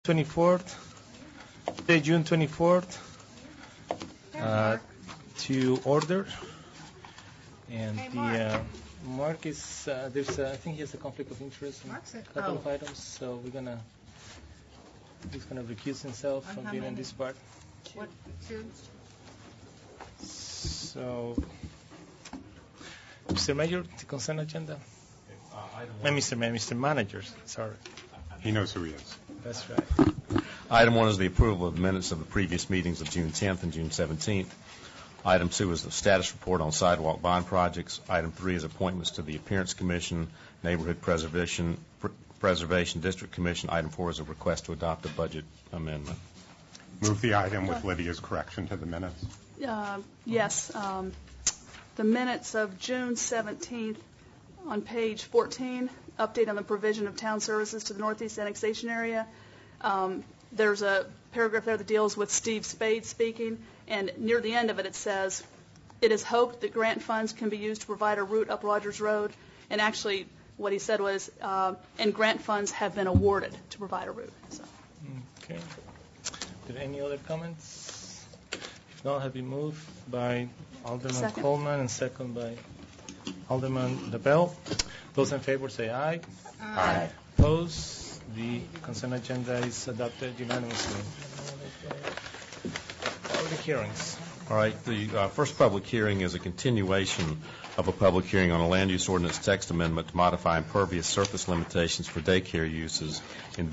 24th, June 24th, to order. And Mark is, I think he has a conflict of interest in a couple of items, so he's gonna recuse himself from being in this part. What, two? So, Mr. Mayor, the consent agenda. Mr. Manager, sorry. He knows who he is. That's right. Item 1 is the approval of the minutes of the previous meetings of June 10th and June 17th. Item 2 is the status report on sidewalk bond projects. Item 3 is appointments to the Appearance Commission, Neighborhood Preservation District Commission. Item 4 is a request to adopt a budget amendment. Move the item with Lydia's correction to the minutes. Yes. The minutes of June 17th on page 14, update on the provision of town services to the Northeast Annexation Area. There's a paragraph there that deals with Steve Spade speaking, and near the end of it, it says, it is hoped that grant funds can be used to provide a route up Rogers Road. And actually, what he said was, and grant funds have been awarded to provide a route. So. Okay. Did any other comments? If not, have been moved by Alderman Coleman and second by Alderman LaBelle. Those in favor say aye. Aye. Opposed? The consent agenda is adopted unanimously. Public hearings. All right. The first public hearing is a continuation of a public hearing on a land use ordinance text amendment to modify impervious surface limitations for daycare uses in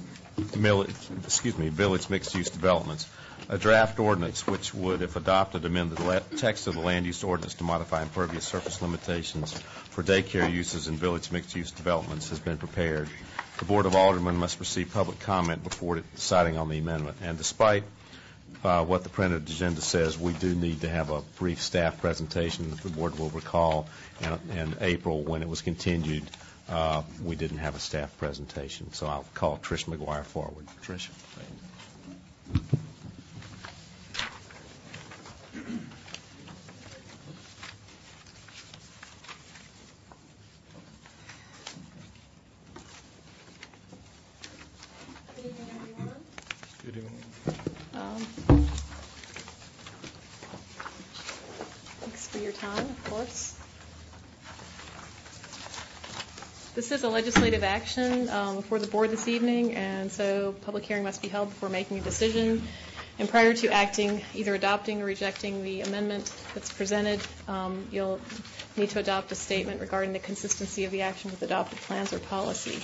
village mixed-use developments. A draft ordinance which would, if adopted, amend the text of the land use ordinance to modify impervious surface limitations for daycare uses in village mixed-use developments has been prepared. The Board of Aldermen must receive public comment before deciding on the amendment. And despite what the printed agenda says, we do need to have a brief staff presentation. That the Board will recall in April when it was continued, we didn't have a staff presentation. So I'll call Trish McGuire forward. Trish. Good evening. Thanks for your time, of course. This is a legislative action before the board this evening, and so public hearing must be held before making a decision. And prior to acting, either adopting or rejecting the amendment that's presented, you'll need to adopt a statement regarding the consistency of the action with adopted plans or policy.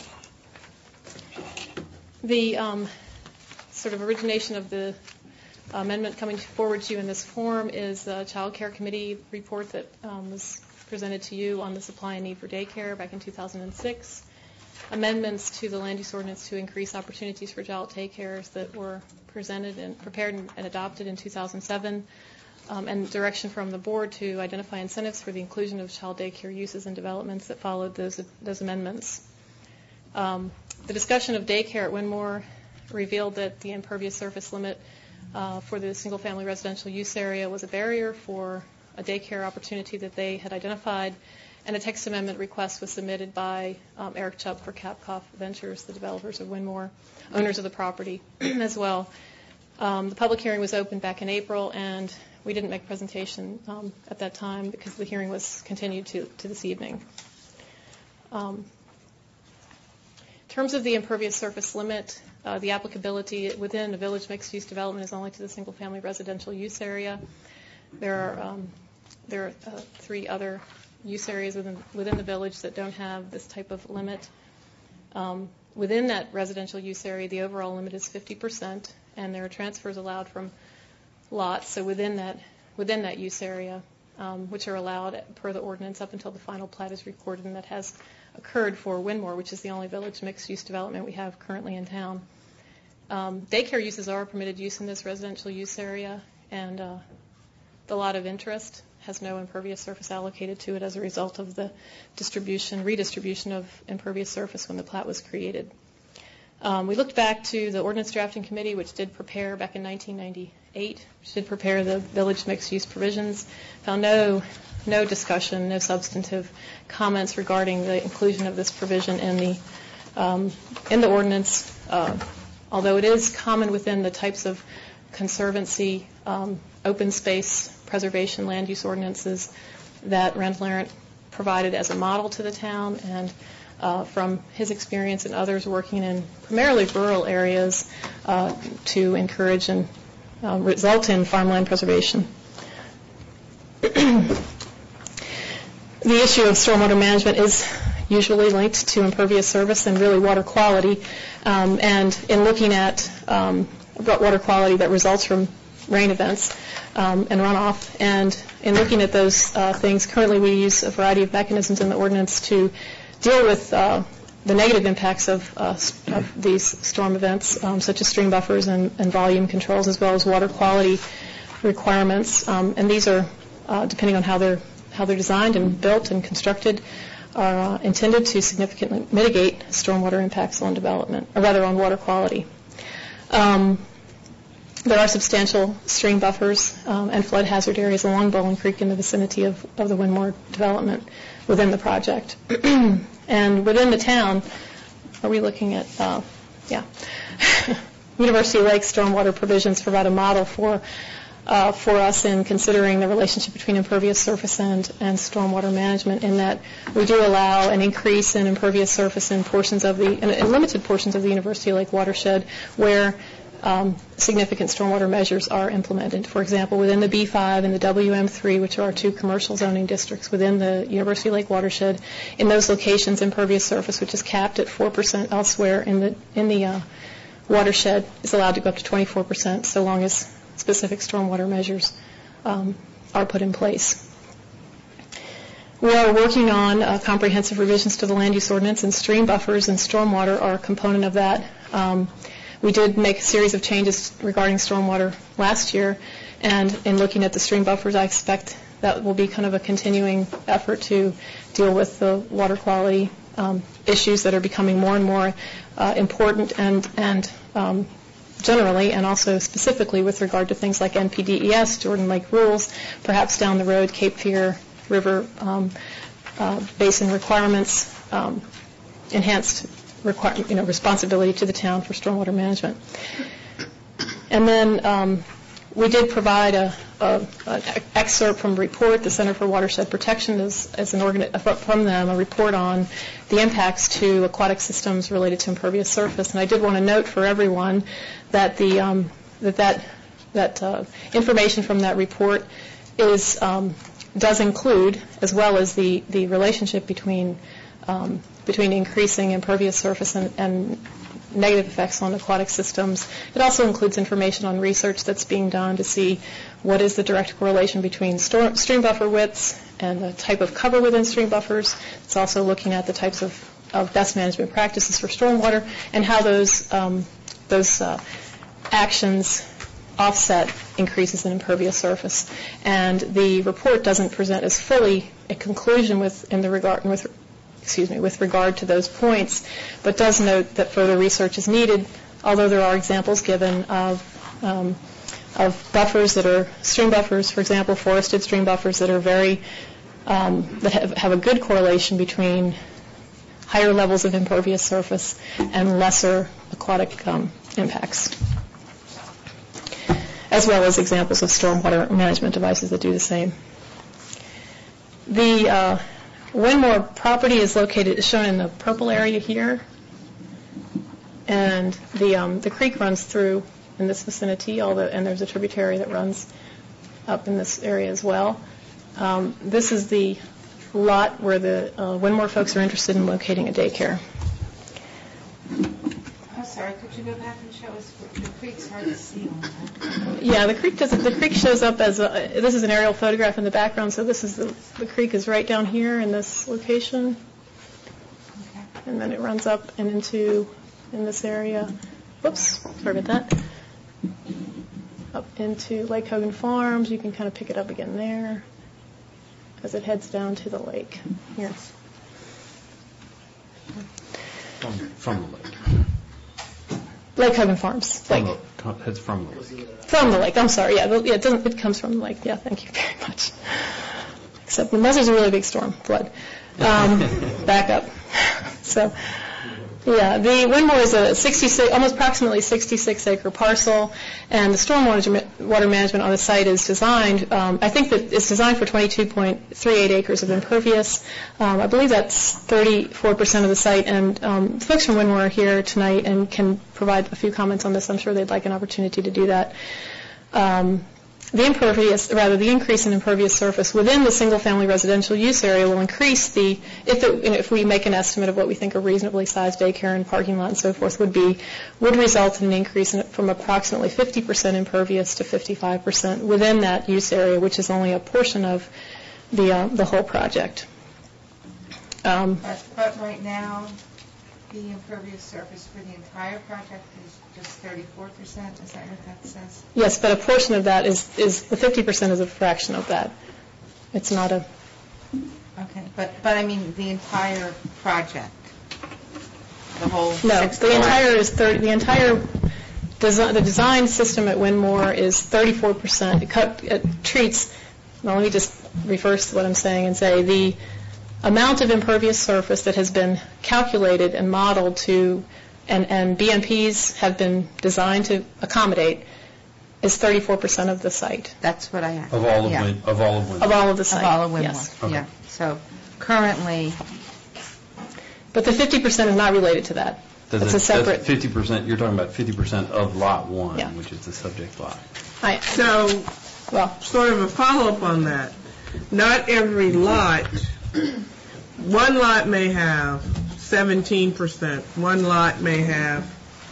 The sort of origination of the amendment coming forward to you in this form is the Child Care Committee report that was presented to you on the supply and need for daycare back in 2006. Amendments to the land use ordinance to increase opportunities for child daycares that were presented and prepared and adopted in 2007, and direction from the board to identify incentives for the inclusion of child daycare uses and developments that followed those amendments. The discussion of daycare at Winmore revealed that the impervious surface limit for the single-family residential use area was a barrier for a daycare opportunity that they had identified, and a text amendment request was submitted by Eric Chubb for Capcoff Ventures, the developers of Winmore, owners of the property as well. The public hearing was opened back in April, and we didn't make a presentation at that time because the hearing was continued to this evening. In terms of the impervious surface limit, the applicability within a village mixed-use development is only to the single-family residential use area. There are 3 other use areas within the village that don't have this type of limit. Within that residential use area, the overall limit is 50%, and there are transfers allowed from lots. So within that use area, which are allowed per the ordinance up until the final plat is recorded, and that has occurred for Winmore, which is the only village mixed-use development we have currently in town. Daycare uses are permitted use in this residential use area, and the lot of interest has no impervious surface allocated to it as a result of the redistribution of impervious surface when the plat was created. We looked back to the Ordinance Drafting Committee, which did prepare back in 1998, which did prepare the village mixed-use provisions, found no discussion, no substantive comments regarding the inclusion of this provision in the ordinance. although it is common within the types of conservancy, open space preservation land use ordinances that Randall Arent provided as a model to the town, and from his experience and others working in primarily rural areas to encourage and result in farmland preservation. The issue of stormwater management is usually linked to impervious surface and really water quality. And in looking at water quality that results from rain events and runoff, and in looking at those things, currently we use a variety of mechanisms in the ordinance to deal with the negative impacts of these storm events, such as stream buffers and volume controls, as well as water quality requirements. And these are, depending on how they're designed and built and constructed, are intended to significantly mitigate stormwater impacts on development, or rather on water quality. There are substantial stream buffers and flood hazard areas along Bowling Creek in the vicinity of the Windmore development within the project. And within the town, are we looking at, University Lake stormwater provisions provide a model for us in considering the relationship between impervious surface and stormwater management, in that we do allow an increase in impervious surface in limited portions of the University Lake watershed where significant stormwater measures are implemented. For example, within the B5 and the WM3, which are our two commercial zoning districts within the University Lake watershed, in those locations, impervious surface, which is capped at 4% elsewhere in the watershed, is allowed to go up to 24%, so long as specific stormwater measures are put in place. We are working on comprehensive revisions to the land use ordinance, and stream buffers and stormwater are a component of that. We did make a series of changes regarding stormwater last year, and in looking at the stream buffers, I expect that will be kind of a continuing effort to deal with the water quality issues that are becoming more and more important and generally, and also specifically with regard to things like NPDES, Jordan Lake rules, perhaps down the road, Cape Fear River basin requirements, enhanced responsibility to the town for stormwater management. And then we did provide an excerpt from a report, the Center for Watershed Protection, from them, a report on the impacts to aquatic systems related to impervious surface. And I did want to note for everyone that that information from that report does include, as well as the relationship between increasing impervious surface and negative effects on aquatic systems. It also includes information on research that's being done to see what is the direct correlation between stream buffer widths and the type of cover within stream buffers. It's also looking at the types of best management practices for stormwater and how those actions offset increases in impervious surface. And the report doesn't present as fully a conclusion with regard to those points, but does note that further research is needed, although there are examples given of buffers that are stream buffers, for example, forested stream buffers that are that have a good correlation between higher levels of impervious surface and lesser aquatic impacts, as well as examples of stormwater management devices that do the same. The Windmore property is shown in the purple area here, and the creek runs through in this vicinity, and there's a tributary that runs up in this area as well. This is the lot where the Windmore folks are interested in locating a daycare. I'm sorry, could you go back and show us the creek's hard to see on that? Yeah, the creek shows up as this is an aerial photograph in the background, so this is the creek is right down here in this location. Okay. And then it runs up and in this area. Whoops, sorry about that. Up into Lake Hogan Farms. You can kind of pick it up again there as it heads down to the lake here. From the lake. Lake Hogan Farms. It's from the lake. From the lake. I'm sorry. Yeah, it comes from the lake. Yeah, thank you very much. Except unless there's a really big storm, flood, back up. So Yeah, the Winmore is a 66, almost approximately 66-acre parcel, and the stormwater water management on the site is designed, I think that it's designed for 22.38 acres of impervious. I believe that's 34% of the site, and the folks from Winmore are here tonight and can provide a few comments on this. I'm sure they'd like an opportunity to do that. The increase in impervious surface within the single-family residential use area will increase if we make an estimate of what we think a reasonably sized daycare and parking lot and so forth would result in an increase from approximately 50% impervious to 55% within that use area, which is only a portion of the whole project. But right now, the impervious surface for the entire project is just 34%. Is that what that says? Yes, but a portion of that is the 50% is a fraction of that. It's not a. Okay, but I mean the entire project, the whole. No, the entire is 30. The entire the design system at Winmore is 34%. It treats. Well, let me just reverse what I'm saying and say the amount of impervious surface that has been calculated and modeled to, and BMPs have been designed to accommodate, is 34% of the site. That's what I asked. Of all of Winmore. Of all of the site. Of all of Winmore. Yes. Okay. Yeah. So currently. But the 50% is not related to that. It's a separate. 50%. You're talking about 50% of Lot 1, Yeah. which is the subject lot. So, sort of a follow-up on that. Not every lot. One lot may have 17%. One lot may have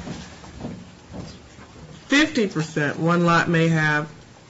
50%. One lot may have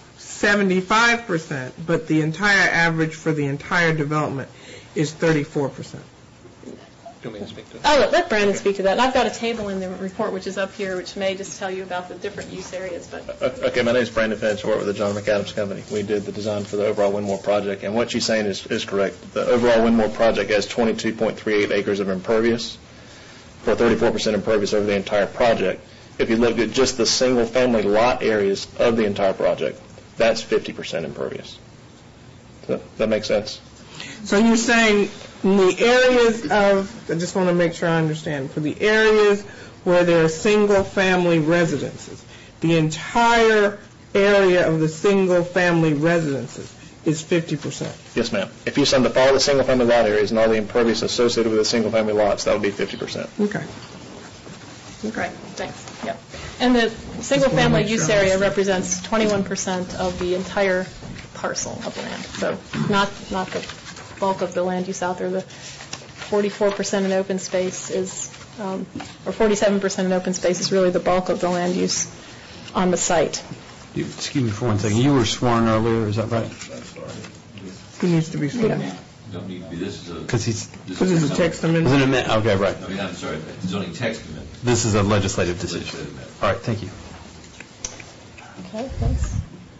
75%. But the entire average for the entire development is 34%. Do you want me to speak to it? Oh, let Brandon speak to that. And I've got a table in the report which is up here which may just tell you about the different use areas. But Okay, my name is Brandon Finch. I work with the John McAdams Company. We did the design for the overall Winmore project, and what she's saying is correct. The overall Winmore project has 22.38 acres of impervious for 34% impervious over the entire project. If you look at just the single-family lot areas of the entire project, that's 50% impervious. Does that make sense? So you're saying in the areas of, I just want to make sure I understand, for the areas where there are single-family residences, the entire area of the single-family residences is 50%? Yes, ma'am. If you sum up all the single-family lot areas and all the impervious associated with the single-family lots, that would be 50%. Okay. Great, thanks. Yep. And the single-family use area represents 21% of the entire parcel of land. So not the bulk of the land use out there. The 44% in open space is, or 47% in open space is really the bulk of the land use on the site. Excuse me for one second. You were sworn earlier, is that right? He needs to be sworn. Don't need to be. This is a. Because This is a text amendment. Was it an amendment? Okay, right. I mean, I'm sorry, zoning text amendment. This is a legislative decision. Legislative amendment. All right, thank you. Okay, thanks.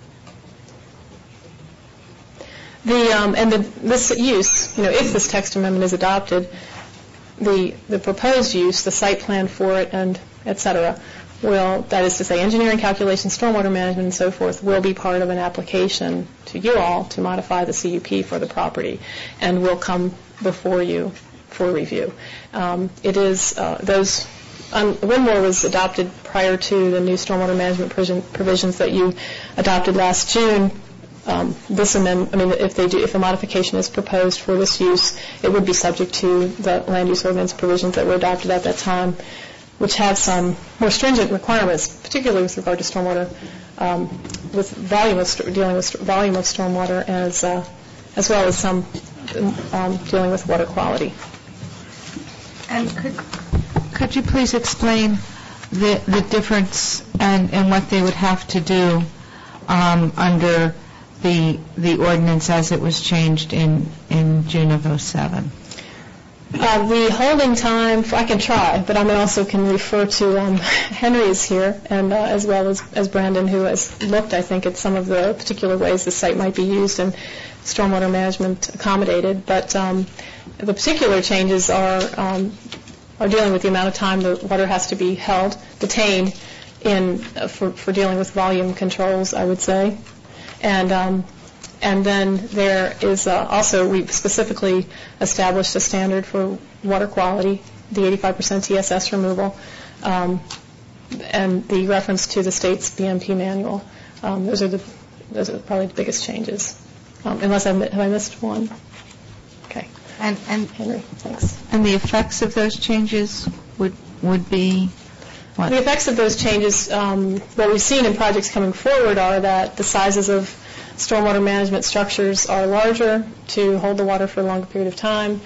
This use, if this text amendment is adopted, the proposed use, the site plan for it, and et cetera, will, that is to say, engineering calculations, stormwater management, and so forth, will be part of an application to you all to modify the CUP for the property, and will come before you for review. It is those. Winmore was adopted prior to the new stormwater management provisions that you adopted last June. This amendment, if a modification is proposed for this use, it would be subject to the land use ordinance provisions that were adopted at that time, which have some more stringent requirements, particularly with regard to stormwater, with dealing with volume of stormwater, as well as some dealing with water quality. And could you please explain the difference and what they would have to do under the ordinance as it was changed in June of 2007? The holding time, I can try, but I also can refer to Henry is here, and as well as Brandon, who has looked, I think, at some of the particular ways the site might be used and stormwater management accommodated. But the particular changes are dealing with the amount of time the water has to be detained for dealing with volume controls, I would say. And then there is also, we've specifically established a standard for water quality the 85% TSS removal, and the reference to the state's BMP manual. Those are probably the biggest changes. Unless have I missed one? Okay. And Henry, thanks. And the effects of those changes would be what? The effects of those changes, what we've seen in projects coming forward are that the sizes of stormwater management structures are larger to hold the water for a longer period of time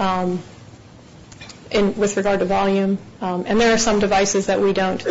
with regard to volume. And there are some devices that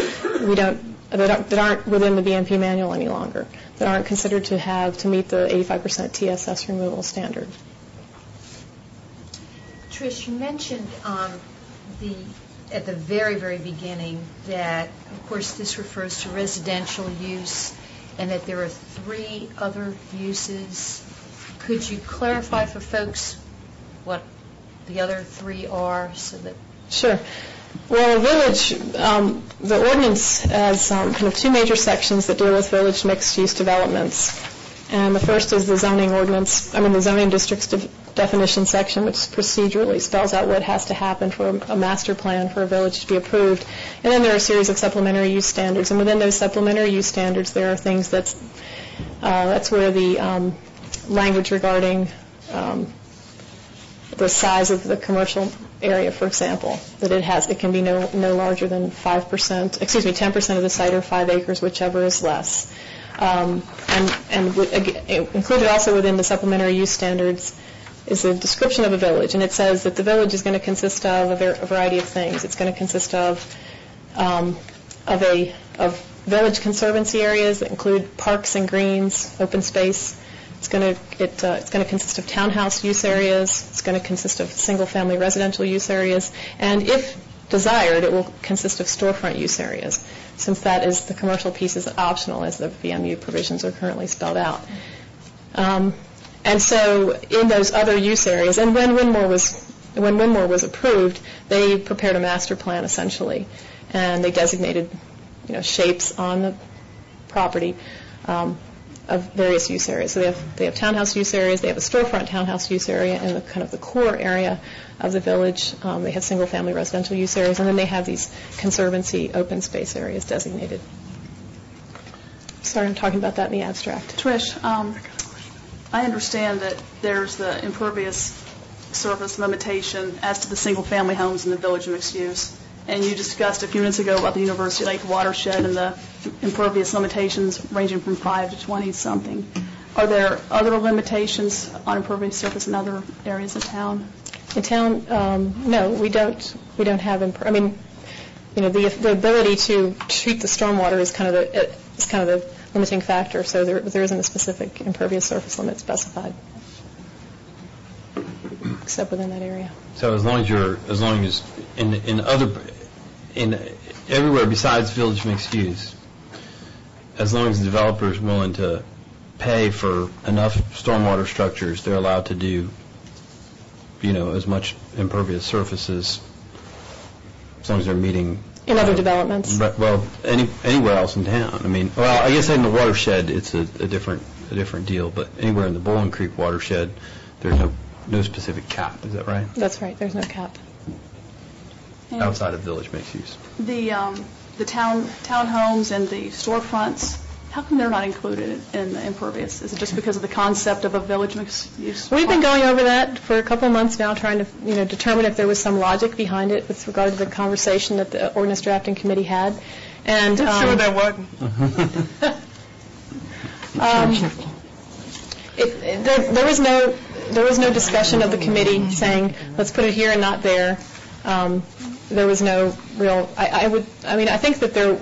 that aren't within the BMP manual any longer, that aren't considered to meet the 85% TSS removal standard. Trish, you mentioned at the very, very beginning that, of course, this refers to residential use and that there are 3 other uses. Could you clarify for folks what the other 3 are so that... Sure. Well, village, the ordinance has kind of 2 major sections that deal with village mixed-use developments. And the first is the zoning ordinance, the zoning district's definition section, which procedurally spells out what has to happen for a master plan for a village to be approved. And then there are a series of supplementary use standards. And within those supplementary use standards, there are things that's where the language regarding the size of the commercial area, for example, that it can be no larger than 10% of the site or 5 acres, whichever is less. And included also within the supplementary use standards is a description of a village, and it says that the village is going to consist of a variety of things. It's going to consist of village conservancy areas that include parks and greens, open space. It's going to consist of townhouse use areas. It's going to consist of single-family residential use areas, and if desired, it will consist of storefront use areas, since that is the commercial piece is optional as the VMU provisions are currently spelled out. And so in those other use areas, and when Winmore was approved, they prepared a master plan essentially, and they designated shapes on the property of various use areas. So they have townhouse use areas, they have a storefront townhouse use area, and the core area of the village. They have single-family residential use areas, and then they have these conservancy open space areas designated. Sorry, I'm talking about that in the abstract. Trish, I understand that there's the impervious surface limitation as to the single-family homes in the village mixed use, and you discussed a few minutes ago about the University Lake watershed and the impervious limitations ranging from 5 to 20-something. Are there other limitations on impervious surface in other areas of town? In town, no, we don't have. The ability to treat the stormwater is kind of the limiting factor. So there isn't a specific impervious surface limit specified, except within that area. So as long as in everywhere besides village mixed use, as long as the developer is willing to pay for enough stormwater structures, they're allowed to do, as much impervious surfaces, as long as they're meeting. In other developments. Well, anywhere else in town. I guess in the watershed it's a different deal, but anywhere in the Bowling Creek watershed, there's no specific cap. Is that right? That's right. There's no cap. And outside of village mixed use. The townhomes and the storefronts, how come they're not included in the impervious? Is it just because of the concept of a village mixed use? We've been going over that for a couple of months now, trying to determine if there was some logic behind it with regard to the conversation that the ordinance drafting committee had. And I'm sure there wasn't. There was no discussion of the committee saying let's put it here and not there. There was no real. I think that there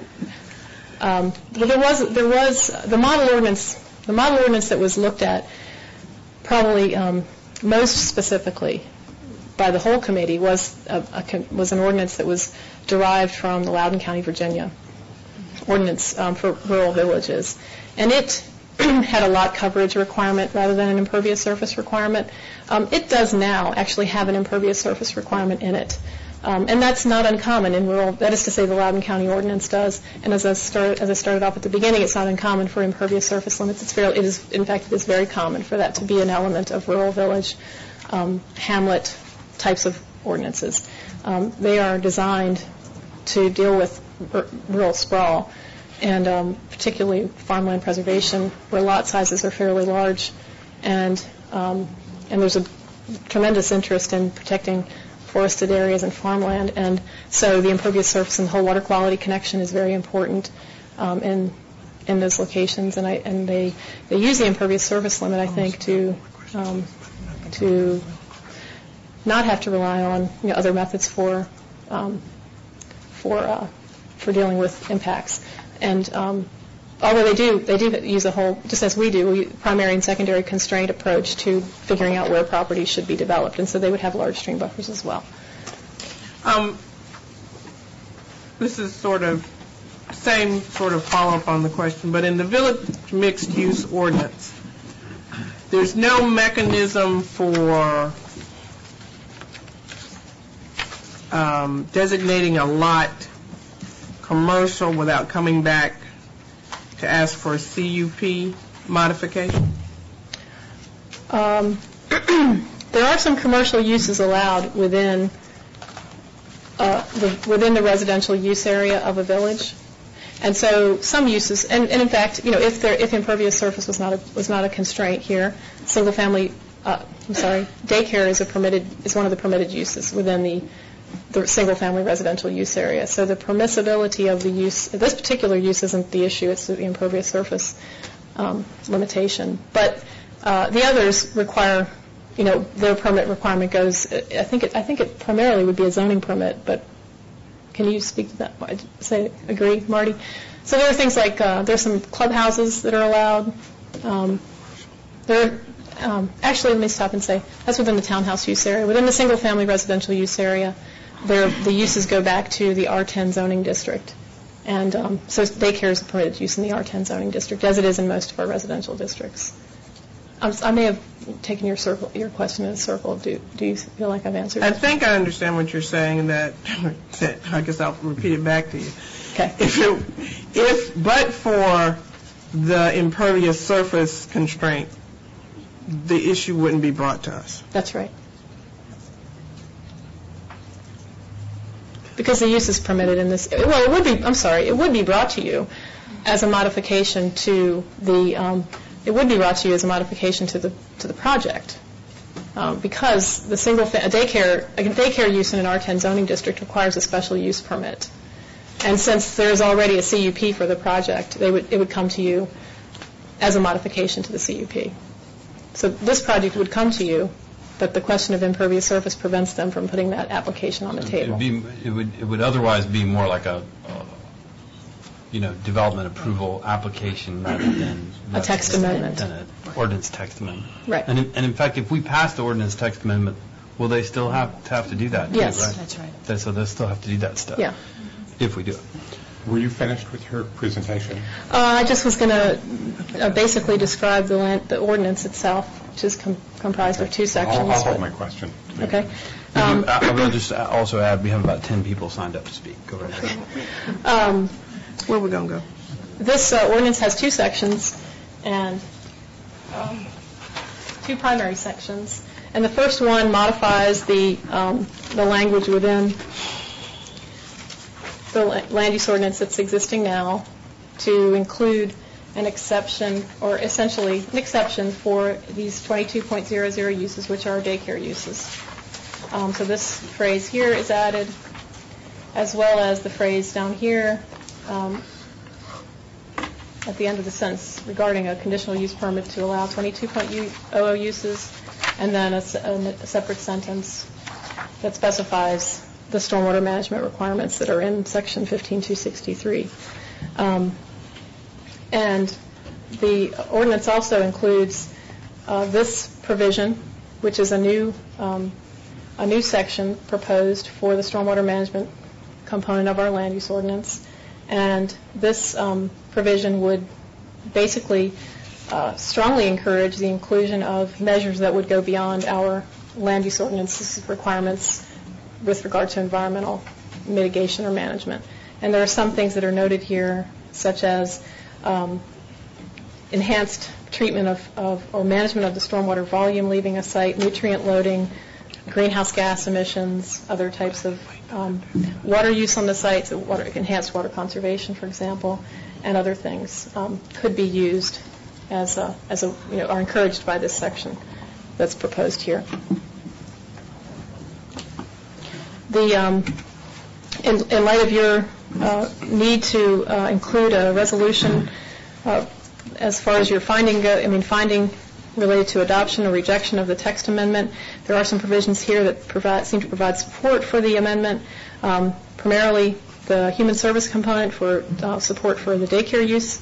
was the model ordinance. The model ordinance that was looked at, probably most specifically by the whole committee, was an ordinance that was derived from the Loudoun County, Virginia ordinance for rural villages, and it had a lot coverage requirement rather than an impervious surface requirement. It does now actually have an impervious surface requirement in it. And that's not uncommon in rural. That is to say, the Loudoun County ordinance does. And as I started off at the beginning, it's not uncommon for impervious surface limits. It is very common for that to be an element of rural village, hamlet types of ordinances. They are designed to deal with rural sprawl, and particularly farmland preservation, where lot sizes are fairly large, and there's a tremendous interest in protecting forested areas and farmland, and so the impervious surface and the whole water quality connection is very important in those locations, and they use the impervious surface limit, I think, to not have to rely on other methods for dealing with impacts. And although they do use a whole, just as we do, primary and secondary constraint approach to figuring out where properties should be developed, and so they would have large stream buffers as well. This is same sort of follow-up on the question, but in the village mixed-use ordinance, there's no mechanism for designating a lot commercial without coming back to ask for a CUP modification? There are some commercial uses allowed within the residential use area of a village, and so some uses, and in fact, if impervious surface was not a constraint here, daycare is one of the permitted uses within the single-family residential use area. So the permissibility of the use, this particular use isn't the issue, it's the impervious surface limitation. But the others require, their permit requirement goes, I think it primarily would be a zoning permit, but can you speak to that? Agree, Marty? So there are things like, there's some clubhouses that are allowed. Actually, let me stop and say, that's within the townhouse use area. Within the single-family residential use area, the uses go back to the R10 zoning district. And so daycare is a permitted use in the R10 zoning district, as it is in most of our residential districts. I may have taken your question in a circle. Do you feel like I've answered it? I think I understand what you're saying, that I guess I'll repeat it back to you. Okay. But for the impervious surface constraint, the issue wouldn't be brought to us. That's right. Because the use is permitted in this. Well, it would be. I'm sorry. It would be brought to you as a modification to the. It would be brought to you as a modification to the project, because the daycare use in an R10 zoning district requires a special use permit, and since there's already a CUP for the project, it would come to you as a modification to the CUP. So this project would come to you, but the question of impervious surface prevents them from putting that application on the table. It would otherwise be more like a development approval application rather than a text amendment. Than an ordinance text amendment. Right. And in fact, if we pass the ordinance text amendment, will they still have to do that? Yes. Too, right? That's right. So they'll still have to do that stuff. Yeah. If we do it. Were you finished with your presentation? I just was going to basically describe the ordinance itself, which is comprised of two sections. I'll hold my question. Okay. I will just also add, we have about 10 people signed up to speak. Go right ahead. Where are we going to go? This ordinance has two sections and two primary sections. And the first one modifies the language within the land use ordinance that's existing now to include an exception, or essentially an exception for these 22.00 uses, which are daycare uses. So this phrase here is added, as well as the phrase down here at the end of the sentence regarding a conditional use permit to allow 22.00 uses, and then a separate sentence that specifies the stormwater management requirements that are in Section 15263. And the ordinance also includes this provision, which is a new section proposed for the stormwater management component of our land use ordinance. And this provision would basically strongly encourage the inclusion of measures that would go beyond our land use ordinance's requirements with regard to environmental mitigation or management. And there are some things that are noted here, such as enhanced treatment of or management of the stormwater volume leaving a site, nutrient loading, greenhouse gas emissions, other types of water use on the site, so enhanced water conservation, for example, and other things could be used as are encouraged by this section that's proposed here. In light of your need to include a resolution as far as your finding related to adoption or rejection of the text amendment, there are some provisions here that seem to provide support for the amendment, primarily the human service component for support for the daycare use.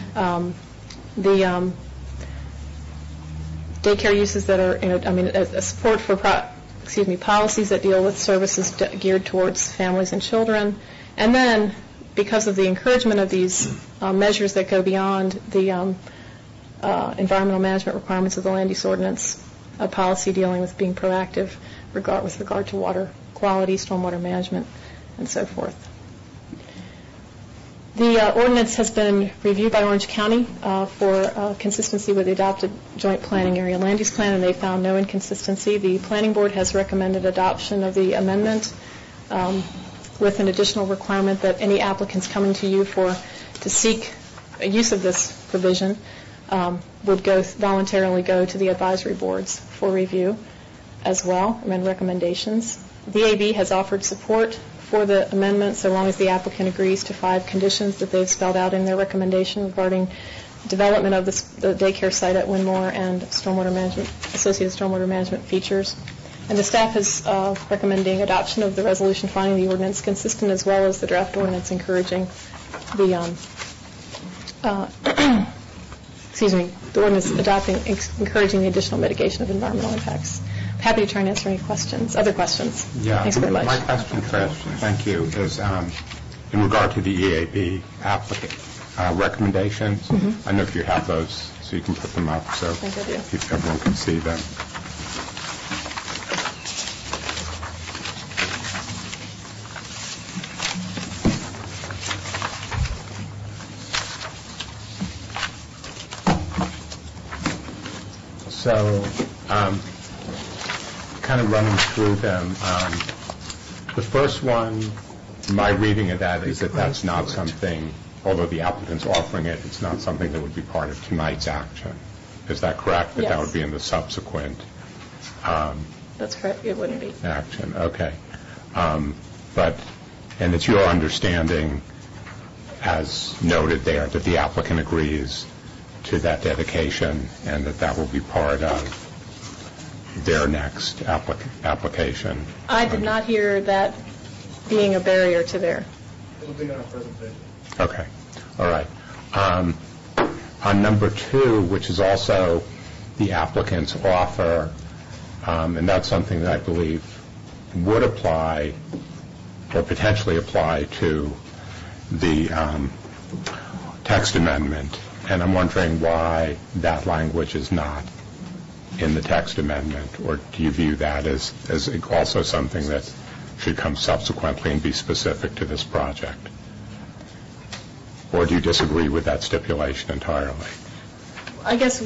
The daycare uses that are, a support for policies that deal with services geared towards families and children. And then, because of the encouragement of these measures that go beyond the environmental management requirements of the Land Use Ordinance, a policy dealing with being proactive with regard to water quality, stormwater management, and so forth. The ordinance has been reviewed by Orange County for consistency with the adopted joint planning area land use plan, and they found no inconsistency. The planning board has recommended adoption of the amendment with an additional requirement that any applicants coming to you to seek a use of this provision would voluntarily go to the advisory boards for review as well, and recommendations. The AB has offered support for the amendment so long as the applicant agrees to 5 conditions that they've spelled out in their recommendation regarding development of the daycare site at Winmore and associated stormwater management features. And the staff is recommending adoption of the resolution finding the ordinance consistent, as well as the draft ordinance encouraging the ordinance encouraging the additional mitigation of environmental impacts. Happy to try and answer any questions. Other questions? Yeah. Thanks very much. My question, Trish, thank you, is in regard to the EAB applicant recommendations. Mm-hmm. I know if you have those, so you can put them up so everyone can see them. So, kind of running through them. The first one, my reading of that is that that's not something, although the applicant's offering it, it's not something that would be part of tonight's action. Is that correct? Yes. That would be in the subsequent That's correct. It wouldn't be. Action. Okay. And it's your understanding, as noted there, that the applicant agrees to that dedication and that will be part of their next application. I did not hear that being a barrier to their. It will be on our presentation. Okay. All right. On number 2, which is also the applicant's offer, and that's something that I believe would apply or potentially apply to the text amendment, and I'm wondering why that language is not in the text amendment, or do you view that as also something that should come subsequently and be specific to this project? Or do you disagree with that stipulation entirely? I guess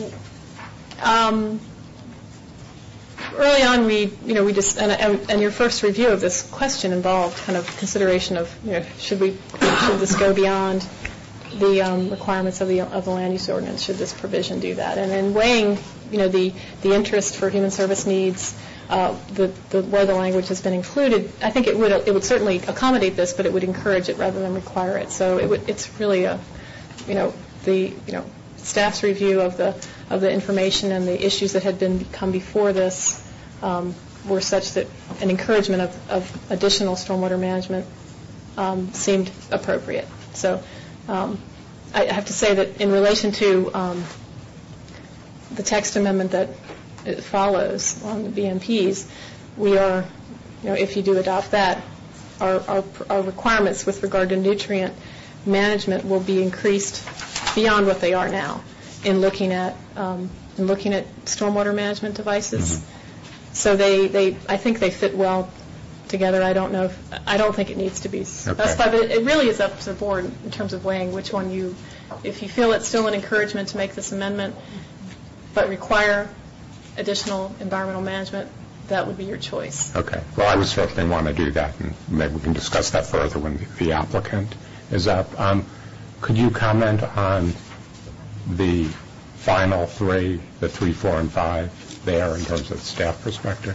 early on we just and your first review of this question involved kind of consideration of should this go beyond the requirements of the land use ordinance? Should this provision do that? And in weighing the interest for human service needs, where the language has been included, I think it would certainly accommodate this, but it would encourage it rather than require it. So it's really the staff's review of the information and the issues that had come before this were such that an encouragement of additional stormwater management seemed appropriate. So I have to say that in relation to the text amendment that it follows on the BMPs, we are, if you do adopt that, our requirements with regard to nutrient management will be increased beyond what they are now in looking at stormwater management devices. Mm-hmm. So I think they fit well together. I don't think it needs to be specified, but it really is up to the board in terms of weighing which one if you feel it's still an encouragement to make this amendment, but require additional environmental management, that would be your choice. Okay. Well, I would certainly want to do that, and maybe we can discuss that further when the applicant is up. Could you comment on the final three, the 3, 4, and 5 there in terms of staff perspective?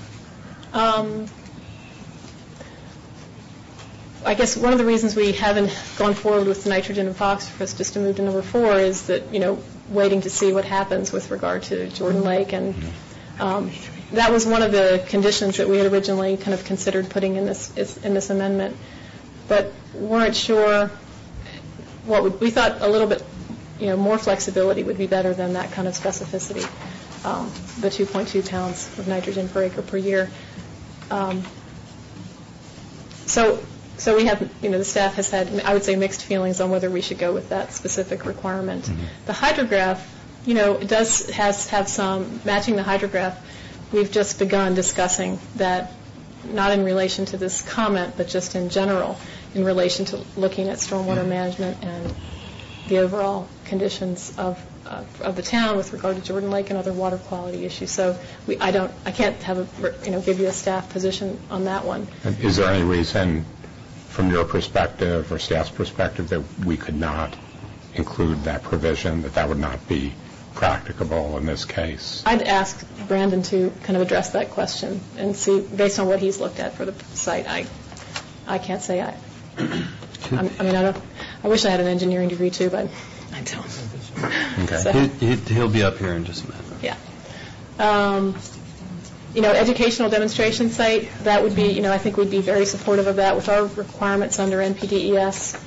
I guess one of the reasons we haven't gone forward with the nitrogen and phosphorus just to move to number 4 is that, waiting to see what happens with regard to Jordan Lake. And that was one of the conditions that we had originally kind of considered putting in this amendment. But weren't sure we thought a little bit, more flexibility would be better than that kind of specificity, the 2.2 pounds of nitrogen per acre per year. So we have, the staff has had, I would say, mixed feelings on whether we should go with that specific requirement. Mm-hmm. The hydrograph, it does have some, matching the hydrograph, we've just begun discussing that, not in relation to this comment, but just in general, in relation to looking at stormwater management and the overall conditions of the town with regard to Jordan Lake and other water quality issues. So I can't have give you a staff position on that one. And is there any reason, from your perspective or staff's perspective, that we could not include that provision, that would not be practicable in this case? I'd ask Brandon to kind of address that question and see, based on what he's looked at for the site. I can't say I wish I had an engineering degree too, but I don't. Okay. So, he'll be up here in just a minute. Yeah. Educational demonstration site, that would be, I think we'd be very supportive of that with our requirements under NPDES.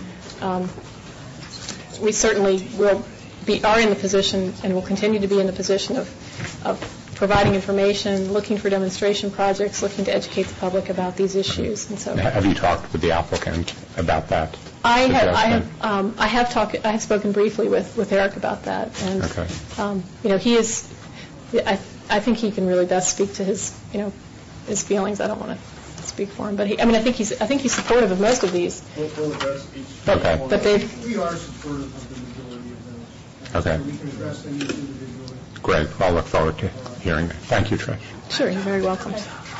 We certainly are in the position and will continue to be in the position of providing information, looking for demonstration projects, looking to educate the public about these issues. And so, have you talked with the applicant about that? I have spoken briefly with Eric about that, and okay. He is. I think he can really best speak to his feelings. I don't want to speak for him, but I think he's supportive of most of these. We'll address each. But we are supportive of the majority of those. Okay. So we can address them individually. Great. I'll look forward to hearing that. Thank you, Trish. Sure, you're very welcome.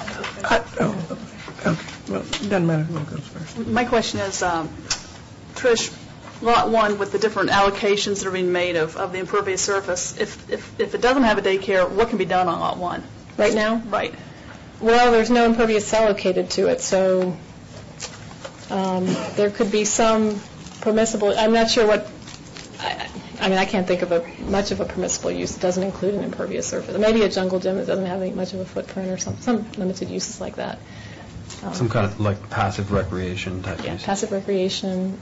Okay. Well, it doesn't matter who goes first. My question is, Trish, Lot 1, with the different allocations that are being made of the impervious surface, if it doesn't have a daycare, what can be done on Lot 1? Right now? Right. Well, there's no impervious allocated to it, so there could be some permissible. I'm not sure what. I can't think of much of a permissible use that doesn't include an impervious surface. Maybe a jungle gym that doesn't have much of a footprint, or some limited uses like that. Some kind of like passive recreation type. Yeah, use. Passive recreation.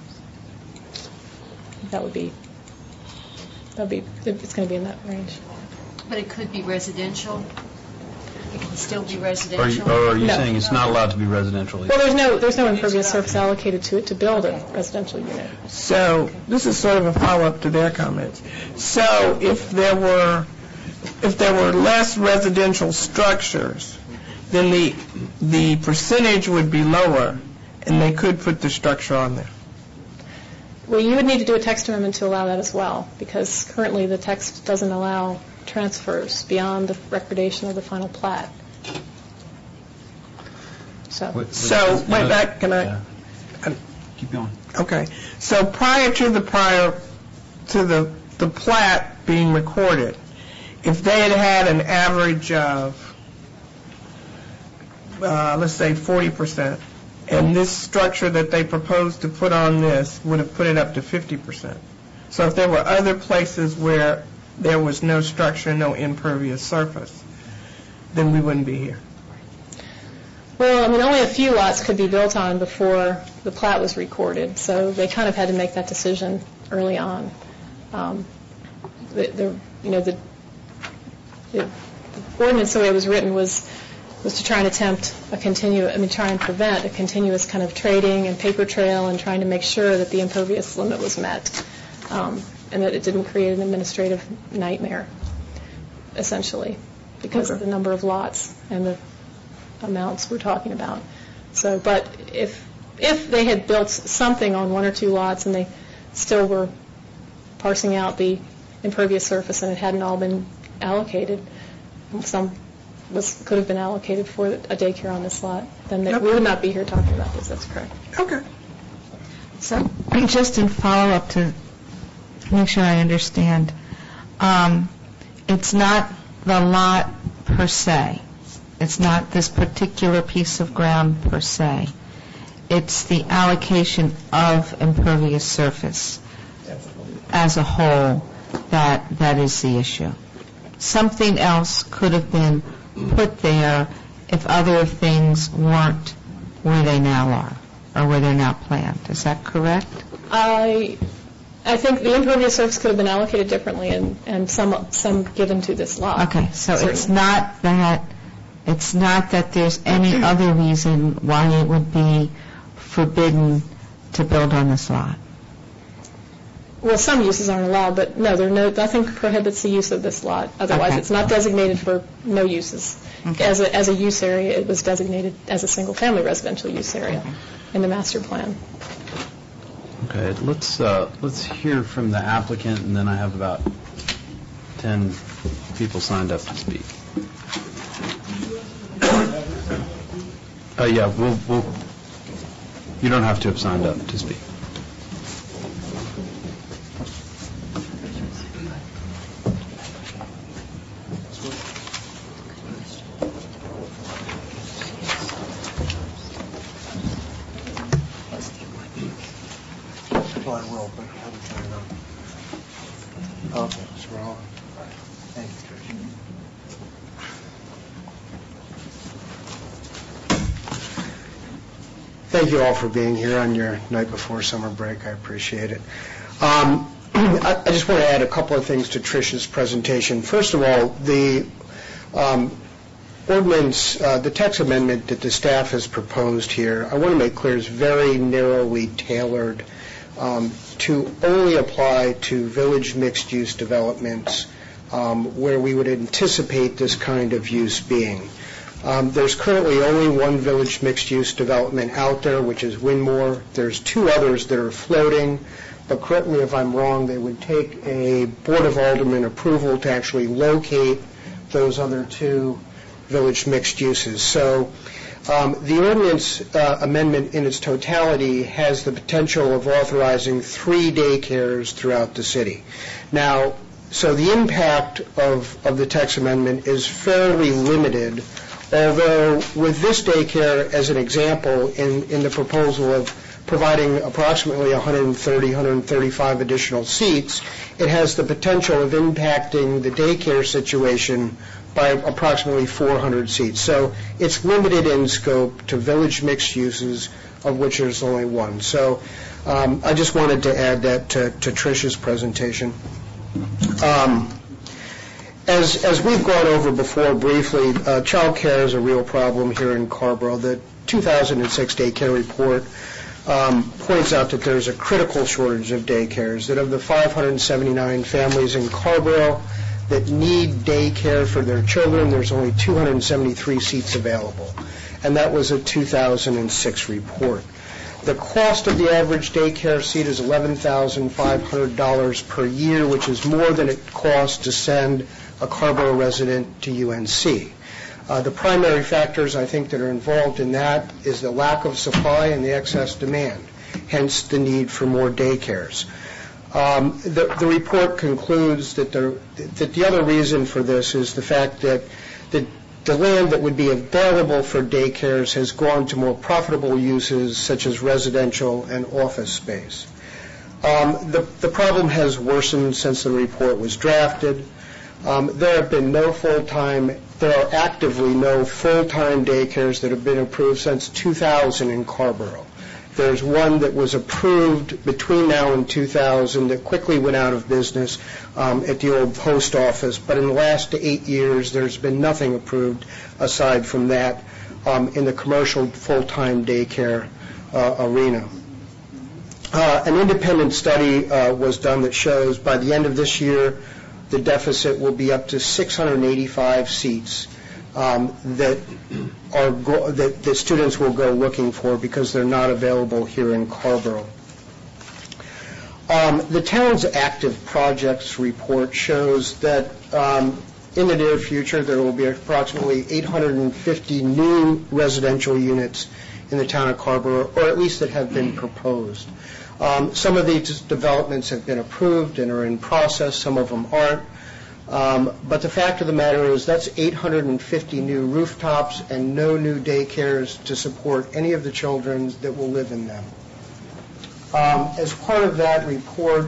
That would be. It's going to be in that range. But it could be residential. It can still be residential. Or are you saying it's not allowed to be residential? Well, there's no impervious surface allocated to it to build a residential unit. So this is sort of a follow-up to their comments. So if there were less residential structures, then the percentage would be lower, and they could put the structure on there. Well, you would need to do a text amendment to allow that as well, because currently the text doesn't allow transfers beyond the recordation of the final plat. So wait back. Can I? Keep going. Okay. So prior to the plat being recorded, if they had an average of, let's say 40%, and this structure that they proposed to put on this would have put it up to 50%. So if there were other places where there was no structure, no impervious surface, then we wouldn't be here. Well, only a few lots could be built on before the plat was recorded, so they kind of had to make that decision early on. The ordinance, the way it was written, was to try and try and prevent a continuous kind of trading and paper trail, and trying to make sure that the impervious limit was met, and that it didn't create an administrative nightmare, essentially, because of the number of lots and the amounts we're talking about. So, but if they had built something on one or two lots and they still were parsing out the impervious surface and it hadn't all been allocated, some could have been allocated for a daycare on this lot, then we would not be here talking about this. That's correct. Okay. So, just in follow-up to make sure I understand, it's not the lot per se. It's not this particular piece of ground per se. It's the allocation of impervious surface as a whole that is the issue. Something else could have been put there if other things weren't where they now are or where they're now planned. Is that correct? I think the impervious surface could have been allocated differently and some given to this lot. Okay, so Certainly. It's not that there's any other reason why it would be forbidden to build on this lot. Well, some uses aren't allowed, but no, nothing prohibits the use of this lot. Otherwise, It's not designated for no uses. Okay. As a use area, it was designated as a single-family residential use area in the master plan. Okay, let's hear from the applicant, and then I have about 10 people signed up to speak. Yeah, we'll. You don't have to have signed up to speak. Well, I will, but I haven't turned it on. Okay, so we're on. Thank you, Trish. Thank you all for being here on your night before summer break. I appreciate it. I just want to add a couple of things to Trish's presentation. First of all, the ordinance, the text amendment that the staff has proposed here, I want to make clear is very narrowly tailored to only apply to village mixed-use developments where we would anticipate this kind of use being. There's currently only one village mixed-use development out there, which is Winmore. There's two others that are floating, but correct me if I'm wrong, they would take a Board of Aldermen approval to actually locate those other two village mixed uses. So the ordinance amendment in its totality has the potential of authorizing 3 daycares throughout the city. Now, so the impact of the text amendment is fairly limited, although with this daycare as an example in the proposal of providing approximately 130, 135 additional seats, it has the potential of impacting the daycare situation by approximately 400 seats. So it's limited in scope to village mixed uses, of which there's only one. So I just wanted to add that to Trish's presentation. As we've gone over before briefly, child care is a real problem here in Carrboro. The 2006 daycare report points out that there's a critical shortage of daycares, that of the 579 families in Carrboro that need daycare for their children, there's only 273 seats available. And that was a 2006 report. The cost of the average daycare seat is $11,500 per year, which is more than it costs to send a Carrboro resident to UNC. The primary factors, I think, that are involved in that is the lack of supply and the excess demand, hence the need for more daycares. The report concludes that the other reason for this is the fact that the land that would be available for daycares has gone to more profitable uses such as residential and office space. The problem has worsened since the report was drafted. There are actively no full-time daycares that have been approved since 2000 in Carrboro. There's one that was approved between now and 2000 that quickly went out of business at the old post office, but in the last 8 years there's been nothing approved aside from that in the commercial full-time daycare arena. An independent study was done that shows by the end of this year the deficit will be up to 685 seats that students will go looking for because they're not available here in Carrboro. The town's active projects report shows that In the near future, there will be approximately 850 new residential units in the town of Carrboro, or at least that have been proposed. Some of these developments have been approved and are in process. Some of them aren't. But the fact of the matter is that's 850 new rooftops and no new daycares to support any of the children that will live in them. As part of that report,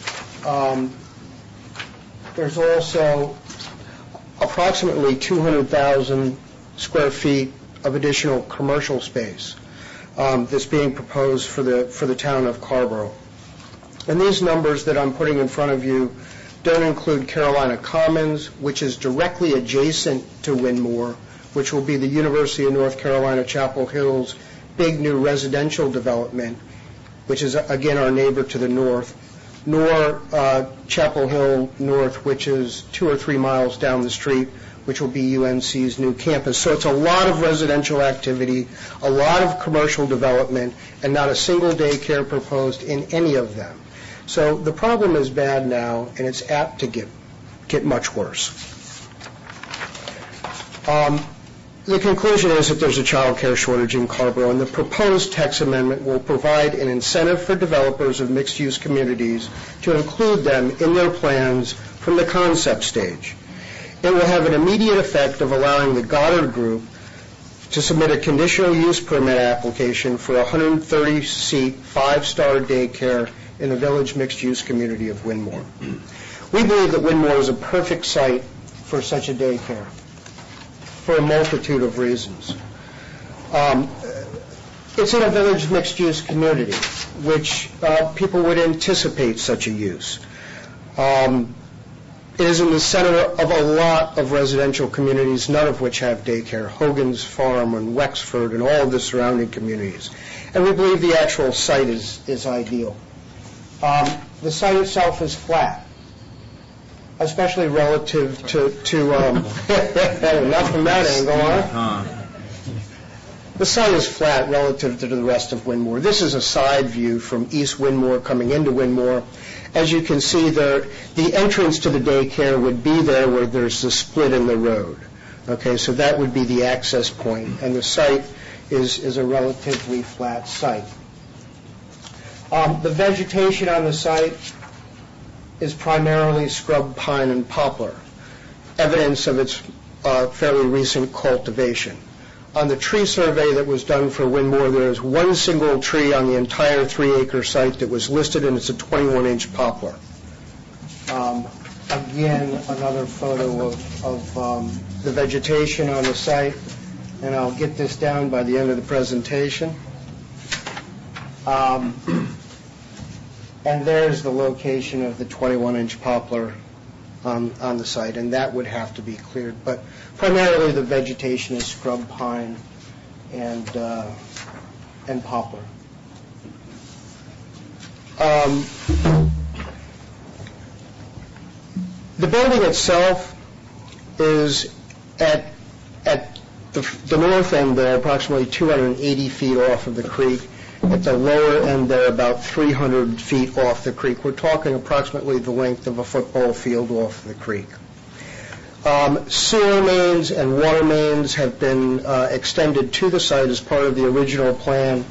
there's also approximately 200,000 square feet of additional commercial space that's being proposed for the town of Carrboro. And these numbers that I'm putting in front of you don't include Carolina Commons, which is directly adjacent to Wynmoor, which will be the University of North Carolina Chapel Hill's big new residential development, which is, again, our neighbor to the north, nor Chapel Hill North, which is 2 or 3 miles down the street, which will be UNC's new campus. So it's a lot of residential activity, a lot of commercial development, and not a single daycare proposed in any of them. So the problem is bad now, and it's apt to get much worse. The conclusion is that there's a child care shortage in Carrboro, and the proposed text amendment will provide an incentive for developers of mixed-use communities to include them in their plans from the concept stage. It will have an immediate effect of allowing the Goddard Group to submit a conditional use permit application for a 130-seat, 5-star daycare in the village mixed-use community of Wynmoor. We believe that Wynmoor is a perfect site for such a daycare for a multitude of reasons. It's in a village mixed-use community, which people would anticipate such a use. It is in the center of a lot of residential communities, none of which have daycare, Hogan's Farm and Wexford and all of the surrounding communities. And we believe the actual site is ideal. The site itself is flat, especially relative to not from that angle, huh? The site is flat relative to the rest of Wynmoor. This is a side view from East Wynmoor coming into Wynmoor. As you can see, the entrance to the daycare would be there where there's a split in the road. Okay, so that would be the access point, and the site is a relatively flat site. The vegetation on the site is primarily scrub pine and poplar, evidence of its fairly recent cultivation. On the tree survey that was done for Wynmoor, there is one single tree on the entire 3-acre site that was listed, and it's a 21-inch poplar. Again, another photo of the vegetation on the site, and I'll get this down by the end of the presentation. And there's the location of the 21-inch poplar on the site, and that would have to be cleared. But primarily the vegetation is scrub pine and poplar. The building itself is at the north end there, approximately 280 feet off of the creek. At the lower end there, about 300 feet off the creek. We're talking approximately the length of a football field off the creek. Sewer mains and water mains have been extended to the site as part of the original plan.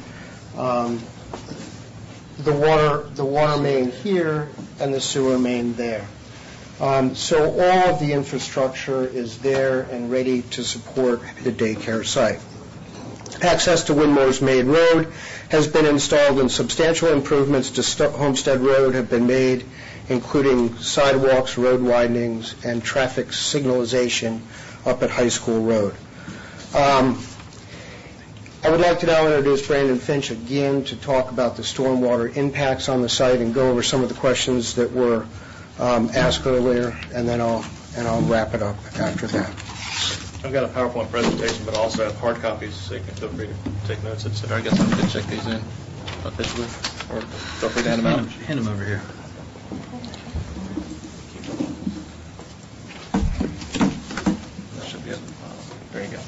The water main here and the sewer main there. So all of the infrastructure is there and ready to support the daycare site. Access to Wynmoor's Maid Road has been installed, and substantial improvements to Homestead Road have been made, including sidewalks, road widenings, and traffic signalization up at High School Road. I would like to now introduce Brandon Finch again to talk about the stormwater impacts on the site and go over some of the questions that were asked earlier, and then I'll wrap it up after that. I've got a PowerPoint presentation, but I also have hard copies, so you can feel free to take notes, etc. I guess I can check these in officially, or feel free to hand them out. Hand them over here. That should be at the bottom. There you go.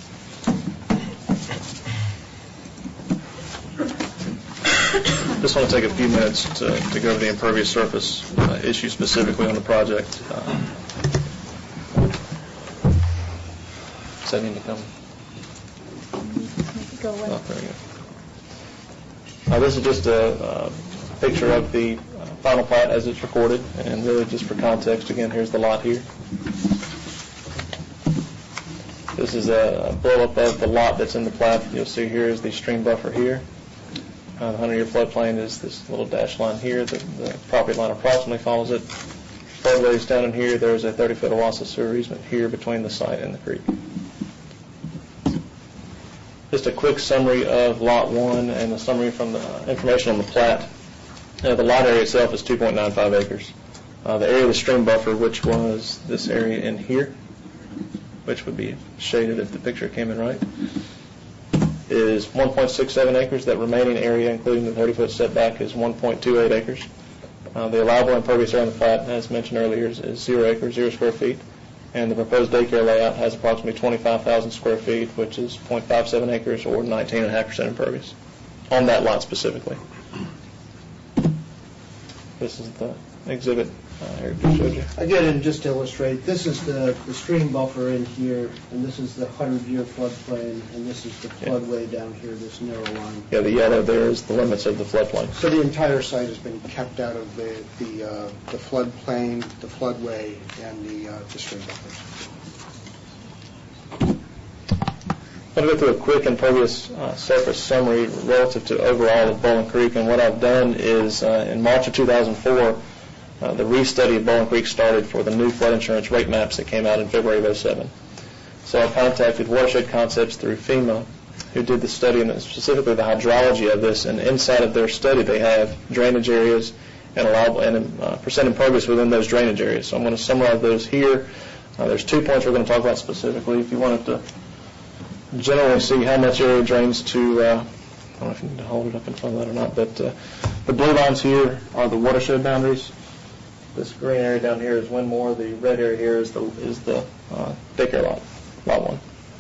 Just want to take a few minutes to go over the impervious surface issue specifically on the project. Does that need to come? Make it go away. Oh, there we go. This is just a picture of the final plat as it's recorded, and really just for context, again, here's the lot here. This is a blow-up of the lot that's in the plat. You'll see here is the stream buffer here. The 100-year floodplain is this little dashed line here. The property line approximately follows it. Floodways down in here. There's a 30-foot Owasso sewer easement here between the site and the creek. Just a quick summary of Lot 1 and a summary from the information on the plat. The lot area itself is 2.95 acres. The area of the stream buffer, which was this area in here, which would be shaded if the picture came in right, is 1.67 acres. That remaining area, including the 30-foot setback, is 1.28 acres. The allowable impervious area on the plat, as mentioned earlier, is 0 acres, 0 square feet. And the proposed daycare layout has approximately 25,000 square feet, which is 0.57 acres or 19.5% impervious on that lot specifically. This is the exhibit Eric just showed you. Again, and just to illustrate, this is the stream buffer in here, and this is the 100-year floodplain, and this is the floodway down here, this narrow line. Yeah, the yellow there is the limits of the floodplain. So the entire site has been kept out of the floodplain, the floodway, and the stream buffers. I'm going to go through a quick impervious surface summary relative to overall of Bowling Creek, and what I've done is in March of 2004, the restudy of Bowling Creek started for the new flood insurance rate maps that came out in February of 2007. So I contacted Watershed Concepts through FEMA, who did the study, and specifically the hydrology of this, and inside of their study they have drainage areas and allowable and percent impervious within those drainage areas. So I'm going to summarize those here. There's 2 points we're going to talk about specifically. If you wanted to generally see how much area drains to, I don't know if you need to hold it up in front of that or not, but the blue lines here are the watershed boundaries. This green area down here is Winmore. The red area here is the daycare lot, lot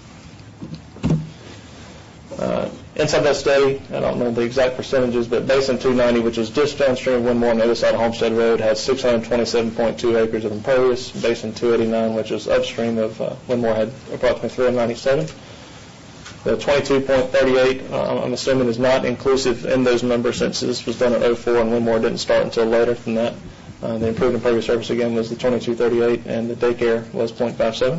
1. Inside that study, I don't know the exact percentages, but Basin 290, which is just downstream of Winmore on the other side of Homestead Road, has 627.2 acres of impervious. Basin 289, which is upstream of Winmore, had approximately 397. The 22.38, I'm assuming, is not inclusive in those numbers since this was done in 2004 and Winmore didn't start until later than that. The improved impervious surface, again, was the 22.38, and the daycare was 0.57.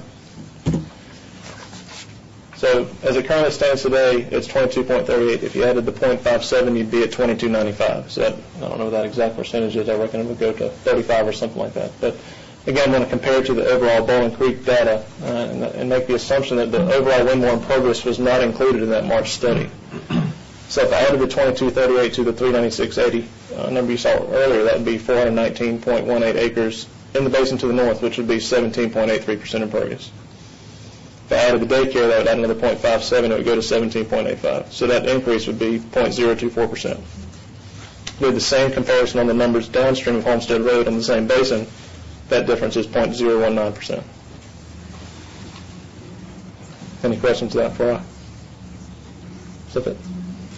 So as it currently stands today, it's 22.38. If you added the 0.57, you'd be at 22.95. So that, I don't know what that exact percentage is. I reckon it would go to 35 or something like that. But again, when I compare it to the overall Bowling Creek data and make the assumption that the overall Winmore impervious was not included in that March study. So if I added the 22.38 to the 396.80 number you saw earlier, that would be 419.18 acres in the basin to the north, which would be 17.83% impervious. If I added the daycare, that would add another 0.57, it would go to 17.85. So that increase would be 0.024%. With the same comparison on the numbers downstream of Homestead Road on the same basin, that difference is 0.019%. Any questions to that before I flip it?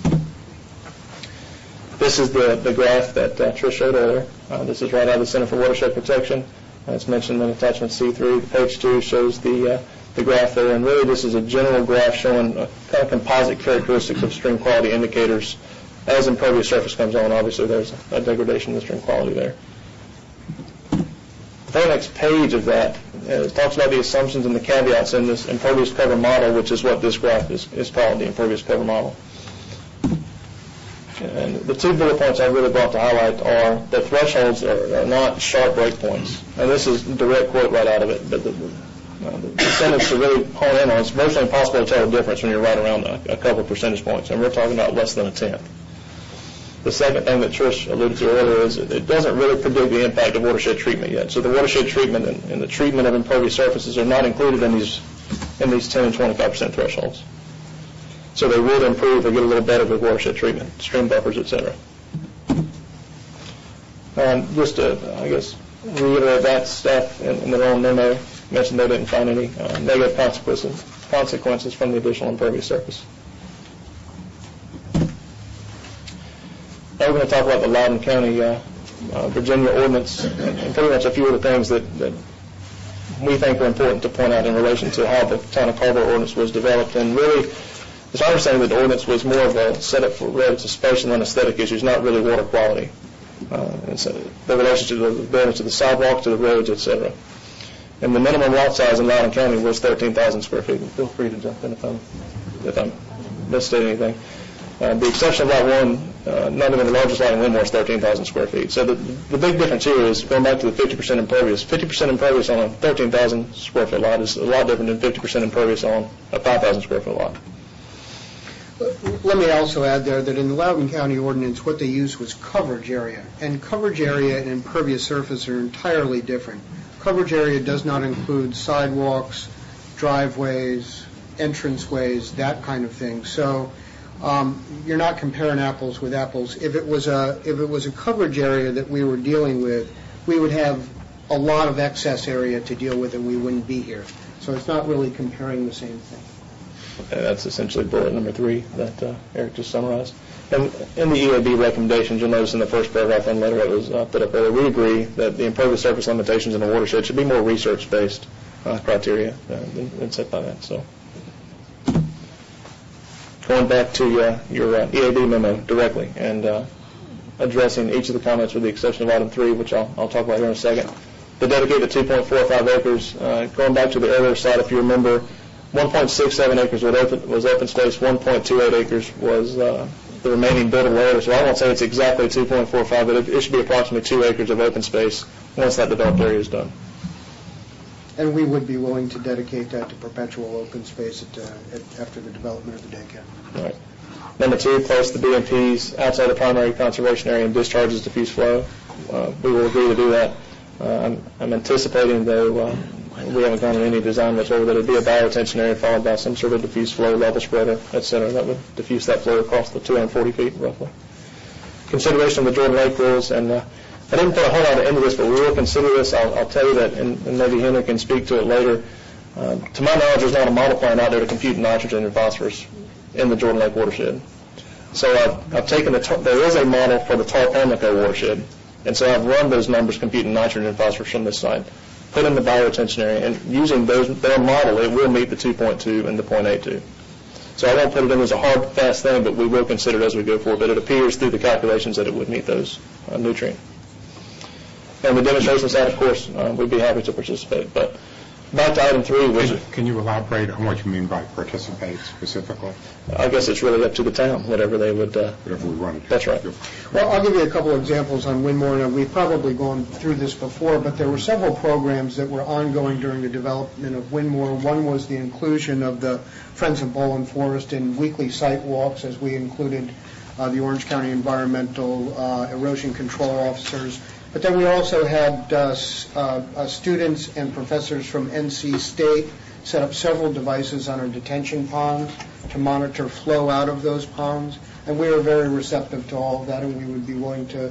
This is the graph that Trish showed earlier. This is right out of the Center for Watershed Protection. It's mentioned in attachment C3. Page 2 shows the graph there, and really this is a general graph showing kind of composite characteristics of stream quality indicators as impervious surface comes on. Obviously there's a degradation in the stream quality there. The very next page of that talks about the assumptions and the caveats in this impervious cover model, which is what this graph is called, the impervious cover model. And the 2 bullet points I really brought to highlight are the thresholds are not sharp breakpoints. And this is a direct quote right out of it, but the sentence to really hone in on, it's virtually impossible to tell the difference when you're right around a couple of percentage points, and we're talking about less than a tenth. The second thing that Trish alluded to earlier is it doesn't really predict the impact of watershed treatment yet. So the watershed treatment and the treatment of impervious surfaces are not included in these 10 and 25% thresholds. So they would improve or get a little better with watershed treatment, stream buffers, etc. Just to, I guess, reiterate that stuff in their own memo, mentioned they didn't find any negative consequences from the additional impervious surface. Now we're going to talk about the Loudoun County, Virginia ordinance, and pretty much a few of the things that we think are important to point out in relation to how the Town of Carrboro ordinance was developed. And really, it's our understanding that the ordinance was more of a setup for related to spatial and aesthetic issues, not really water quality. And so the relationship of the buildings to the sidewalk, to the roads, et cetera. And the minimum lot size in Loudoun County was 13,000 square feet. Feel free to jump in if I'm misstating anything. The exception of Lot 1, not even the largest lot in Winmore, is 13,000 square feet. So the big difference here is going back to the 50% impervious. 50% impervious on a 13,000 square foot lot is a lot different than 50% impervious on a 5,000 square foot lot. Let me also add there that in the Loudoun County ordinance, what they used was coverage area. And coverage area and impervious surface are entirely different. Coverage area does not include sidewalks, driveways, entranceways, that kind of thing. So you're not comparing apples with apples. If it was a coverage area that we were dealing with, we would have a lot of excess area to deal with and we wouldn't be here. So it's not really comparing the same thing. Okay, that's essentially bullet number 3 that Eric just summarized. And in the EAB recommendations, you'll notice in the first paragraph on the letter that was put up earlier, we agree that the impervious surface limitations in the watershed should be more research-based criteria than set by that. So, going back to your EAB memo directly and addressing each of the comments with the exception of item 3, which I'll talk about here in a second. The dedicated 2.45 acres, going back to the earlier slide, if you remember, 1.67 acres was open space, 1.28 acres was the remaining buildable area. So I won't say it's exactly 2.45, but it should be approximately 2 acres of open space once that developed area is done. And we would be willing to dedicate that to perpetual open space after the development of the daycare. All right. Number 2, place the BMPs outside the primary conservation area and discharges diffuse flow. We will agree to do that. I'm anticipating, though, we haven't gone in any design whatsoever, that it would be a bioretention area followed by some sort of diffuse flow level spreader, et cetera, that would diffuse that flow across the 240 feet roughly. Consideration of the Jordan Lake rules, and I didn't put a whole lot into this, but we will consider this. I'll tell you that, and maybe Henry can speak to it later. To my knowledge, there's not a model plan out there to compute nitrogen and phosphorus in the Jordan Lake watershed. So I've taken there is a model for the Tar-Pamlico watershed, and so I've run those numbers computing nitrogen and phosphorus from this site, put in the bioretention area, and using their model, it will meet the 2.2 and the 0.82. So I won't put it in as a hard, fast thing, but we will consider it as we go forward. But it appears through the calculations that it would meet those nutrient. And the demonstration side, of course, we'd be happy to participate. But back to item 3, which can you elaborate on what you mean by participate specifically? I guess it's really up to the town, whatever they would. Whatever we want to do. That's right. Well, I'll give you a couple of examples on Winmore, and we've probably gone through this before, but there were several programs that were ongoing during the development of Winmore. One was the inclusion of the Friends of Bowland Forest in weekly site walks, as we included the Orange County Environmental Erosion Control Officers. But then we also had students and professors from NC State set up several devices on our detention ponds to monitor flow out of those ponds, and we were very receptive to all of that, and we would be willing to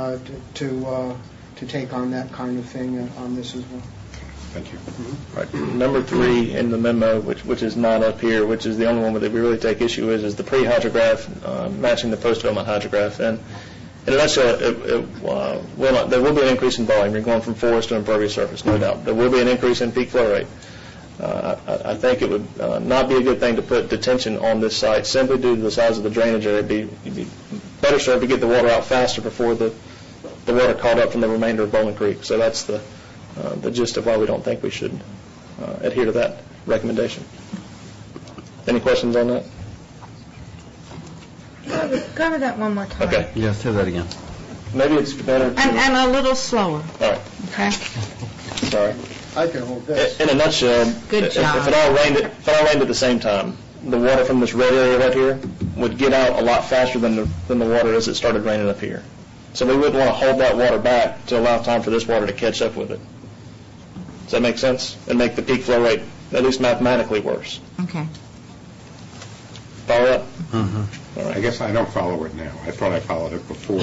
take on that kind of thing on this as well. Thank you. Right. Number 3 in the memo, which is not up here, which is the only one that we really take issue with, is the pre-hydrograph matching the post-development hydrograph. And in a nutshell, there will be an increase in volume. You're going from forest to impervious surface, no doubt. There will be an increase in peak flow rate. I think it would not be a good thing to put detention on this site simply due to the size of the drainage area. You'd be better served to get the water out faster before the water caught up from the remainder of Bowling Creek. So that's the gist of why we don't think we should adhere to that recommendation. Any questions on that? Go to that one more time. Okay. Yeah, say that again. Maybe it's better to... And a little slower. All right. Okay. Sorry. I can hold this. In a nutshell, Good job. If it all rained at the same time, the water from this red area right here would get out a lot faster than the water as it started raining up here. So we wouldn't want to hold that water back to allow time for this water to catch up with it. Does that make sense? And make the peak flow rate, at least mathematically, worse. Okay. Follow that? Mm-hmm. All right. I guess I don't follow it now. I thought I followed it before.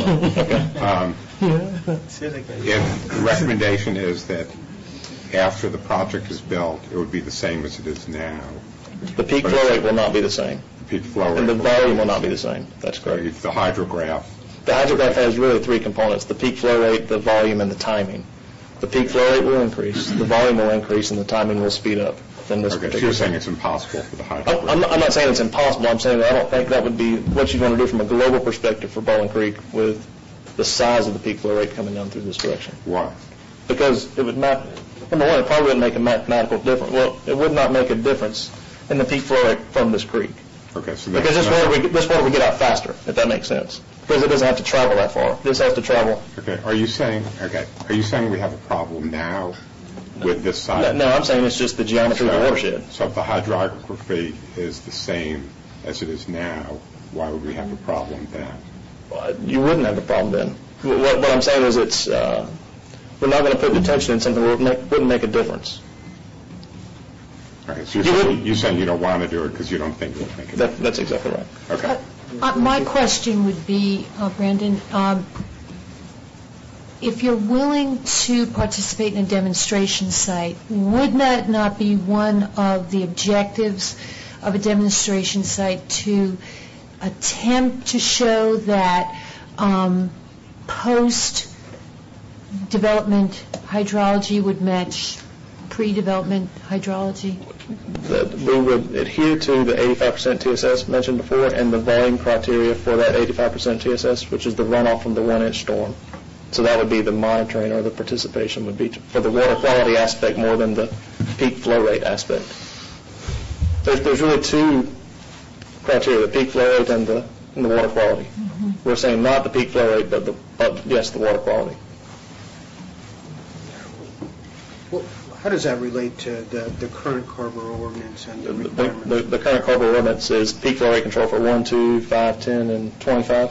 If the recommendation is that after the project is built, it would be the same as it is now. The peak flow rate will not be the same. The peak flow rate. And the volume will not be the same. That's correct. It's the hydrograph. The hydrograph has really 3 components: the peak flow rate, the volume, and the timing. the peak flow rate will increase, the volume will increase, and the timing will speed up. Than this Okay, so you're saying it's impossible for the hydro. I'm not saying it's impossible. I'm saying that I don't think that would be what you want to do from a global perspective for Bowling Creek with the size of the peak flow rate coming down through this direction. Why? Because it would number one, it probably wouldn't make a mathematical difference. Well, it would not make a difference in the peak flow rate from this creek. Okay, so because this water would get out faster, if that makes sense. Because it doesn't have to travel that far. This has to travel. Okay. Are you saying we have a problem now with this side? No, I'm saying it's just the geometry of the watershed. So if the hydrography is the same as it is now, why would we have a problem then? You wouldn't have a problem then. What I'm saying is it's we're not going to put detention in something that wouldn't make a difference. Okay, so you're saying you don't want to do it because you don't think it would make a difference. That's exactly right. Okay. My question would be, Brandon, if you're willing to participate in a demonstration site, would that not be one of the objectives of a demonstration site to attempt to show that post-development hydrology would match pre-development hydrology? That we would adhere to the 85% TSS mentioned before and the volume criteria for that 85% TSS, which is the runoff from the 1-inch storm. So that would be the monitoring or the participation would be for the water quality aspect more than the peak flow rate aspect. There's really two criteria, the peak flow rate and the water quality. Mm-hmm. We're saying not the peak flow rate, but yes, the water quality. Well, how does that relate to the current Carrboro ordinance and the requirements? The current Carrboro ordinance is peak flow rate control for 1, 2, 5, 10, and 25.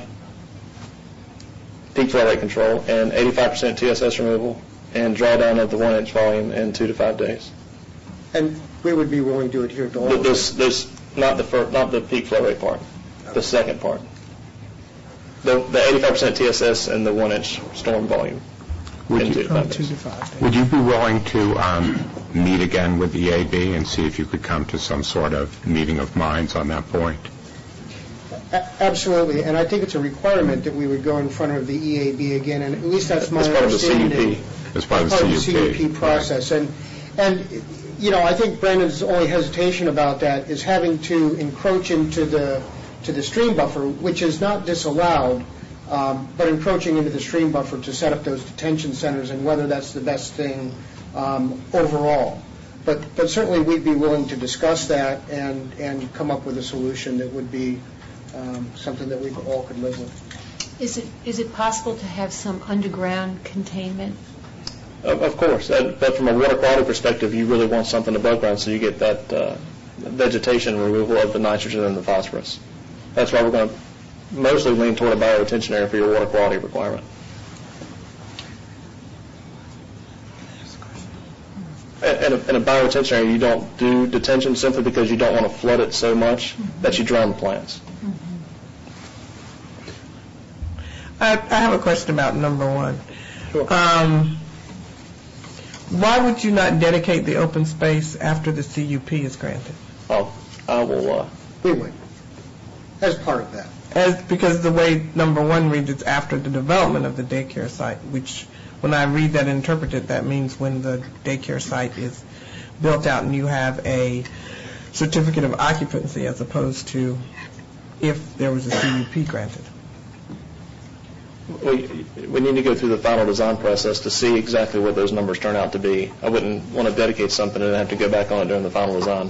Peak flow rate control and 85% TSS removal and drawdown of the 1-inch volume in 2 to 5 days. And we would be willing to adhere to all of this? There's not the peak flow rate part, the second part. The 85% TSS and the 1-inch storm volume. Would you be willing to meet again with the EAB and see if you could come to some sort of meeting of minds on that point? Absolutely, and I think it's a requirement that we would go in front of the EAB again, and at least that's my understanding. As part of the CUP process. And you know, I think Brandon's only hesitation about that is having to encroach into the stream buffer, which is not disallowed, but encroaching into the stream buffer to set up those detention centers and whether that's the best thing overall. But certainly we'd be willing to discuss that and come up with a solution that would be something that we all could live with. Is it possible to have some underground containment? Of course, but from a water quality perspective, you really want something above ground so you get that vegetation removal of the nitrogen and the phosphorus. That's why we're going to mostly lean toward a bioretention area for your water quality requirement. In a bioretention area, you don't do detention simply because you don't want to flood it so much that you drown the plants. I have a question about number one. Sure. Why would you not dedicate the open space after the CUP is granted? Oh, I will. We would, as part of that. Because the way number one reads, it's after the development of the daycare site, which when I read that and interpret it, that means when the daycare site is built out and you have a certificate of occupancy as opposed to if there was a CUP granted. We need to go through the final design process to see exactly what those numbers turn out to be. I wouldn't want to dedicate something and have to go back on it during the final design.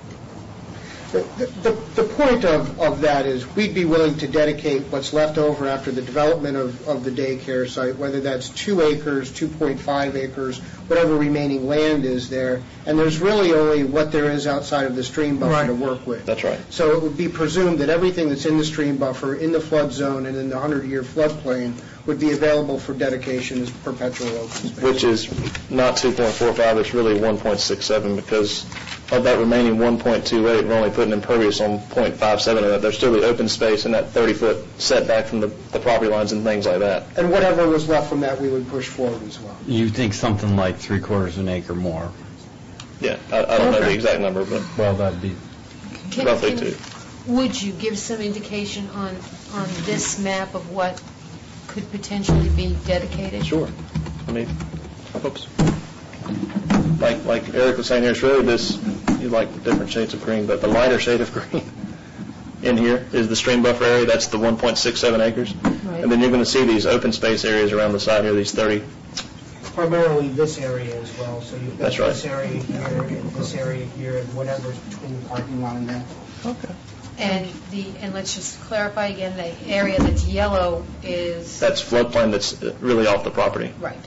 The point of that is we'd be willing to dedicate what's left over after the development of the daycare site, whether that's 2 acres, 2.5 acres, whatever remaining land is there, and there's really only what there is outside of the stream buffer to work with. That's right. So it would be presumed that everything that's in the stream buffer, in the flood zone, and in the 100-year floodplain would be available for dedication as perpetual open space. Which is not 2.45, it's really 1.67 because of that remaining 1.28, we're only putting impervious on 0.57 of that. There's still the open space and that 30-foot setback from the property lines and things like that. And whatever was left from that, we would push forward as well. You think something like 3/4 an acre more? Yeah, I don't know the exact number, but that'd be roughly 2. Would you give some indication on this map of what could potentially be dedicated? Sure. I mean, Oops. Like Eric was saying here, it's really this, you like the different shades of green, but the lighter shade of green in here is the stream buffer area. That's the 1.67 acres. Right. And then you're going to see these open space areas around the side here, these 30. Primarily this area as well, so you've got That's right. this area here and this area here and whatever's between the parking lot and that. Okay. And let's just clarify again, the area that's yellow is... That's floodplain that's really off the property. Right.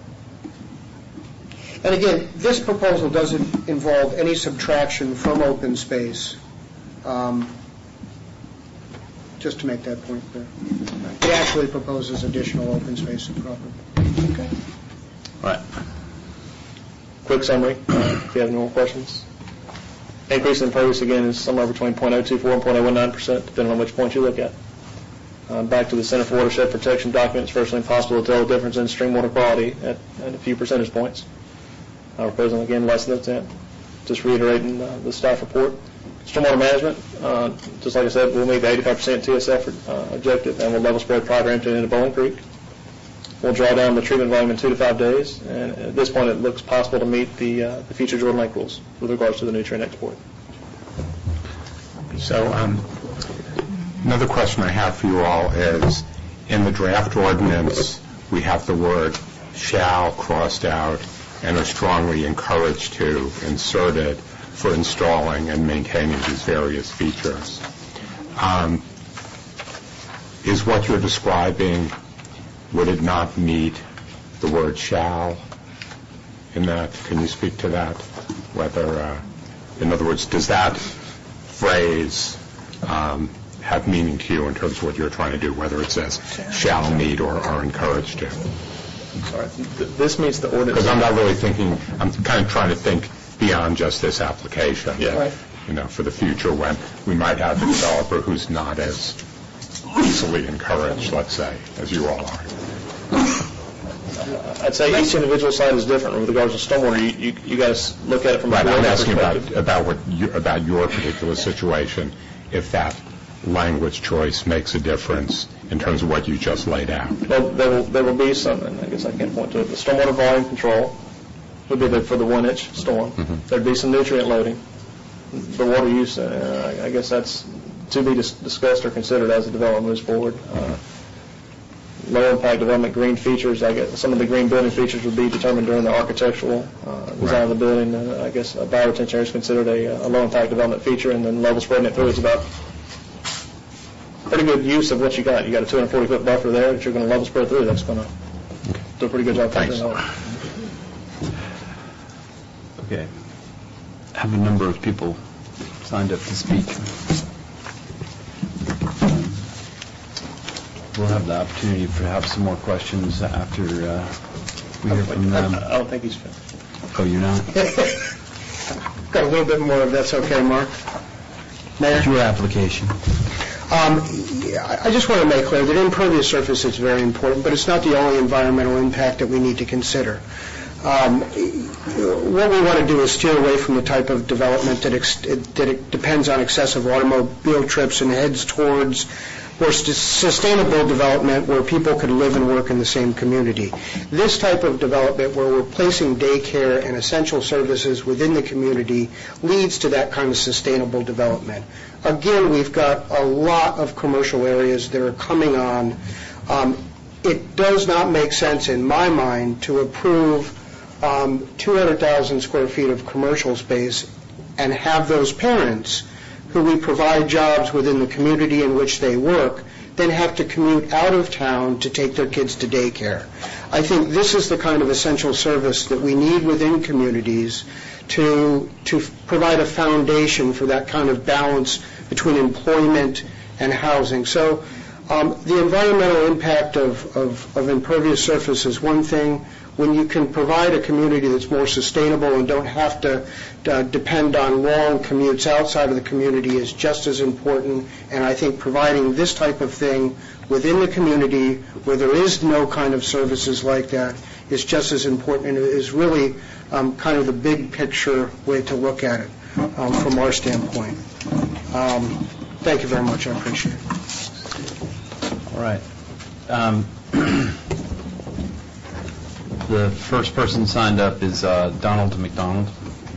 And again, this proposal doesn't involve any subtraction from open space, just to make that point clear. It actually proposes additional open space in property. Okay. All right. Quick summary, if you have any more questions. Increase in impervious, again, is somewhere between 0.024 and 0.019%, depending on which point you look at. Back to the Center for Watershed Protection document, it's virtually impossible to tell the difference in stream water quality at a few percentage points. We're proposing, again, less than that. Just reiterating the staff report. Stormwater management, just like I said, we'll meet the 85% TSF objective, and we'll level spread prior entry into Bowling Creek. We'll draw down the treatment volume in 2 to 5 days, and at this point it looks possible to meet the future Jordan Lake rules with regards to the nutrient export. So another question I have for you all is, in the draft ordinance, we have the word shall crossed out and are strongly encouraged to insert it for installing and maintaining these various features. Is what you're describing, would it not meet the word shall in that? Can you speak to that? Whether, in other words, does that phrase have meaning to you in terms of what you're trying to do, whether it says shall meet or are encouraged to? Sorry, this meets the ordinance. Because I'm not really thinking, I'm kind of trying to think beyond just this application. Yeah. Right. You know, for the future when we might have a developer who's not as easily encouraged, let's say, as you all are. I'd say each individual site is different with regards to stormwater. You guys look at it from a I'm asking perspective. about your particular situation, if that language choice makes a difference in terms of what you just laid out. Well, there will be some, and I guess I can't point to it. The stormwater volume control would be for the 1-inch storm. Mm-hmm. There'd be some nutrient loading. The water use, I guess that's to be discussed or considered as the development moves forward. Low impact development green features, I guess some of the green building features would be determined during the architectural design of the building. I guess a bioretention area is considered a low impact development feature, and then level spreading it through is about pretty good use of what you got. You got a 240-foot buffer there that you're going to level spread through. That's going to do a pretty good job. Thanks. Okay. I have a number of people signed up to speak. We'll have the opportunity to have some more questions after we hear from them. I don't think he's finished. Oh, you're not? Got a little bit more if that's okay, Mark. Mayor? Your application. I just want to make clear that impervious surface is very important, but it's not the only environmental impact that we need to consider. What we want to do is steer away from the type of development that depends on excessive automobile trips and heads towards more sustainable development where people could live and work in the same community. This type of development where we're placing daycare and essential services within the community leads to that kind of sustainable development. Again, we've got a lot of commercial areas that are coming on. It does not make sense in my mind to approve 200,000 square feet of commercial space and have those parents who we provide jobs within the community in which they work then have to commute out of town to take their kids to daycare. I think this is the kind of essential service that we need within communities to provide a foundation for that kind of balance between employment and housing. So the environmental impact of impervious surface is one thing. When you can provide a community that's more sustainable and don't have to depend on long commutes outside of the community is just as important. And I think providing this type of thing within the community where there is no kind of services like that is just as important, and it is really kind of the big picture way to look at it from our standpoint. Thank you very much. I appreciate it. All right. The first person signed up is Donald McDonald.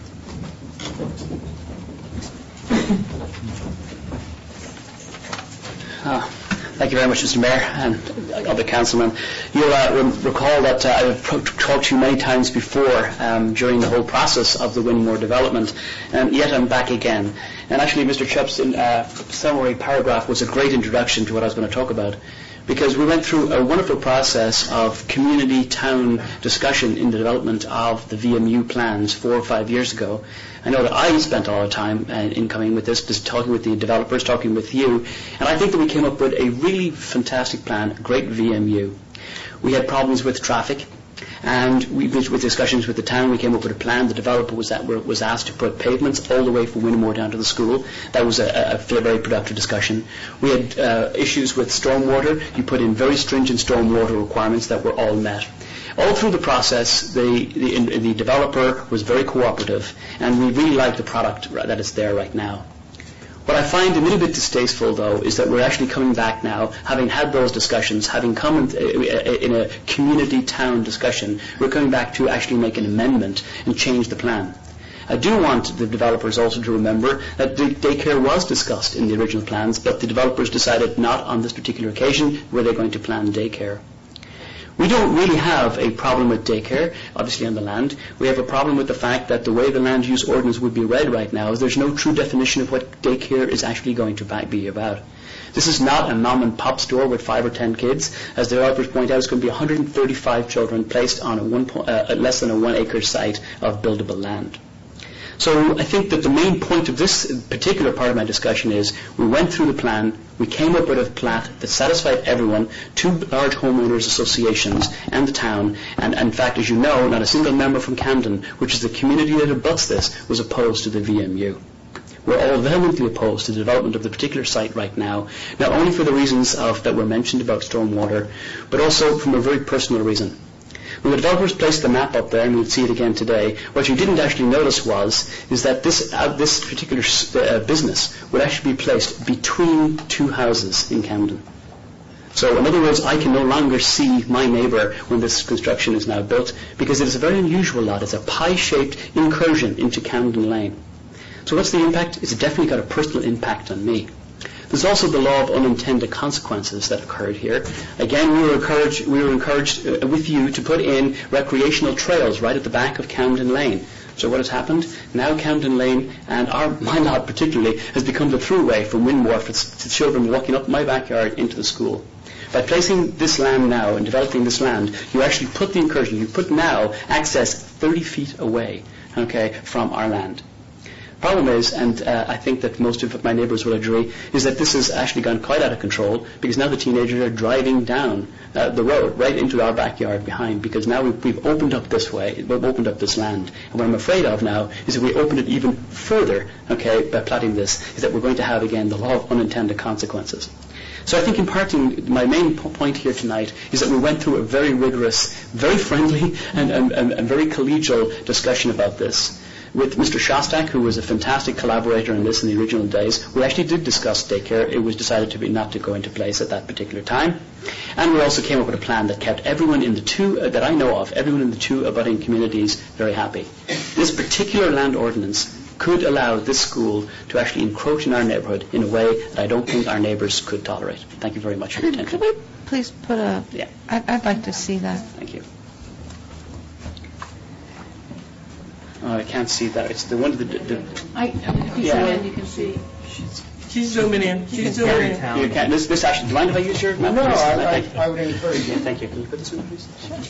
Thank you very much, Mr. Mayor and other councilmen. You'll recall that I've talked to you many times before during the whole process of the Winmore development, and yet I'm back again. And actually, Mr. Chubb's summary paragraph was a great introduction to what I was going to talk about, because we went through a wonderful process of community-town discussion in the development of the VMU plans 4 or 5 years ago. I know that I spent a lot of time in coming with this, just talking with the developers, talking with you, and I think that we came up with a really fantastic plan, a great VMU. We had problems with traffic, and with discussions with the town, we came up with a plan. The developer was asked to put pavements all the way from Winmore down to the school. That was a very productive discussion. We had issues with stormwater. You put in very stringent stormwater requirements that were all met. All through the process, the developer was very cooperative, and we really like the product that is there right now. What I find a little bit distasteful, though, is that we're actually coming back now, having had those discussions, having come in a community town discussion, we're coming back to actually make an amendment and change the plan. I do want the developers also to remember that daycare was discussed in the original plans, but the developers decided not on this particular occasion were they going to plan daycare. We don't really have a problem with daycare, obviously, on the land. We have a problem with the fact that the way the land use ordinance would be read right now is there's no true definition of what daycare is actually going to be about. This is not a mom-and-pop store with 5 or 10 kids. As the developers point out, it's going to be 135 children placed on less than a 1-acre site of buildable land. So I think that the main point of this particular part of my discussion is we went through the plan, we came up with a plat that satisfied everyone, 2 large homeowners associations and the town, and in fact, as you know, not a single member from Camden, which is the community that abuts this, was opposed to the VMU. We're all vehemently opposed to the development of the particular site right now, not only for the reasons that were mentioned about stormwater, but also from a very personal reason. When the developers placed the map up there, and we'll see it again today, what you didn't actually notice is that this particular business would actually be placed between 2 houses in Camden. So in other words, I can no longer see my neighbour when this construction is now built, because it is a very unusual lot. It's a pie-shaped incursion into Camden Lane. So what's the impact? It's definitely got a personal impact on me. There's also the law of unintended consequences that occurred here. Again, we were encouraged with you to put in recreational trails right at the back of Camden Lane. So what has happened? Now Camden Lane, and my lot particularly, has become the throughway from Winmore for children walking up my backyard into the school. By placing this land now and developing this land, you actually put the incursion, you put now access 30 feet away, from our land. Problem is, and I think that most of my neighbours will agree, is that this has actually gone quite out of control, because now the teenagers are driving down the road right into our backyard behind, because now we've opened up this way, we've opened up this land. And what I'm afraid of now is that we open it even further, by plotting this, is that we're going to have, again, the law of unintended consequences. So I think in parting, my main point here tonight is that we went through a very rigorous, very friendly, and very collegial discussion about this. With Mr. Shostak, who was a fantastic collaborator in this in the original days, we actually did discuss daycare. It was decided not to go into place at that particular time. And we also came up with a plan that kept everyone in the 2, that I know of, everyone in the 2 abutting communities very happy. This particular land ordinance could allow this school to actually encroach in our neighbourhood in a way that I don't think our neighbours could tolerate. Thank you very much for your attention. Could we please put a... Yeah. I'd like to see that. Thank you. I can't see that. It's the one that you can see. She's zooming in. She's zooming in. You can't. This actually. Do you mind if I use your map? No, I would encourage you. Thank you. Can you put this one, please?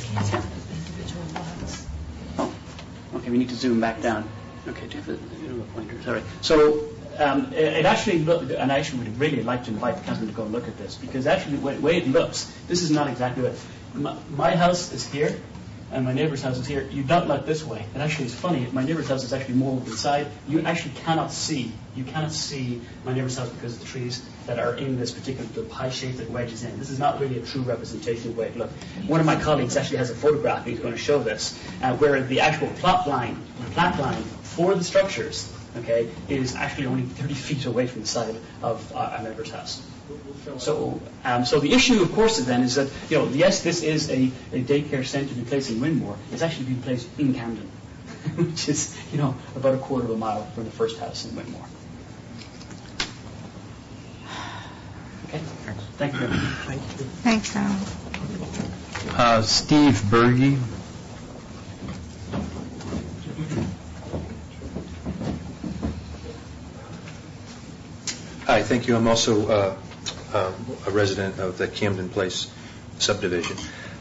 Oh, okay. We need to zoom back down. Okay. Do you have a pointer? Sorry. So it actually looked, and I actually would really like to invite the councilman to go and look at this, because actually the way it looks, this is not exactly it. My house is here. And my neighbour's house is here. You don't look this way. And actually, it's funny. My neighbour's house is actually more inside. You actually cannot see. You cannot see my neighbour's house because of the trees that are in this particular pie shape that wedges in. This is not really a true representation of the way it looks. One of my colleagues actually has a photograph. He's going to show this, where the actual plat line for the structures, is actually only 30 feet away from the side of our neighbour's house. So the issue, of course, then is that, yes, this is a daycare center to be placed in Wynmore. It's actually being placed in Camden, which is, about a quarter of a mile from the first house in Wynmore. Okay. Thank you very much. Thank you. Thanks, Alan. Steve Berge. Hi, thank you. I'm also a resident of the Camden Place subdivision.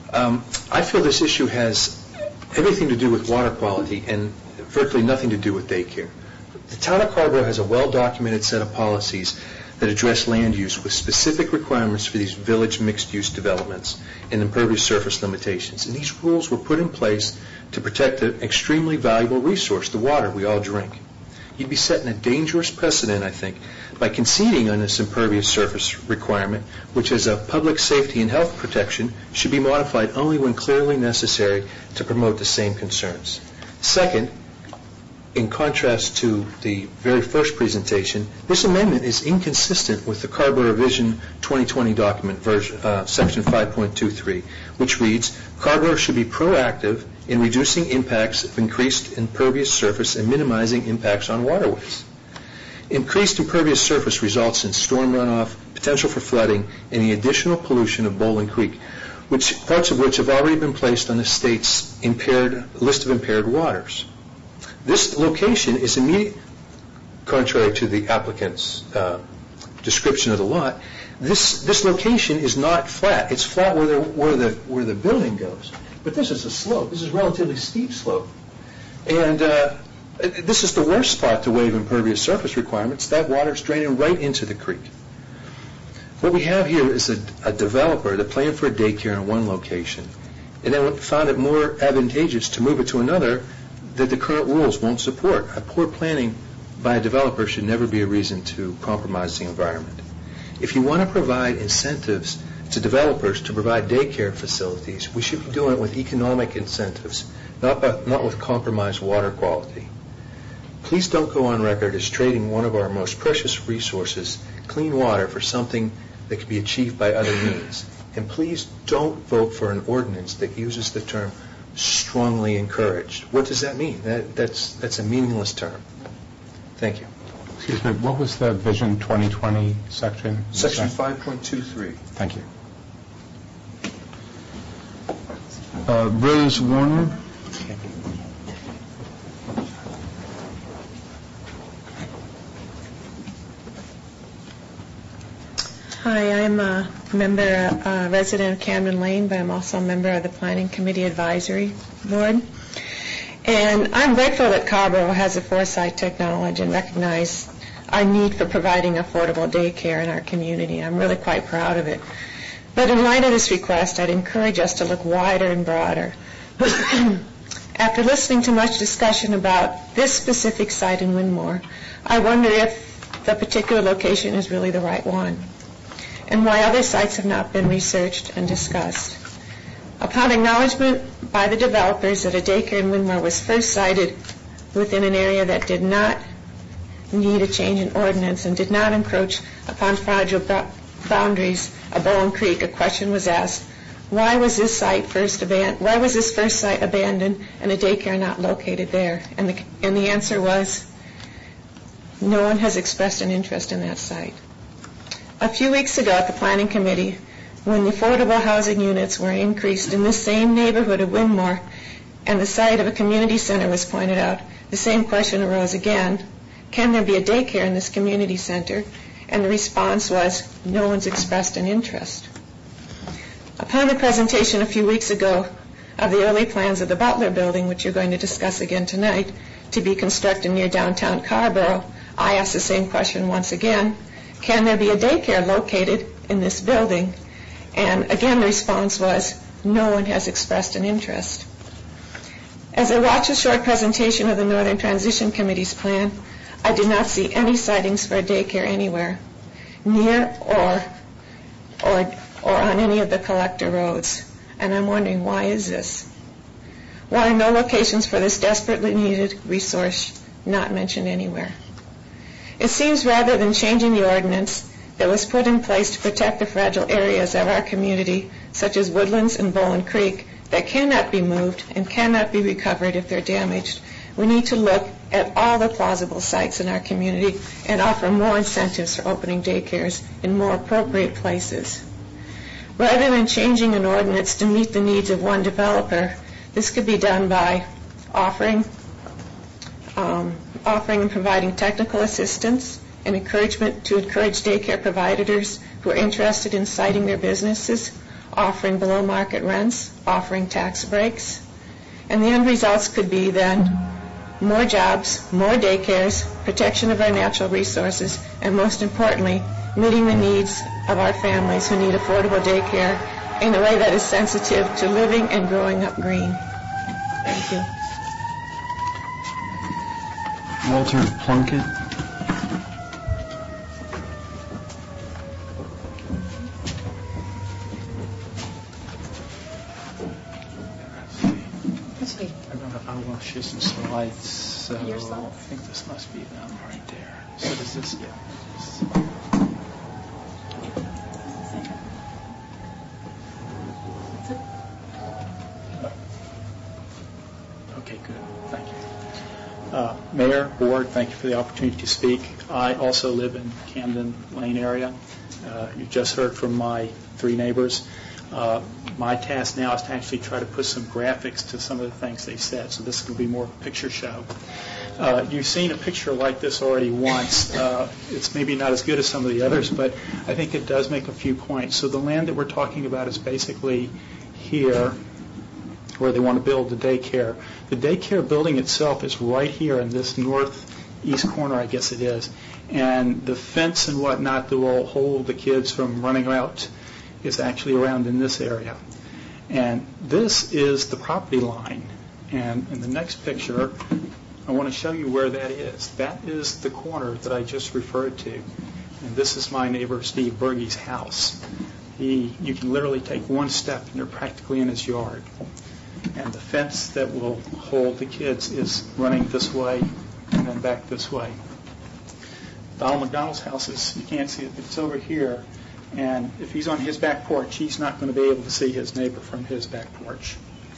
I feel this issue has everything to do with water quality and virtually nothing to do with daycare. The town of Carrboro has a well-documented set of policies that address land use with specific requirements for these village mixed-use developments and impervious surface limitations. And these rules were put in place to protect an extremely valuable resource, the water we all drink. You'd be setting a dangerous precedent, I think, by conceding on this impervious surface requirement, which as a public safety and health protection should be modified only when clearly necessary to promote the same concerns. Second, in contrast to the very first presentation, this amendment is inconsistent with the Carrboro Vision 2020 document version, section 5.23, which reads, Carrboro should be proactive in reducing impacts of increased impervious surface and minimizing impacts on waterways. Increased impervious surface results in storm runoff, potential for flooding, and the additional pollution of Bowling Creek, parts of which have already been placed on the state's list of impaired waters. This location is immediately contrary to the applicant's description of the lot. This location is not flat. It's flat where the building goes. But this is a slope. This is a relatively steep slope. And this is the worst spot to waive impervious surface requirements. That water is draining right into the creek. What we have here is a developer that planned for a daycare in one location and then found it more advantageous to move it to another that the current rules won't support. A poor planning by a developer should never be a reason to compromise the environment. If you want to provide incentives to developers to provide daycare facilities, we should be doing it with economic incentives, not with compromised water quality. Please don't go on record as trading one of our most precious resources, clean water, for something that can be achieved by other means. And please don't vote for an ordinance that uses the term strongly encouraged. What does that mean? That's a meaningless term. Thank you. Excuse me, what was the Vision 2020 section? Section 5.23. Thank you. Rose Warner. Hi, I'm a resident of Camden Lane, but I'm also a member of the Planning Committee Advisory Board. And I'm grateful that Carrboro has the foresight to acknowledge and recognize our need for providing affordable daycare in our community. I'm really quite proud of it. But in light of this request, I'd encourage us to look wider and broader. After listening to much discussion about this specific site in Wynmore, I wonder if the particular location is really the right one, and why other sites have not been researched and discussed. Upon acknowledgement by the developers that a daycare in Wynmore was first sited within an area that did not need a change in ordinance and did not encroach upon fragile boundaries of Bowling Creek, a question was asked, why was this first site abandoned and a daycare not located there? And the answer was, no one has expressed an interest in that site. A few weeks ago at the Planning Committee, when the affordable housing units were increased in this same neighborhood of Wynmore and the site of a community center was pointed out, the same question arose again, can there be a daycare in this community center? And the response was, no one's expressed an interest. Upon the presentation a few weeks ago of the early plans of the Butler Building, which you're going to discuss again tonight, to be constructed near downtown Carrboro, I asked the same question once again, can there be a daycare located in this building? And again the response was, no one has expressed an interest. As I watched a short presentation of the Northern Transition Committee's plan, I did not see any sightings for a daycare anywhere, near or on any of the collector roads. And I'm wondering, why is this? Why are no locations for this desperately needed resource not mentioned anywhere? It seems rather than changing the ordinance that was put in place to protect the fragile areas of our community, such as woodlands and Bowling Creek, that cannot be moved and cannot be recovered if they're damaged. We need to look at all the plausible sites in our community and offer more incentives for opening daycares in more appropriate places. Rather than changing an ordinance to meet the needs of one developer, this could be done by offering and providing technical assistance and encouragement to encourage daycare providers who are interested in siting their businesses, offering below market rents, offering tax breaks. And the end results could be then more jobs, more daycares, protection of our natural resources, and most importantly, meeting the needs of our families who need affordable daycare in a way that is sensitive to living and growing up green. Thank you. Walter Plunkett. I don't know if I want to show some slides, so I think this must be them right there. So does this, Okay, good. Thank you. Mayor, Board, thank you for the opportunity to speak. I also live in Camden Lane area. You just heard from my three neighbors. My task now is to actually try to put some graphics to some of the things they said, so this will be more of a picture show. You've seen a picture like this already once. It's maybe not as good as some of the others, but I think it does make a few points. So the land that we're talking about is basically here, where they want to build the daycare. The daycare building itself is right here in this northeast corner, I guess it is, and the fence and whatnot that will hold the kids from running out is actually around in this area. And this is the property line. And in the next picture, I want to show you where that is. That is the corner that I just referred to. And this is my neighbor Steve Berge's house. You can literally take one step and you're practically in his yard. And the fence that will hold the kids is running this way and then back this way. Donald McDonald's house is, you can't see it, but it's over here. And if he's on his back porch, he's not going to be able to see his neighbor from his back porch.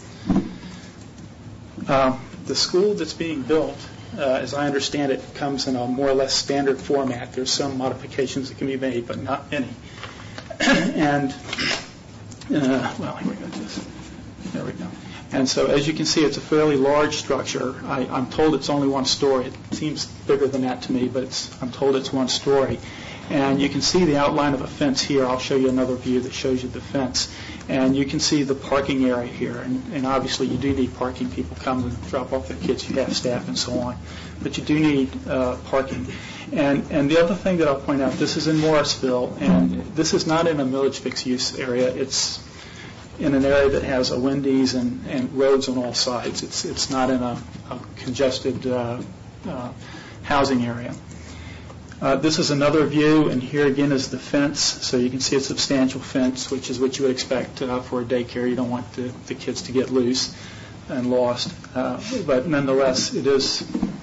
The school that's being built, as I understand it, comes in a more or less standard format. There's some modifications that can be made, but not many. And, well, here we go. There we go. And so, as you can see, it's a fairly large structure. I'm told it's only one story. It seems bigger than that to me, but I'm told it's one story. And you can see the outline of a fence here. I'll show you another view that shows you the fence. And you can see the parking area here. And obviously you do need parking. People come and drop off their kids. You have staff and so on. But you do need parking. And the other thing that I'll point out, this is in Morrisville. And this is not in a millage fixed use area. It's in an area that has a Wendy's and roads on all sides. It's not in a congested housing area. This is another view, and here again is the fence. So you can see a substantial fence, which is what you would expect for a daycare. You don't want the kids to get loose and lost. But nonetheless, it is.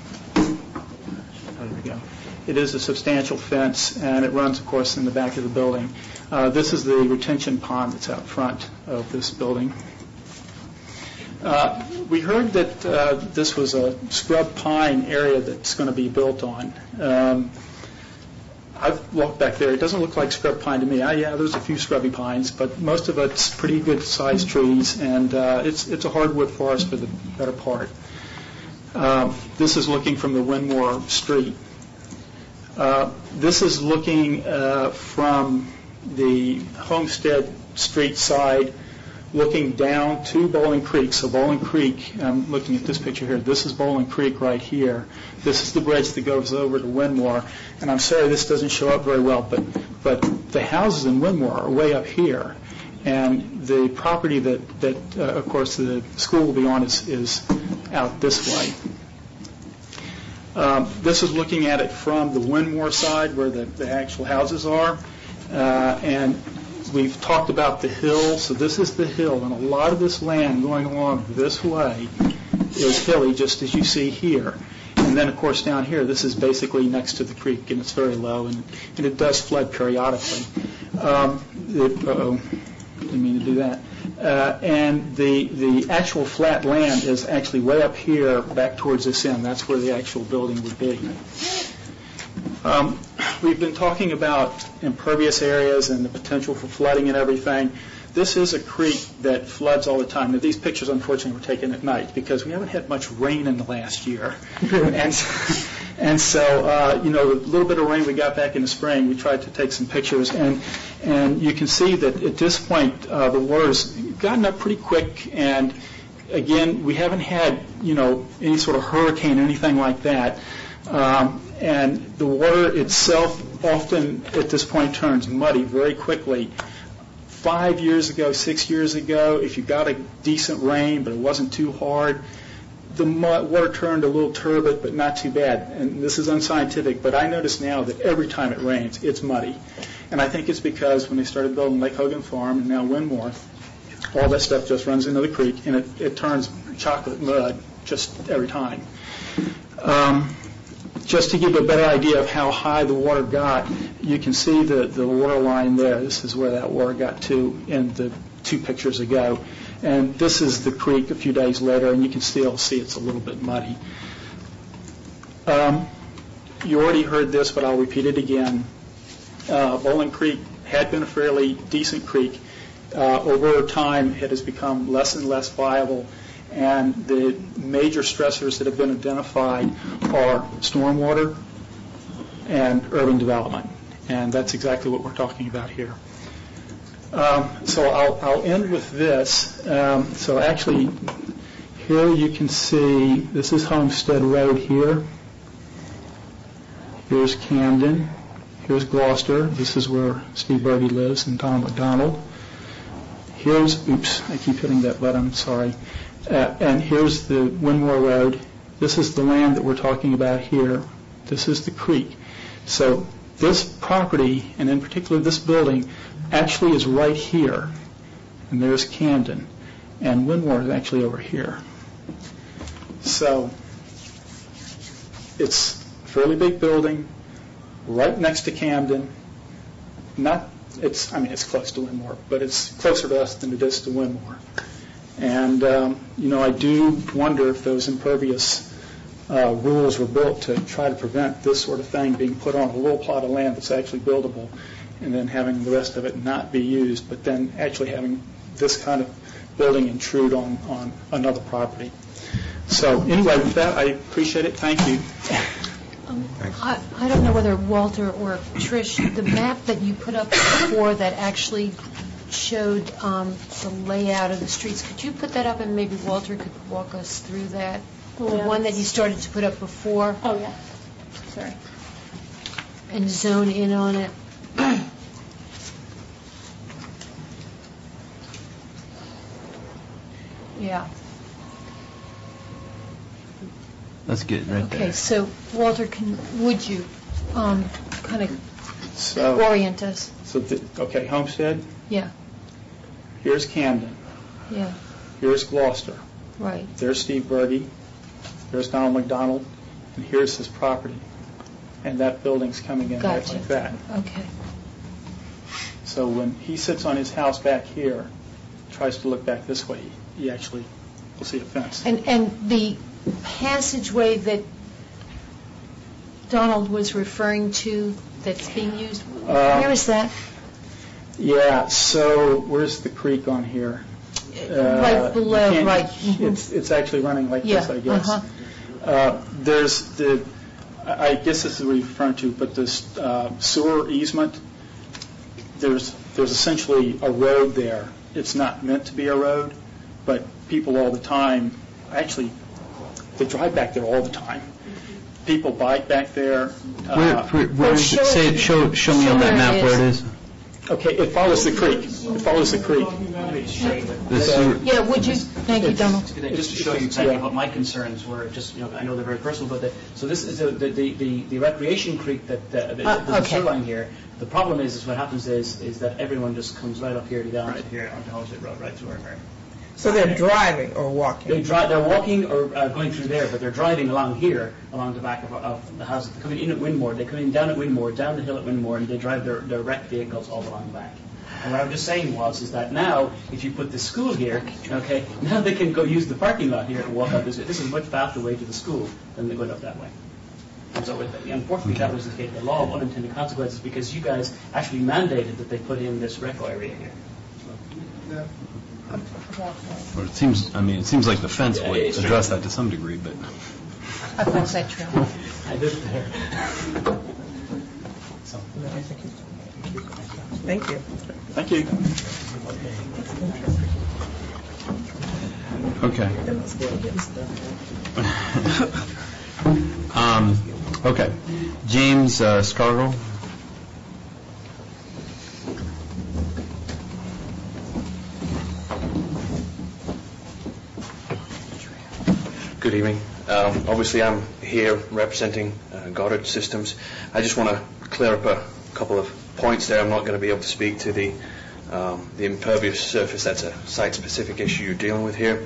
There we go. It is a substantial fence, and it runs, of course, in the back of the building. This is the retention pond that's out front of this building. We heard that this was a scrub pine area that's going to be built on. I've walked back there. It doesn't look like scrub pine to me. Yeah, there's a few scrubby pines, but most of it's pretty good sized trees, and it's a hardwood forest for the better part. This is looking from the Winmore Street. This is looking from the Homestead Street side, looking down to Bowling Creek. So Bowling Creek, I'm looking at this picture here. This is Bowling Creek right here. This is the bridge that goes over to Winmore. And I'm sorry this doesn't show up very well, but the houses in Winmore are way up here. And the property that of course, the school will be on is out this way. This is looking at it from the Winmore side where the actual houses are. And we've talked about the hill. So this is the hill. And a lot of this land going along this way is hilly, just as you see here. And then, of course, down here, this is basically next to the creek, and it's very low, and it does flood periodically. Didn't mean to do that. And the actual flat land is actually way up here, back towards this end. That's where the actual building would be. We've been talking about impervious areas and the potential for flooding and everything. This is a creek that floods all the time. Now, these pictures, unfortunately, were taken at night because we haven't had much rain in the last year. And so, the little bit of rain we got back in the spring, we tried to take some pictures. And you can see that at this point, the water's gotten up pretty quick. And, again, we haven't had, any sort of hurricane or anything like that. And the water itself often, at this point, turns muddy very quickly. 5 years ago, 6 years ago, if you got a decent rain, but it wasn't too hard, the water turned a little turbid, but not too bad. And this is unscientific, but I notice now that every time it rains, it's muddy. And I think it's because when they started building Lake Hogan Farm and now Windmore, all that stuff just runs into the creek, and it turns chocolate mud just every time. Just to give you a better idea of how high the water got, you can see the water line there. This is where that water got to in the 2 pictures ago. And this is the creek a few days later, and you can still see it's a little bit muddy. You already heard this, but I'll repeat it again. Bowling Creek had been a fairly decent creek. Over time, it has become less and less viable. And the major stressors that have been identified are stormwater and urban development. And that's exactly what we're talking about here. So I'll end with this. So actually, here you can see, this is Homestead Road here. Here's Camden. Here's Gloucester. This is where Steve Berge lives and Tom McDonald. Here's, I keep hitting that button, sorry. And here's the Windmore Road. This is the land that we're talking about here. This is the creek. So this property, and in particular this building, actually is right here. And there's Camden. And Windmore is actually over here. So it's a fairly big building, right next to Camden. It's close to Windmore, but it's closer to us than it is to Windmore. And, I do wonder if those impervious rules were built to try to prevent this sort of thing being put on a little plot of land that's actually buildable and then having the rest of it not be used, but then actually having this kind of building intrude on another property. So anyway, with that, I appreciate it. Thank you. I don't know whether Walter or Trish, the map that you put up before that actually showed the layout of the streets, could you put that up and maybe Walter could walk us through that? The one that you started to put up before? Oh, yeah. Sorry. And zone in on it. Yeah. That's good, right there. Okay, so Walter, would you kind of orient us? Okay, Homestead. Yeah. Here's Camden. Yeah. Here's Gloucester. Right. There's Steve Berge. There's Donald McDonald. And here's his property. And that building's coming in right like that. Okay. So when he sits on his house back here, tries to look back this way, he actually will see a fence. And the passageway that Donald was referring to that's being used, where is that? Yeah, so where's the creek on here? Right below, right. It's actually running like this, I guess. There's the, I guess this is what you're referring to, but this sewer easement, there's essentially a road there. It's not meant to be a road, but people all the time, actually, they drive back there all the time. People bike back there. Where is it? Show me on that map where it is. Okay, it follows the creek. It follows the creek. Yeah, would you? Thank you, Donald. Just to show you exactly what my concerns were, just, I know they're very personal, but so this is the recreation creek that there's a sewer line here. The problem is what happens is that everyone just comes right up here to down to here onto Homestead Road, right through our area. So they're driving or walking? They're walking or going through there, but they're driving along here, along the back of the house. They're coming in at Windmore, they're coming down at Windmore, down the hill at Windmore, and they drive their wrecked vehicles all along the back. And what I was just saying is that now, if you put the school here, okay, now they can go use the parking lot here and walk up this way. This is a much faster way to the school than going up that way. And so, unfortunately, that was the law of unintended consequences because you guys actually mandated that they put in this reco area here. Well, it seems like the fence would address that to some degree, but. I think that's true. I lived there. Thank you. Thank you. Okay. Okay. James Scargill. Good evening. Obviously, I'm here representing Goddard Systems. I just want to clear up a couple of points there. I'm not going to be able to speak to the impervious surface. That's a site-specific issue you're dealing with here.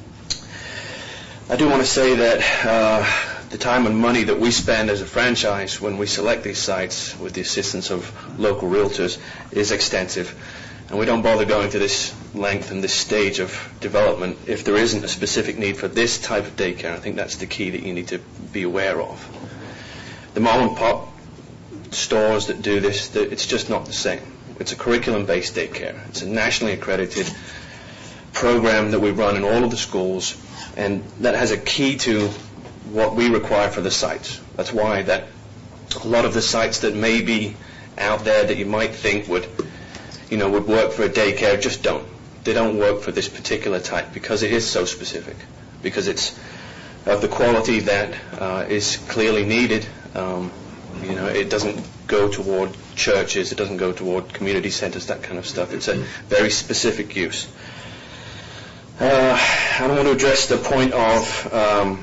I do want to say that the time and money that we spend as a franchise when we select these sites with the assistance of local realtors is extensive. And we don't bother going to this length and this stage of development if there isn't a specific need for this type of daycare. I think that's the key that you need to be aware of. The mom and pop stores that do this, it's just not the same. It's a curriculum-based daycare. It's a nationally accredited program that we run in all of the schools, and that has a key to what we require for the sites. That's why that a lot of the sites that may be out there that you might think would work for a daycare just don't. They don't work for this particular type because it is so specific, because it's of the quality that is clearly needed. It doesn't go toward churches, it doesn't go toward community centers, that kind of stuff. It's a very specific use. I want to address the point of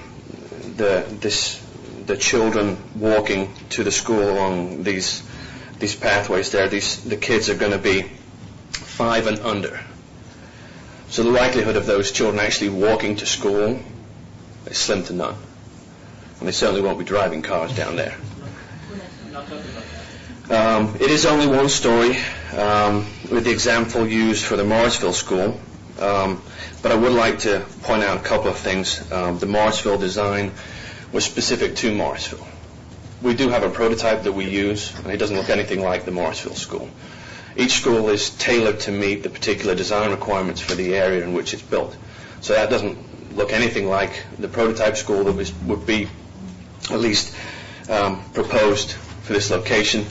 the children walking to the school along these pathways there. The kids are going to be 5 and under. So the likelihood of those children actually walking to school is slim to none. And they certainly won't be driving cars down there. It is only one story with the example used for the Morrisville school. But I would like to point out a couple of things. The Morrisville design was specific to Morrisville. We do have a prototype that we use, and it doesn't look anything like the Morrisville school. Each school is tailored to meet the particular design requirements for the area in which it's built. So that doesn't look anything like the prototype school that would be at least proposed for this location.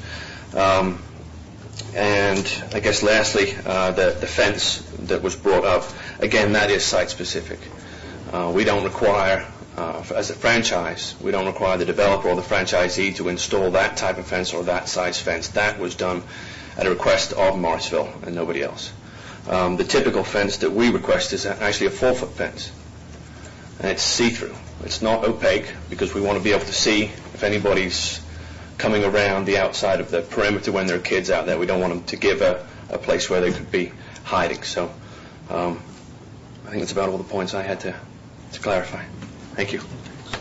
And I guess lastly, the fence that was brought up, again, that is site-specific. We don't require, as a franchise, we don't require the developer or the franchisee to install that type of fence or that size fence. That was done at a request of Morrisville and nobody else. The typical fence that we request is actually a 4-foot fence. And it's see-through. It's not opaque because we want to be able to see if anybody's coming around the outside of the perimeter when there are kids out there. We don't want them to give a place where they could be hiding. So I think that's about all the points I had to clarify. Thank you.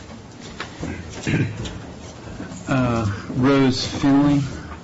Rose Finley.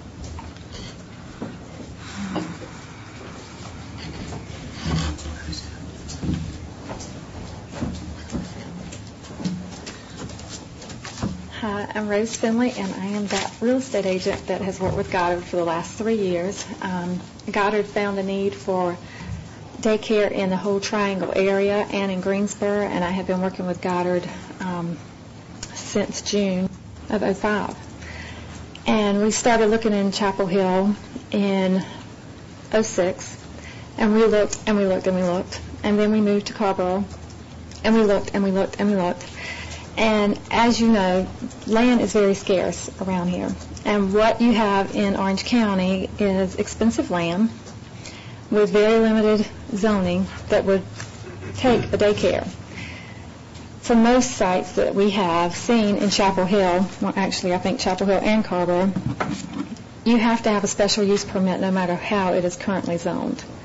Hi, I'm Rose Finley, and I am that real estate agent that has worked with Goddard for the last 3 years. Goddard found a need for daycare in the whole Triangle area and in Greensboro, and I have been working with Goddard since June of 2005. And we started looking in Chapel Hill in 2006, and we looked and we looked and we looked, and then we moved to Carborough, and we looked and we looked and we looked. And as you know, land is very scarce around here. And what you have in Orange County is expensive land with very limited zoning that would take a daycare. For most sites that we have seen in Chapel Hill, well, actually I think Chapel Hill and Carborough, you have to have a special use permit no matter how it is currently zoned.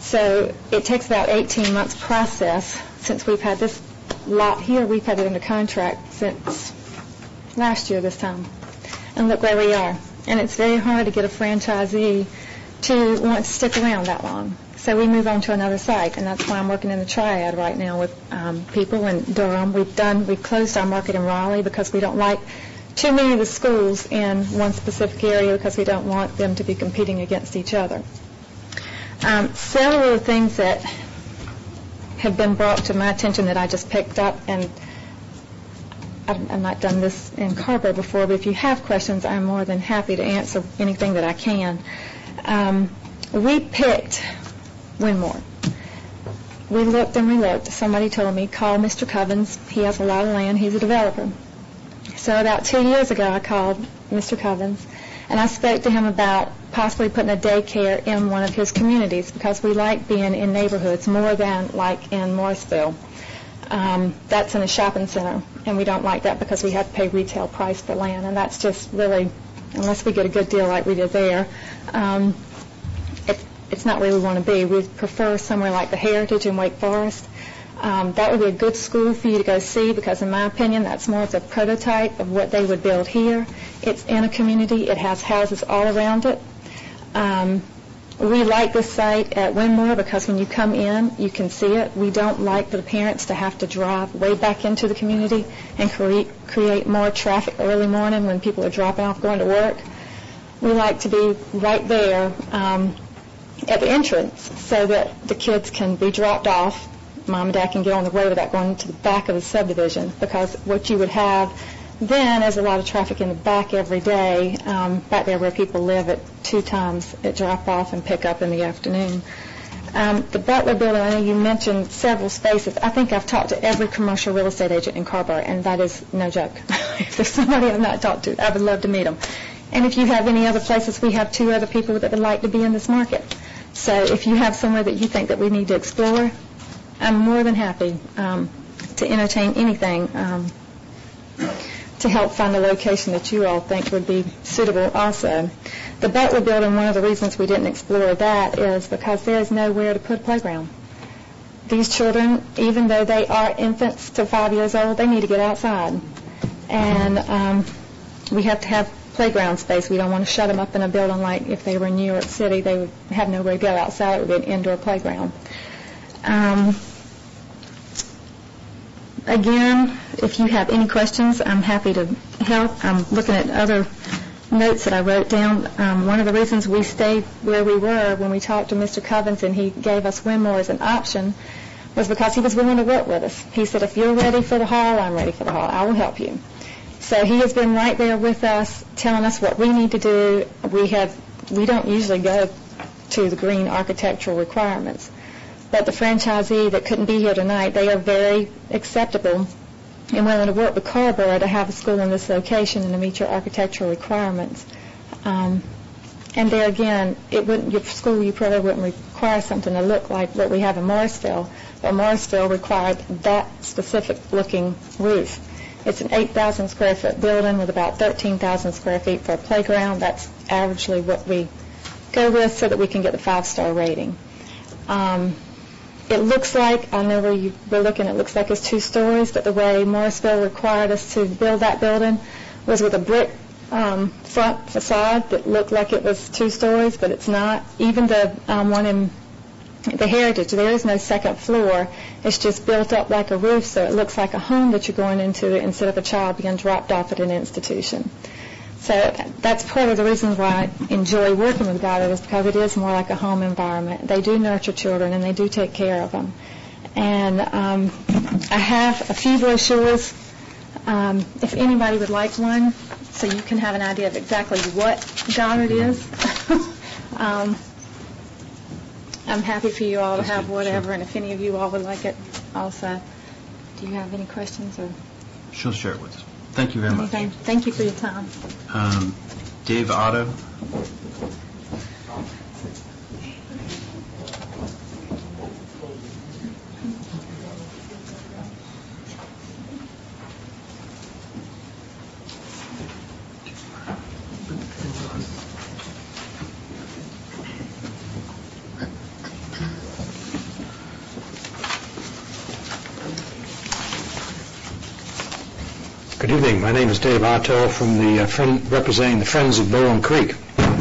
So it takes about 18 months process. Since we've had this lot here, we've had it under contract since last year this time. And look where we are. And it's very hard to get a franchisee to want to stick around that long. So we move on to another site, and that's why I'm working in the Triad right now with people in Durham. We've closed our market in Raleigh because we don't like too many of the schools in one specific area because we don't want them to be competing against each other. Several of the things that have been brought to my attention that I just picked up, and I've not done this in Carver before, but if you have questions, I'm more than happy to answer anything that I can. We picked Winmore. We looked and we looked. Somebody told me, call Mr. Covens. He has a lot of land. He's a developer. So about 2 years ago, I called Mr. Covens, and I spoke to him about possibly putting a daycare in one of his communities because we like being in neighborhoods more than like in Morrisville. That's in a shopping center, and we don't like that because we have to pay retail price for land, and that's just really, unless we get a good deal like we did there, it's not where we want to be. We prefer somewhere like the Heritage in Wake Forest. That would be a good school for you to go see because, in my opinion, that's more of a prototype of what they would build here. It's in a community. It has houses all around it. We like this site at Winmore because when you come in, you can see it. We don't like for the parents to have to drive way back into the community and create more traffic early morning when people are dropping off going to work. We like to be right there at the entrance so that the kids can be dropped off. Mom and Dad can get on the road without going to the back of the subdivision because what you would have then is a lot of traffic in the back every day, back there where people live at 2 times at drop-off and pick up in the afternoon. The Butler building, I know you mentioned several spaces. I think I've talked to every commercial real estate agent in Carver, and that is no joke. If there's somebody I've not talked to, I would love to meet them. And if you have any other places, we have 2 other people that would like to be in this market. So if you have somewhere that you think that we need to explore, I'm more than happy to entertain anything to help find a location that you all think would be suitable also. The Butler building, one of the reasons we didn't explore that is because there is nowhere to put a playground. These children, even though they are infants to 5 years old, they need to get outside. And we have to have playground space. We don't want to shut them up in a building like if they were in New York City, they would have nowhere to go outside. It would be an indoor playground. Again, if you have any questions, I'm happy to help. I'm looking at other notes that I wrote down. One of the reasons we stayed where we were when we talked to Mr. Covens and he gave us Winmore as an option was because he was willing to work with us. He said, if you're ready for the hall, I'm ready for the hall. I will help you. So he has been right there with us, telling us what we need to do. We don't usually go to the green architectural requirements. But the franchisee that couldn't be here tonight, they are very acceptable and willing to work with Carrboro to have a school in this location and to meet your architectural requirements. And there again, your school, you probably wouldn't require something to look like what we have in Morrisville, but Morrisville required that specific looking roof. It's an 8,000 square foot building with about 13,000 square feet for a playground. That's averagely what we go with so that we can get the 5-star rating. It looks like, I know where you were looking, it looks like it's 2 stories, but the way Morrisville required us to build that building was with a brick front facade that looked like it was 2 stories, but it's not. Even the one in the Heritage, there is no second floor. It's just built up like a roof, so it looks like a home that you're going into instead of a child being dropped off at an institution. So that's part of the reason why I enjoy working with Goddard is because it is more like a home environment. They do nurture children and they do take care of them. And I have a few brochures if anybody would like one so you can have an idea of exactly what Goddard is. I'm happy for you all to have whatever, and if any of you all would like it also. Do you have any questions? Or She'll share it with us. Thank you very much. Thank you for your time. Dave Otto. evening. My name is Dave Otto from representing the Friends of Bowling Creek.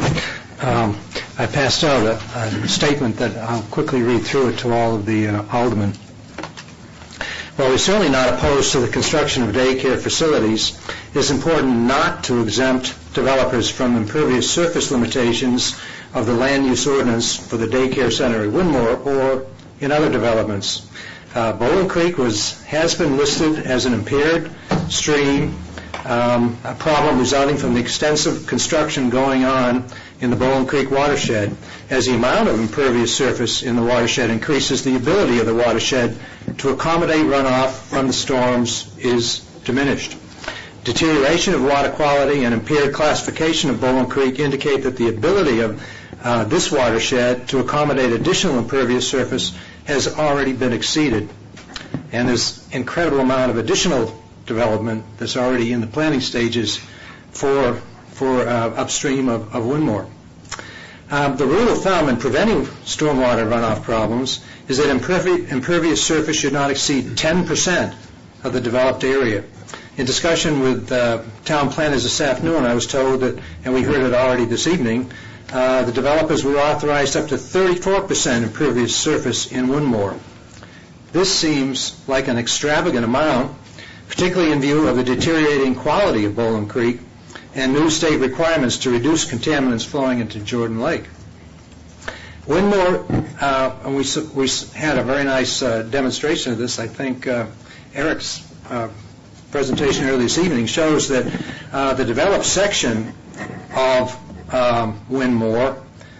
I passed out a statement that I'll quickly read through it to all of the aldermen. While we're certainly not opposed to the construction of daycare facilities, it is important not to exempt developers from impervious surface limitations of the land use ordinance for the daycare center at Winmore or in other developments. Bowling Creek has been listed as an impaired stream, a problem resulting from the extensive construction going on in the Bowling Creek watershed. As the amount of impervious surface in the watershed increases, the ability of the watershed to accommodate runoff from the storms is diminished. Deterioration of water quality and impaired classification of Bowling Creek indicate that the ability of this watershed to accommodate additional impervious surface has already been exceeded. And there's incredible amount of additional development that's already in the planning stages for upstream of Winmore. The rule of thumb in preventing stormwater runoff problems is that impervious surface should not exceed 10% of the developed area. In discussion with town planners this afternoon, I was told that, and we heard it already this evening, the developers were authorized up to 34% impervious surface in Winmore. This seems like an extravagant amount, particularly in view of the deteriorating quality of Bowling Creek and new state requirements to reduce contaminants flowing into Jordan Lake. Winmore, and we had a very nice demonstration of this. I think Eric's presentation earlier this evening shows that the developed section of Winmore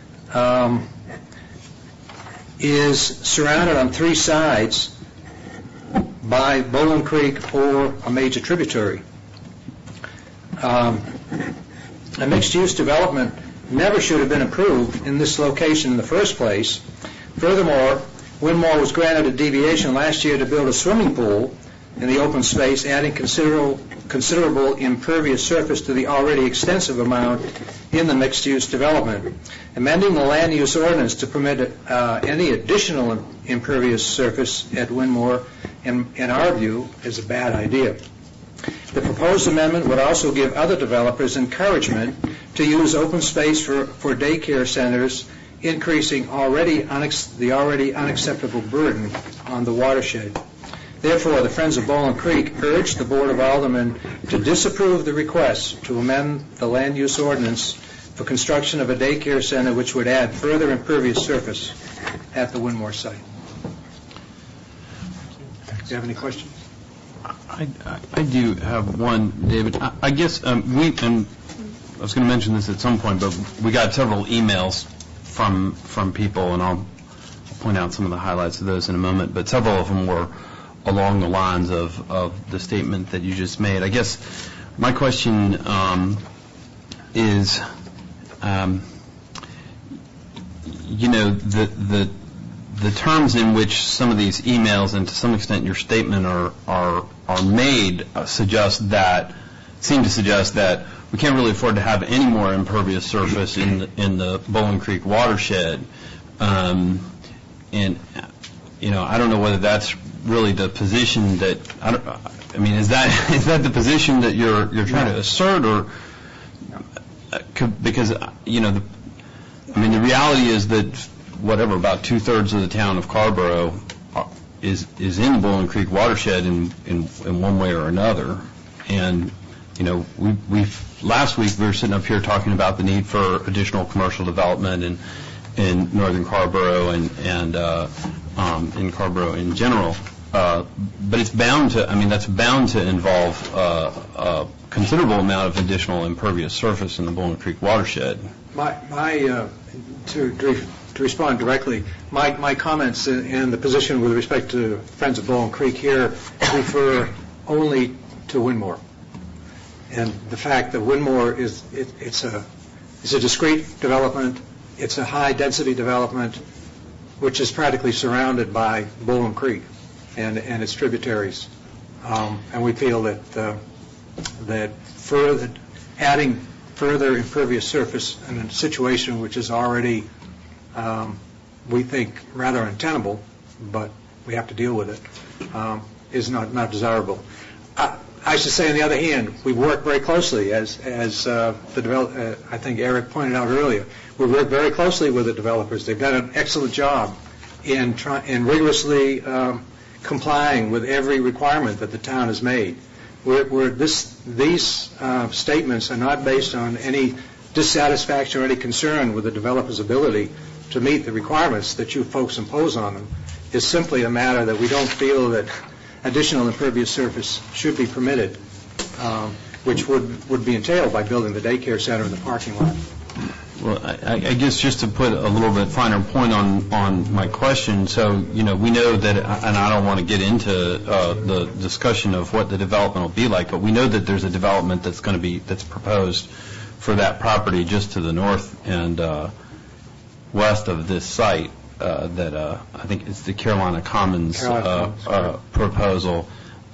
is surrounded on three sides by Bowling Creek or a major tributary. A mixed-use development never should have been approved in this location in the first place. Furthermore, Winmore was granted a deviation last year to build a swimming pool in the open space, adding considerable impervious surface to the already extensive amount in the mixed-use development. Amending the land use ordinance to permit any additional impervious surface at Winmore, in our view, is a bad idea. The proposed amendment would also give other developers encouragement to use open space for daycare centers, increasing the already unacceptable burden on the watershed. Therefore, the Friends of Bowling Creek urge the Board of Aldermen to disapprove the request to amend the land use ordinance for construction of a daycare center which would add further impervious surface at the Winmore site. Do you have any questions? I do have one, David. I guess I was going to mention this at some point, but we got several emails from people, and I'll point out some of the highlights of those in a moment, but several of them were along the lines of the statement that you just made. I guess my question is, the terms in which some of these emails and to some extent your statement are made seem to suggest that we can't really afford to have any more impervious surface in the Bowling Creek watershed. And I don't know whether that's really the position that is that the position that you're trying to assert, or because the reality is that whatever, about 2/3 of the town of Carrboro is in the Bowling Creek watershed in one way or another. And last week we were sitting up here talking about the need for additional commercial development in northern Carrboro and in Carrboro in general. But it's bound to, that's bound to involve a considerable amount of additional impervious surface in the Bowling Creek watershed. To respond directly, my comments and the position with respect to Friends of Bowling Creek here refer only to Winmore, and the fact that Winmore it's a discrete development, it's a high density development, which is practically surrounded by Bowling Creek and its tributaries, and we feel that adding further impervious surface in a situation which is already we think rather untenable, but we have to deal with it, is not desirable. I should say, on the other hand, we work very closely, as I think Eric pointed out earlier. We work very closely with the developers. They've done an excellent job in rigorously complying with every requirement that the town has made. These statements are not based on any dissatisfaction or any concern with the developer's ability to meet the requirements that you folks impose on them. It's simply a matter that we don't feel that additional impervious surface should be permitted, which would be entailed by building the daycare center in the parking lot. Well, I guess just to put a little bit finer point on my question, so, we know that, and I don't want to get into the discussion of what the development will be like, but we know that there's a development that's proposed for that property just to the north and west of this site that I think it's the Carolina Commons proposal,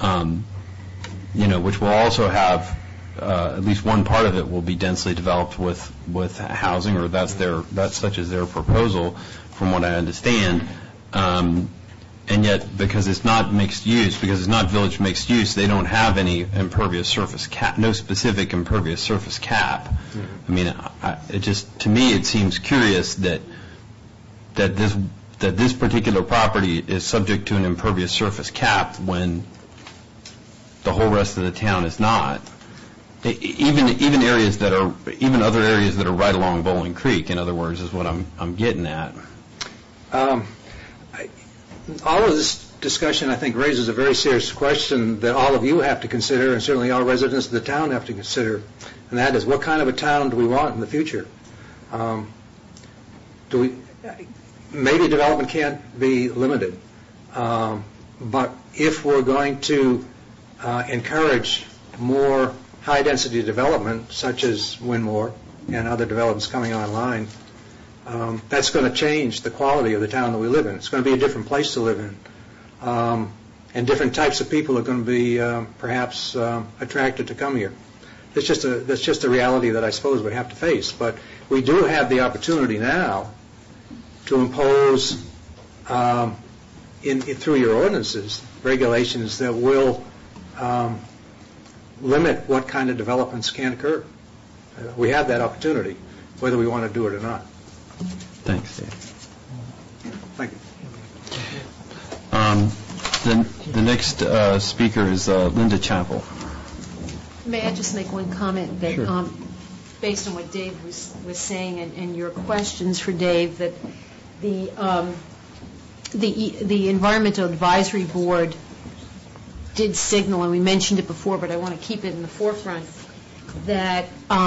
which will also have at least one part of it will be densely developed with housing, or that's such as their proposal, from what I understand. And yet, because it's not mixed use, because it's not village mixed use, they don't have any impervious surface cap, no specific impervious surface cap. Mm-hmm. I mean, to me, it seems curious that this particular property is subject to an impervious surface cap when the whole rest of the town is not. Even other areas that are right along Bowling Creek, in other words, is what I'm getting at. All of this discussion, I think, raises a very serious question that all of you have to consider, and certainly all residents of the town have to consider, and that is, what kind of a town do we want in the future? Maybe development can't be limited, but if we're going to encourage more high-density development, such as Wynmoor and other developments coming online, that's going to change the quality of the town that we live in. It's going to be a different place to live in. And different types of people are going to be perhaps attracted to come here. That's just a reality that I suppose we have to face. But we do have the opportunity now to impose, through your ordinances, regulations that will limit what kind of developments can occur. We have that opportunity, whether we want to do it or not. Thanks, Dave. Thank you. The next speaker is Linda Chappell. May I just make one comment that, sure. Based on what Dave was saying and your questions for Dave, that the Environmental Advisory Board did signal, and we mentioned it before, but I want to keep it in the forefront, that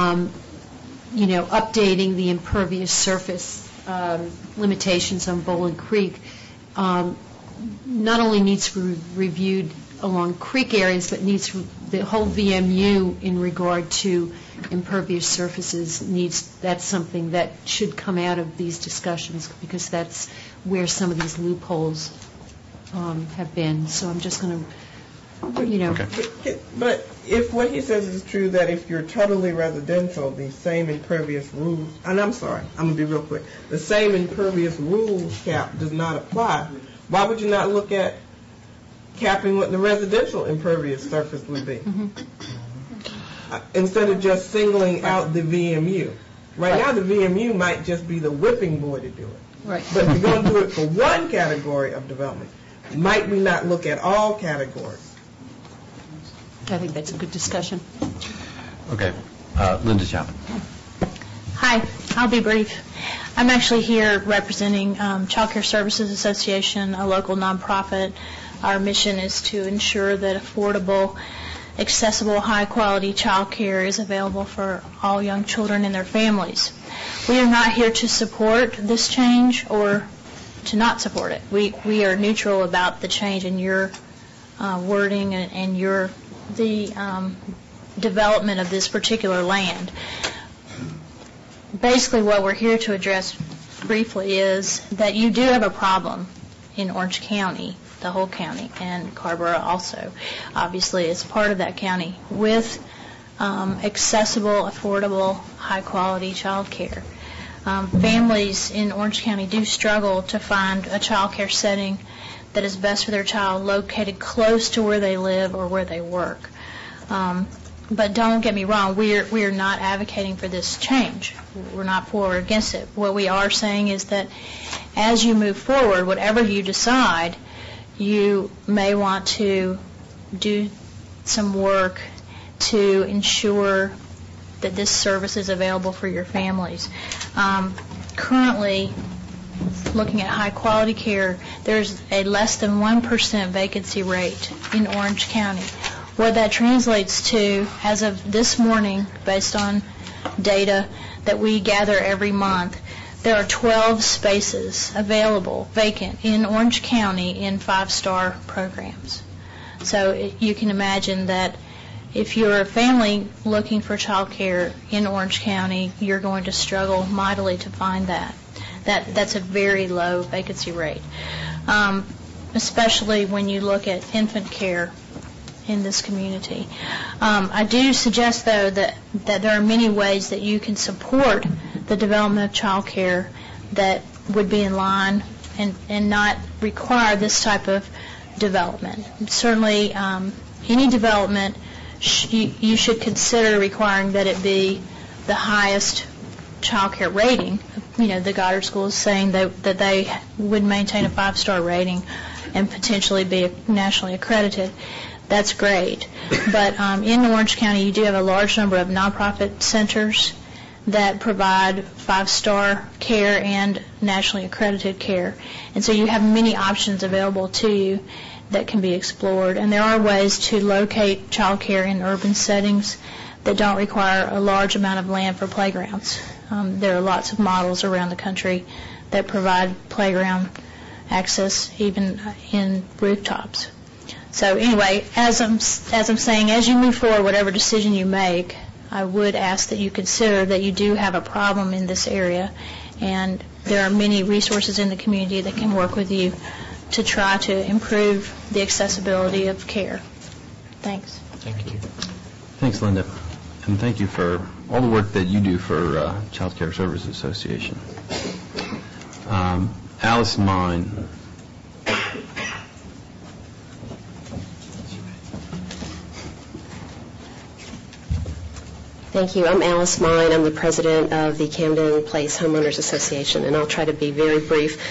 updating the impervious surface limitations on Bowling Creek not only needs to be reviewed along creek areas, but needs the whole VMU in regard to impervious surfaces. That's something that should come out of these discussions, because that's where some of these loopholes have been. So I'm just going to. Okay. But if what he says is true, that if you're totally residential, the same impervious rules, and I'm sorry, I'm going to be real quick, the same impervious rules cap does not apply, why would you not look at capping what the residential impervious surface would be? Mm-hmm. Instead of just singling out the VMU. Right now, the VMU might just be the whipping boy to do it. Right. But if you're going to do it for one category of development, might we not look at all categories? I think that's a good discussion. Okay. Linda Chapman. Hi. I'll be brief. I'm actually here representing Child Care Services Association, a local nonprofit. Our mission is to ensure that affordable, accessible, high-quality child care is available for all young children and their families. We are not here to support this change or to not support it. We are neutral about the change in your wording and the development of this particular land. Basically, what we're here to address briefly is that you do have a problem in Orange County, the whole county, and Carrboro also, obviously, is part of that county, with accessible, affordable, high-quality child care. Families in Orange County do struggle to find a child care setting that is best for their child located close to where they live or where they work. But don't get me wrong, we're not advocating for this change. We're not for or against it. What we are saying is that as you move forward, whatever you decide, you may want to do some work to ensure that this service is available for your families. Currently, looking at high-quality care, there's a less than 1% vacancy rate in Orange County. What that translates to, as of this morning, based on data that we gather every month, there are 12 spaces available, vacant, in Orange County in 5-star programs. So you can imagine that if you're a family looking for child care in Orange County, you're going to struggle mightily to find that. That's a very low vacancy rate, especially when you look at infant care in this community. I do suggest, though, that there are many ways that you can support the development of child care that would be in line and not require this type of development. Certainly, any development, you should consider requiring that it be the highest child care rating. You know, the Goddard School is saying that they would maintain a 5-star rating and potentially be nationally accredited. That's great. But in Orange County, you do have a large number of nonprofit centers that provide 5-star care and nationally accredited care. And so you have many options available to you that can be explored. And there are ways to locate child care in urban settings that don't require a large amount of land for playgrounds. There are lots of models around the country that provide playground access even in rooftops. So anyway, as I'm saying, as you move forward, whatever decision you make, I would ask that you consider that you do have a problem in this area, and there are many resources in the community that can work with you to try to improve the accessibility of care. Thanks. Thank you. Thanks, Linda. And thank you for all the work that you do for Child Care Services Association. Alice Mine. Thank you. I'm Alice Mine. I'm the president of the Camden Place Homeowners Association, and I'll try to be very brief.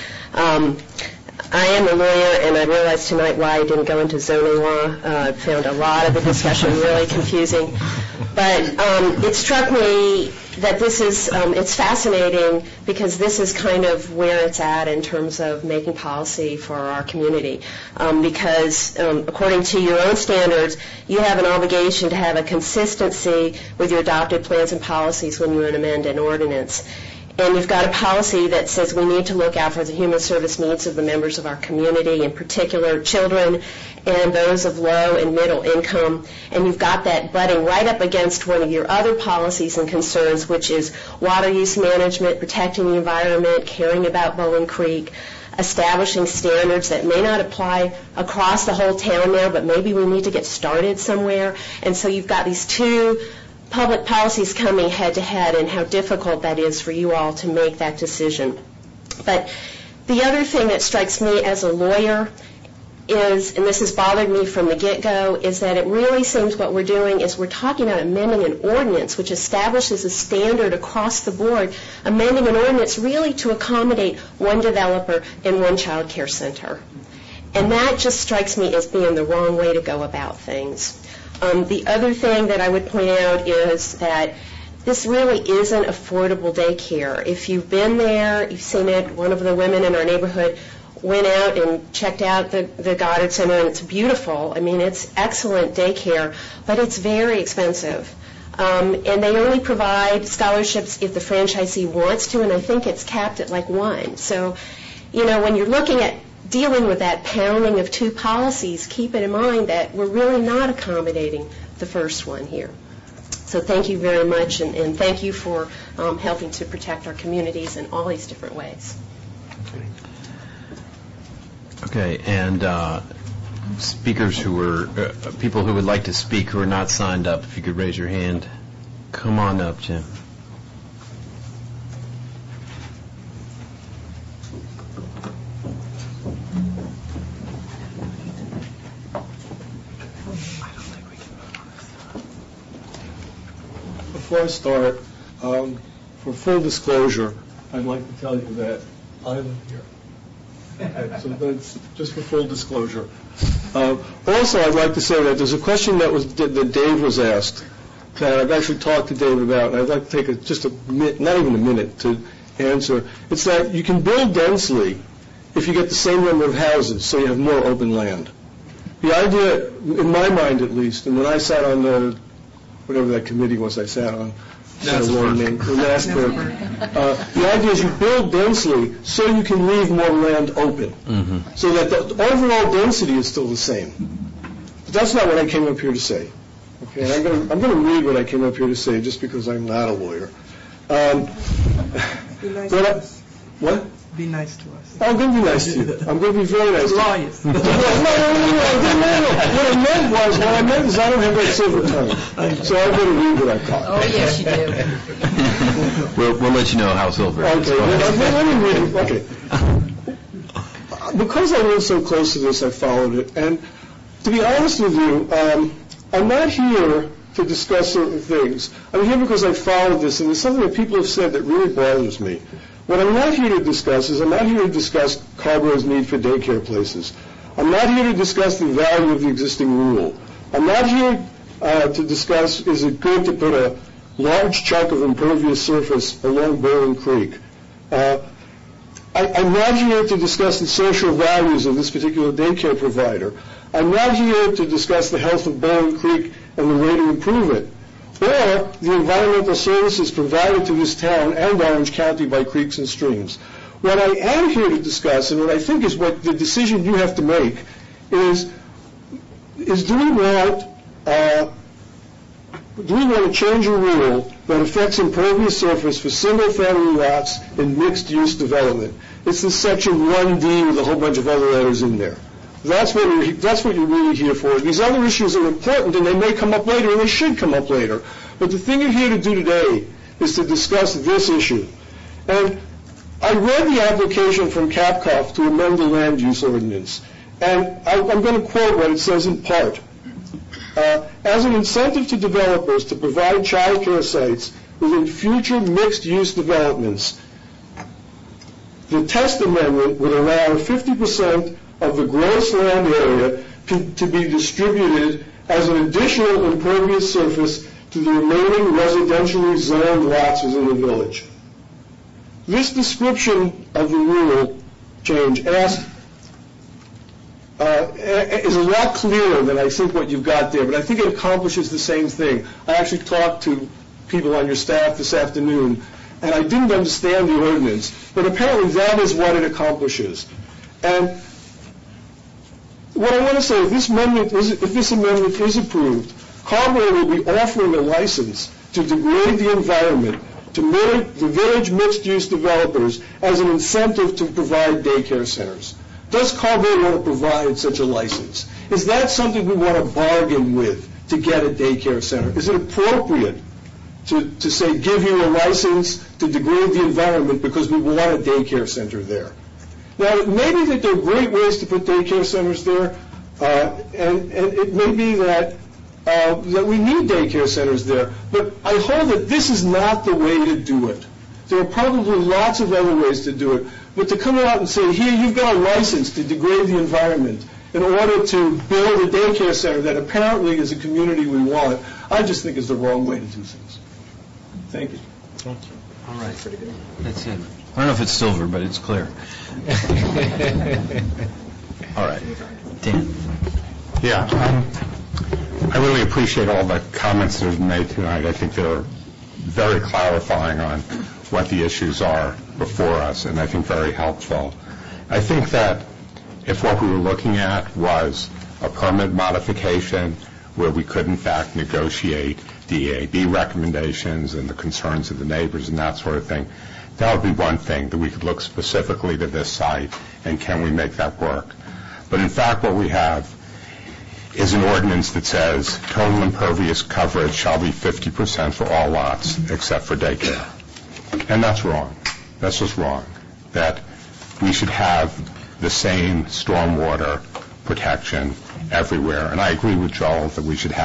I am a lawyer, and I realized tonight why I didn't go into zoning law. I found a lot of the discussion really confusing. But it struck me that this is, it's fascinating because this is kind of where it's at in terms of making policy for our community. Because according to your own standards, you have an obligation to have a consistency with your adopted plans and policies when you amend an ordinance. And you've got a policy that says we need to look out for the human service needs of the members of our community, in particular children and those of low and middle income. And you've got that butting right up against one of your other policies and concerns, which is water use management, protecting the environment, caring about Bowling Creek, establishing standards that may not apply across the whole town now, but maybe we need to get started somewhere. And so you've got these two public policies coming head to head, and how difficult that is for you all to make that decision. But the other thing that strikes me as a lawyer is, and this has bothered me from the get-go, is that it really seems what we're doing is we're talking about amending an ordinance which establishes a standard across the board, amending an ordinance really to accommodate one developer and one child care center. And that just strikes me as being the wrong way to go about things. The other thing that I would point out is that this really isn't affordable daycare. If you've been there, you've seen it. One of the women in our neighborhood went out and checked out the Goddard Center, and it's beautiful. I mean, it's excellent daycare, but it's very expensive. And they only provide scholarships if the franchisee wants to, and I think it's capped at like 1. So, you know, when you're looking at dealing with that pounding of two policies, keep it in mind that we're really not accommodating the first one here. So thank you very much, and thank you for helping to protect our communities in all these different ways. Okay, and speakers who were, people who would like to speak who are not signed up, if you could raise your hand. Come on up, Jim. Before I start, for full disclosure, I'd like to tell you that I live here. Okay, so that's just for full disclosure. Also, I'd like to say that there's a question that Dave was asked that I've actually talked to Dave about, and I'd like to take just a minute, not even a minute, to answer. It's that you can build densely if you get the same number of houses, so you have more open land. The idea, in my mind at least, and when I sat on whatever that committee was I sat on, the idea is you build densely so you can leave more land open, so that the overall density is still the same. But that's not what I came up here to say. Okay, and I'm going to read what I came up here to say, just because I'm not a lawyer. Be nice to us. What? Be nice to us. I'm going to be nice to you. I'm going to be very nice to you. Lawyers. No. What I meant is I don't have that silver tongue. So I'm going to read what I caught. Oh, yes, you do. We'll let you know how silver is. Okay, let me read it. Okay. Because I live so close to this, I followed it. And to be honest with you, I'm not here to discuss certain things. I'm here because I followed this, and there's something that people have said that really bothers me. What I'm not here to discuss is I'm not here to discuss Carborough's need for daycare places. I'm not here to discuss the value of the existing rule. I'm not here to discuss is it good to put a large chunk of impervious surface along Bowling Creek. I'm not here to discuss the social values of this particular daycare provider. I'm not here to discuss the health of Bowling Creek and the way to improve it, or the environmental services provided to this town and Orange County by creeks and streams. What I am here to discuss, and what I think is what the decision you have to make, is do we want to change a rule that affects impervious surface for single-family lots in mixed-use development? It's the section 1D with a whole bunch of other letters in there. That's what you're really here for. These other issues are important, and they may come up later, and they should come up later. But the thing you're here to do today is to discuss this issue. And I read the application from Capcoff to amend the land use ordinance, and I'm going to quote what it says in part. As an incentive to developers to provide child care sites within future mixed-use developments, the test amendment would allow 50% of the gross land area to be distributed as an additional impervious surface to the remaining residentially zoned lots within the village. This description of the rule change is a lot clearer than I think what you've got there, but I think it accomplishes the same thing. I actually talked to people on your staff this afternoon, and I didn't understand the ordinance, but apparently that is what it accomplishes. And what I want to say, if this amendment is approved, Carrboro will be offering a license to degrade the environment to the village mixed-use developers as an incentive to provide daycare centers. Does Carrboro want to provide such a license? Is that something we want to bargain with to get a daycare center? Is it appropriate to say, give you a license to degrade the environment because we want a daycare center there? Now, it may be that there are great ways to put daycare centers there, and it may be that we need daycare centers there, but I hold that this is not the way to do it. There are probably lots of other ways to do it, but to come out and say, here, you've got a license to degrade the environment in order to build a daycare center that apparently is a community we want, I just think is the wrong way to do things. Thank you. Thank you. All right. Pretty good. That's it. I don't know if it's silver, but it's clear. All right. Dan. Yeah. I really appreciate all the comments that have been made tonight. I think they're very clarifying on what the issues are before us, and I think very helpful. I think that if what we were looking at was a permit modification where we could, in fact, negotiate DAB recommendations and the concerns of the neighbors and that sort of thing, that would be one thing, that we could look specifically to this site and can we make that work. But in fact, what we have is an ordinance that says total impervious coverage shall be 50% for all lots except for daycare. And that's wrong. That's just wrong. That we should have the same stormwater protection everywhere. And I agree with Joel that we should have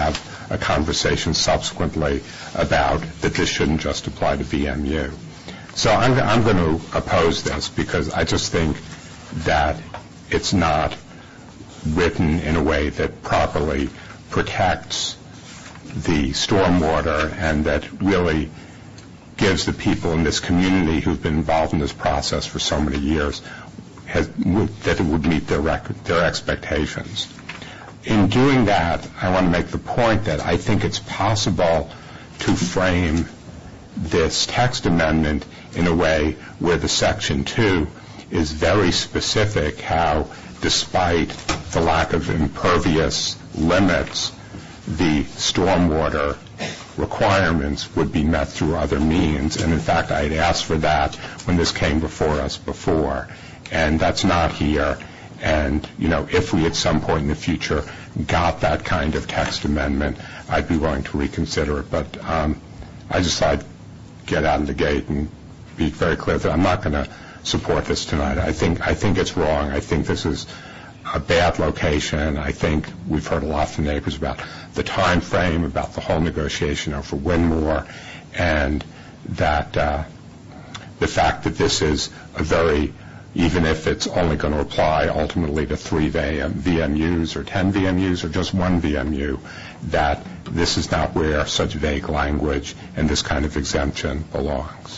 a conversation subsequently about that this shouldn't just apply to VMU. So I'm going to oppose this because I just think that it's not written in a way that properly protects the stormwater and that really gives the people in this community who've been involved in this process for so many years that it would meet their expectations. In doing that, I want to make the point that I think it's possible to frame this text amendment in a way where the Section 2 is very specific how, despite the lack of impervious limits, the stormwater requirements would be met through other means. And in fact, I had asked for that when this came before us before. And that's not here. And, if we at some point in the future got that kind of text amendment, I'd be willing to reconsider it. But I just thought I'd get out of the gate and be very clear that I'm not going to support this tonight. I think it's wrong. I think this is a bad location. I think we've heard a lot from neighbors about the time frame, about the whole negotiation over Windmore, and that the fact that this is a very, even if it's only going to apply ultimately to 3 VMUs or 10 VMUs or just 1 VMU, that this is not where such vague language and this kind of exemption belongs.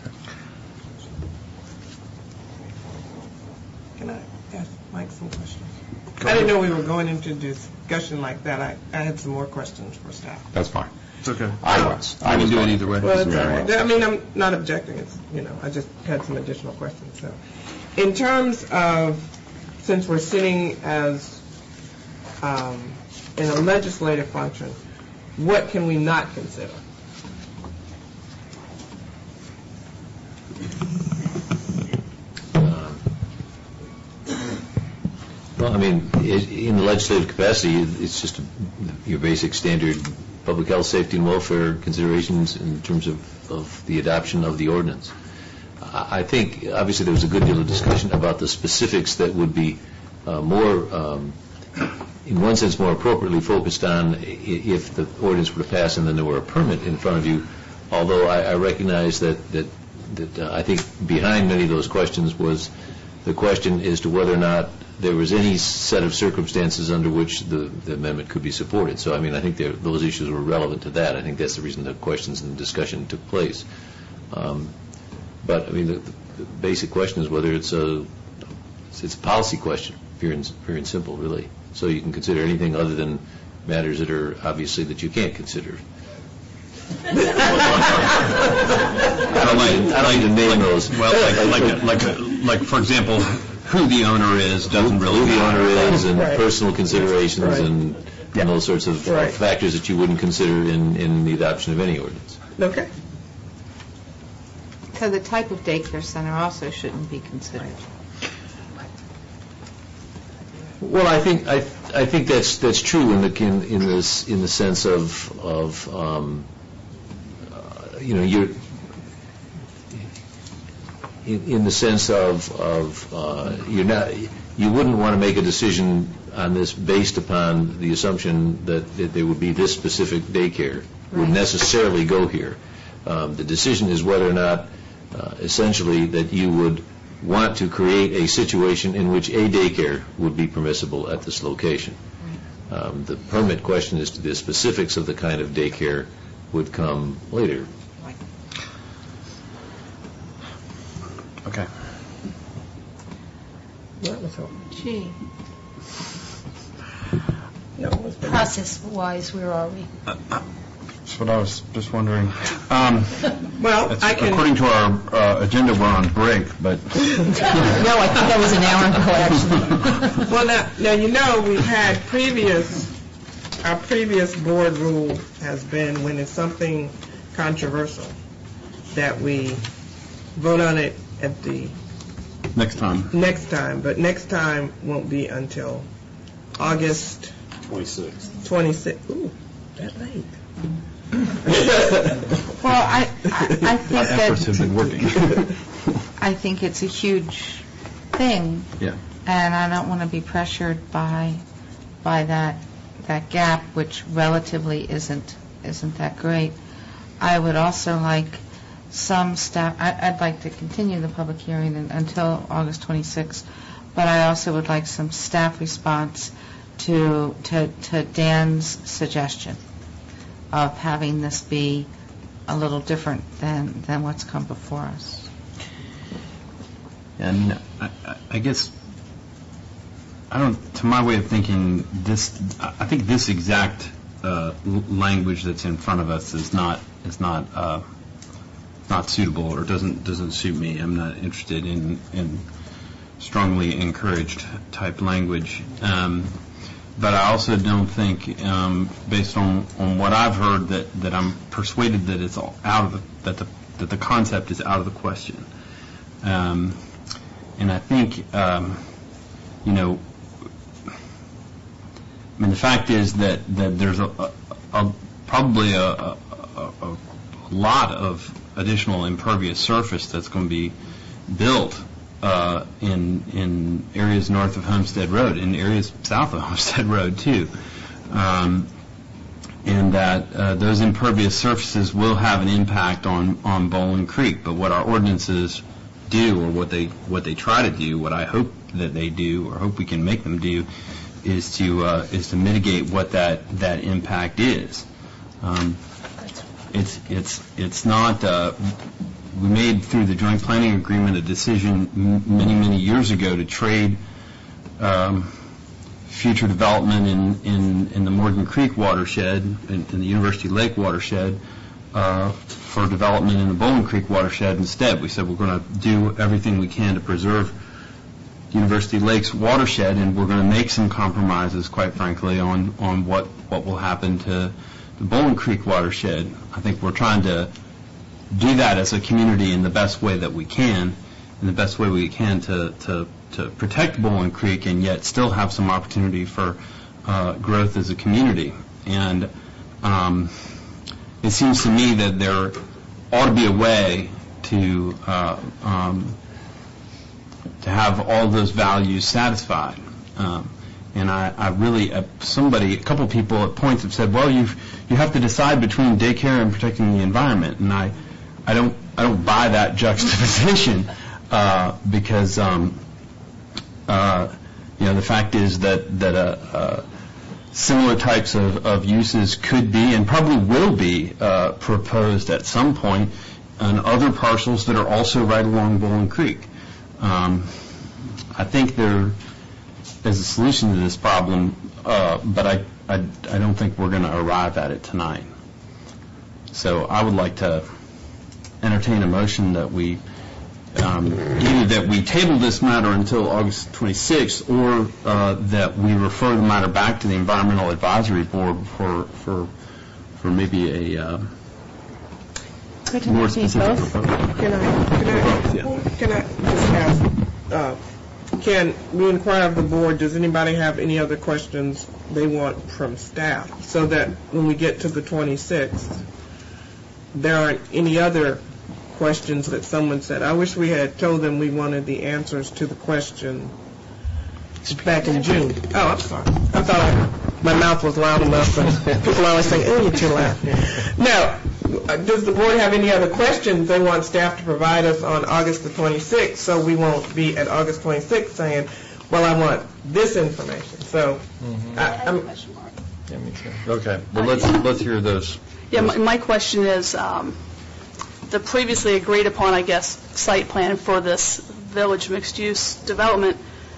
Can I ask Mike some questions? I didn't know we were going into discussion like that. I had some more questions for staff. That's fine. It's okay. I was doing either way. Well, it's all right. I mean, I'm not objecting. It's, I just had some additional questions. So, in terms of, since we're sitting as in a legislative function, what can we not consider? Well, I mean, in the legislative capacity, it's just your basic standard public health, safety, and welfare considerations in terms of the adoption of the ordinance. I think, obviously, there was a good deal of discussion about the specifics that would be more, in one sense, more appropriately focused on if the ordinance were to pass and then there were a permit in front of you, although I recognize that I think behind many of those questions was the question as to whether or not there was any set of circumstances under which the amendment could be supported. So, I mean, I think those issues were relevant to that. I think that's the reason the questions and the discussion took place. But, I mean, the basic question is whether it's a policy question, pure and simple, really. So you can consider anything other than matters that are obviously that you can't consider. I don't like to name those. Well, like for example, who the owner is doesn't really who the owner is and right. personal considerations Right. and those sorts of Right. factors that you wouldn't consider in the adoption of any ordinance. Okay. So the type of daycare center also shouldn't be considered. Well, I think that's true in the sense of you're in the sense of you wouldn't want to make a decision on this based upon the assumption that there would be this specific daycare would necessarily go here. The decision is whether or not essentially that you would want to create a situation in which a daycare would be permissible at this location. The permit question as to the specifics of the kind of daycare would come later. Okay. Gee. Process-wise, where are we? That's what I was just wondering. Well, according to our agenda, we're on break, but... No, I think that was an hour ago, actually. Well, now, we've had our previous board rule has been when it's something controversial, that we vote on it at the... Next time. But next time won't be until August... 26th. Ooh, that late. Well, I think our efforts have been working. I think it's a huge thing. Yeah. And I don't want to be pressured by that that gap, which relatively isn't that great. I would also like some staff, I'd like to continue the public hearing until August 26th, but I also would like some staff response to Dan's suggestion of having this be a little different than what's come before us. And I guess, to my way of thinking, I think this exact language that's in front of us is not suitable, or doesn't suit me. I'm not interested in strongly encouraged type language. But I also don't think, based on what I've heard, that I'm persuaded that it's all out of that the concept is out of the question. And I think, the fact is that there's probably a lot of additional impervious surface that's going to be built in areas north of Homestead Road, in areas south of Homestead Road too, and that those impervious surfaces will have an impact on Bowling Creek. But what our ordinances do, or what they try to do, what I hope that they do, or hope we can make them do, is to mitigate what that impact is. It's not. We made, through the joint planning agreement, a decision many years ago to trade future development in the Morgan Creek watershed, in the University Lake watershed, for development in the Bowling Creek watershed instead. We said we're going to do everything we can to preserve University Lake's watershed, and we're going to make some compromises, quite frankly, on what will happen to the Bowling Creek watershed. I think we're trying to do that as a community in the best way that we can, in the best way we can to protect Bowling Creek and yet still have some opportunity for growth as a community. And it seems to me that there ought to be a way to have all those values satisfied. And I really, a couple of people at points have said, well, you have to decide between daycare and protecting the environment. And I don't buy that juxtaposition, because the fact is that similar types of uses could be and probably will be proposed at some point on other parcels that are also right along Bowling Creek. I think there is a solution to this problem, but I don't think we're going to arrive at it tonight. So I would like to entertain a motion that we either that we table this matter until August 26th, or that we refer the matter back to the Environmental Advisory Board for maybe a more specific proposal. Can I just ask, can we inquire of the board, does anybody have any other questions they want from staff, so that when we get to the 26th, there aren't any other questions that someone said, I wish we had told them we wanted the answers to the question back in June. Oh, I'm sorry. I thought my mouth was loud enough, and people always say, oh, you're too loud. Now, does the board have any other questions they want staff to provide us on August the 26th, so we won't be at August 26th saying, well, I want this information. So, Okay. Well, let's hear those. Yeah, my question is, the previously agreed upon, I guess, site plan for this village mixed-use development,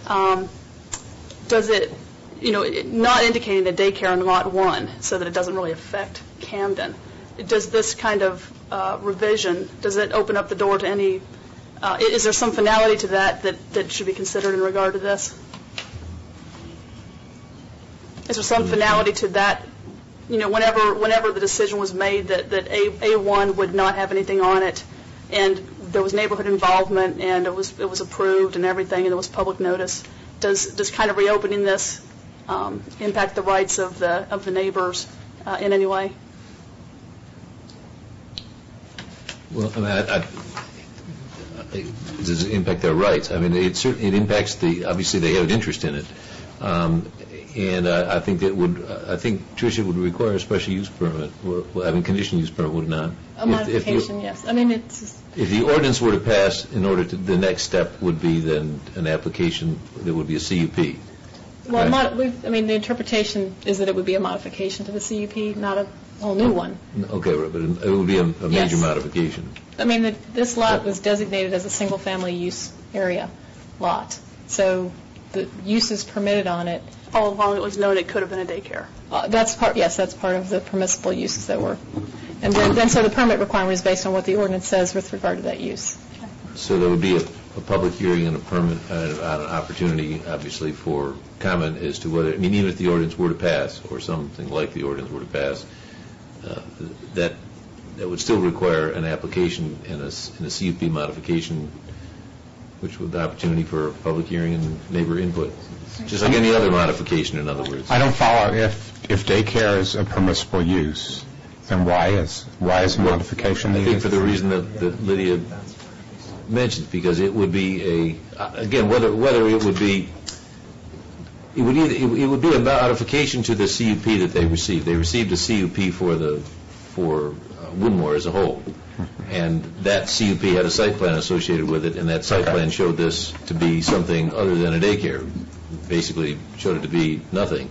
does it, not indicating the daycare in Lot 1 so that it doesn't really affect Camden, does this kind of revision, does it open up the door to any, is there some finality to that should be considered in regard to this? Is there some finality to that? Whenever the decision was made that A1 would not have anything on it, and there was neighborhood involvement, and it was approved and everything, and there was public notice, does kind of reopening this impact the rights of the neighbors in any way? Well, does it impact their rights? I mean, it impacts obviously they have an interest in it. And I think Tricia would require a special use permit, conditional use permit, would it not? A modification, yes. I mean, it's... If the ordinance were to pass, the next step would be then an application that would be a CUP. Well, the interpretation is that it would be a modification to the CUP, not a whole new one. Okay, but it would be a major modification. I mean, this lot was designated as a single-family use area lot, so the uses permitted on it. All along it was known it could have been a daycare. That's part of the permissible uses that were. And then so the permit requirement is based on what the ordinance says with regard to that use. So there would be a public hearing and a permit, an opportunity, obviously, for comment as to whether, even if the ordinance were to pass, or something like the ordinance were to pass, that would still require an application and a CUP modification, which would the opportunity for public hearing and neighbor input. Just like any other modification, in other words. I don't follow. If daycare is a permissible use, then why is a modification needed? I think for the reason that Lydia mentioned, because it would be whether it would be, it would be a modification to the CUP that they received. They received a CUP for Winmore as a whole, and that CUP had a site plan associated with it, and that site plan showed this to be something other than a daycare. Basically showed it to be nothing,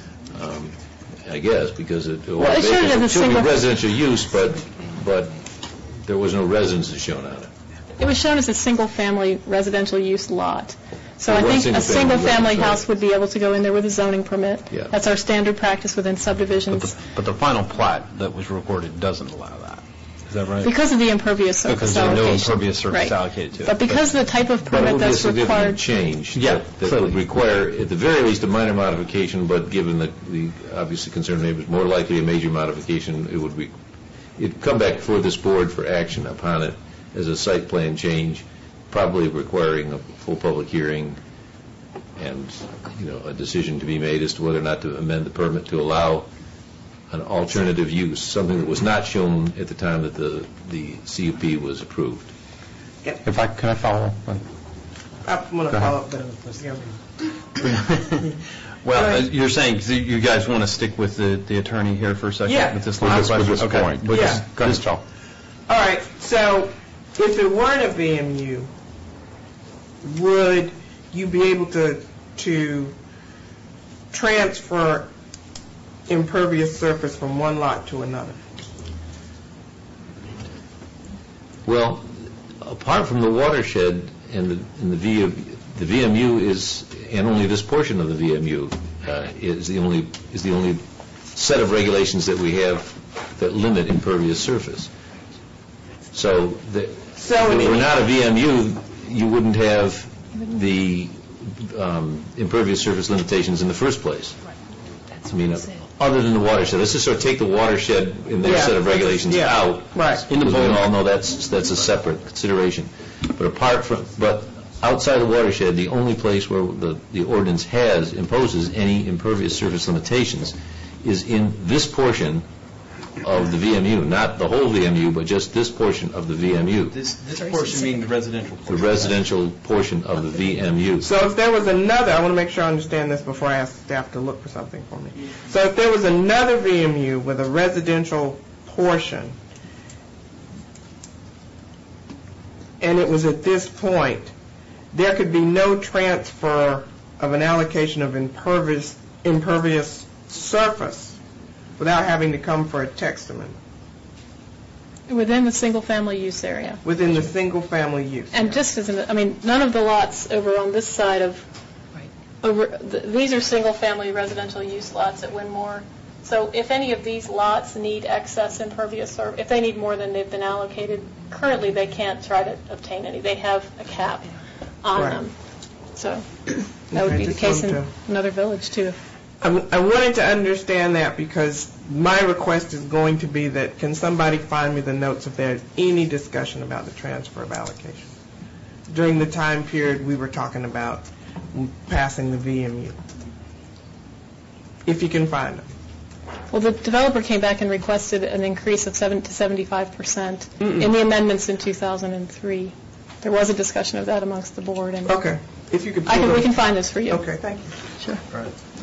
I guess, because it should be residential use, but there was no residences shown on it. It was shown as a single-family residential use lot. So I think a single-family house would be able to go in there with a zoning permit. Yeah. That's our standard practice within subdivisions. But the final plat that was recorded doesn't allow that. Is that right? Because of the impervious surface allocation. Because there's no impervious surface allocated to it. But because of the type of permit that's required. But it would be a significant change that would require, at the very least, a minor modification, but given the obviously concerned neighbors, more likely a major modification, it'd come back before this board for action upon it as a site plan change, probably requiring a full public hearing and a decision to be made as to whether or not to amend the permit to allow an alternative use, something that was not shown at the time that the CUP was approved. Can I follow up? I'm going to follow up. Well, you're saying you guys want to stick with the attorney here for a second? Yeah. With this point. Yeah. Go ahead, Joel. All right. So if it weren't a VMU, would you be able to transfer impervious surface from one lot to another? Well, apart from the watershed and the VMU is, and only this portion of the VMU is the only set of regulations that we have that limit impervious surface. So if it were not a VMU, you wouldn't have the impervious surface limitations in the first place. Other than the watershed. Let's just sort of take the watershed in their set of regulations out. Right. We all know that's a separate consideration. But outside the watershed, the only place where the ordinance imposes any impervious surface limitations is in this portion of the VMU, not the whole VMU, but just this portion of the VMU. This portion being the residential portion. The residential portion of the VMU. So if there was another, I want to make sure I understand this before I ask staff to look for something for me. So if there was another VMU with a residential portion, and it was at this point, there could be no transfer of an allocation of impervious surface without having to come for a text amendment. Within the single-family use area. Within the single-family use. And just as, none of the lots over on this side of, these are single-family residential use lots at Winmore. So if any of these lots need excess impervious surface, if they need more than they've been allocated, currently they can't try to obtain any. They have a cap on them. So that would be the case in another village too. I wanted to understand that because my request is going to be that can somebody find me the notes if there's any discussion about the transfer of allocation during the time period we were talking about passing the VMU. If you can find them. Well, the developer came back and requested an increase of 7 to 75% in the amendments in 2003. There was a discussion of that amongst the board. And okay. If you could we can find this for you. Okay, thank you. Sure. All right.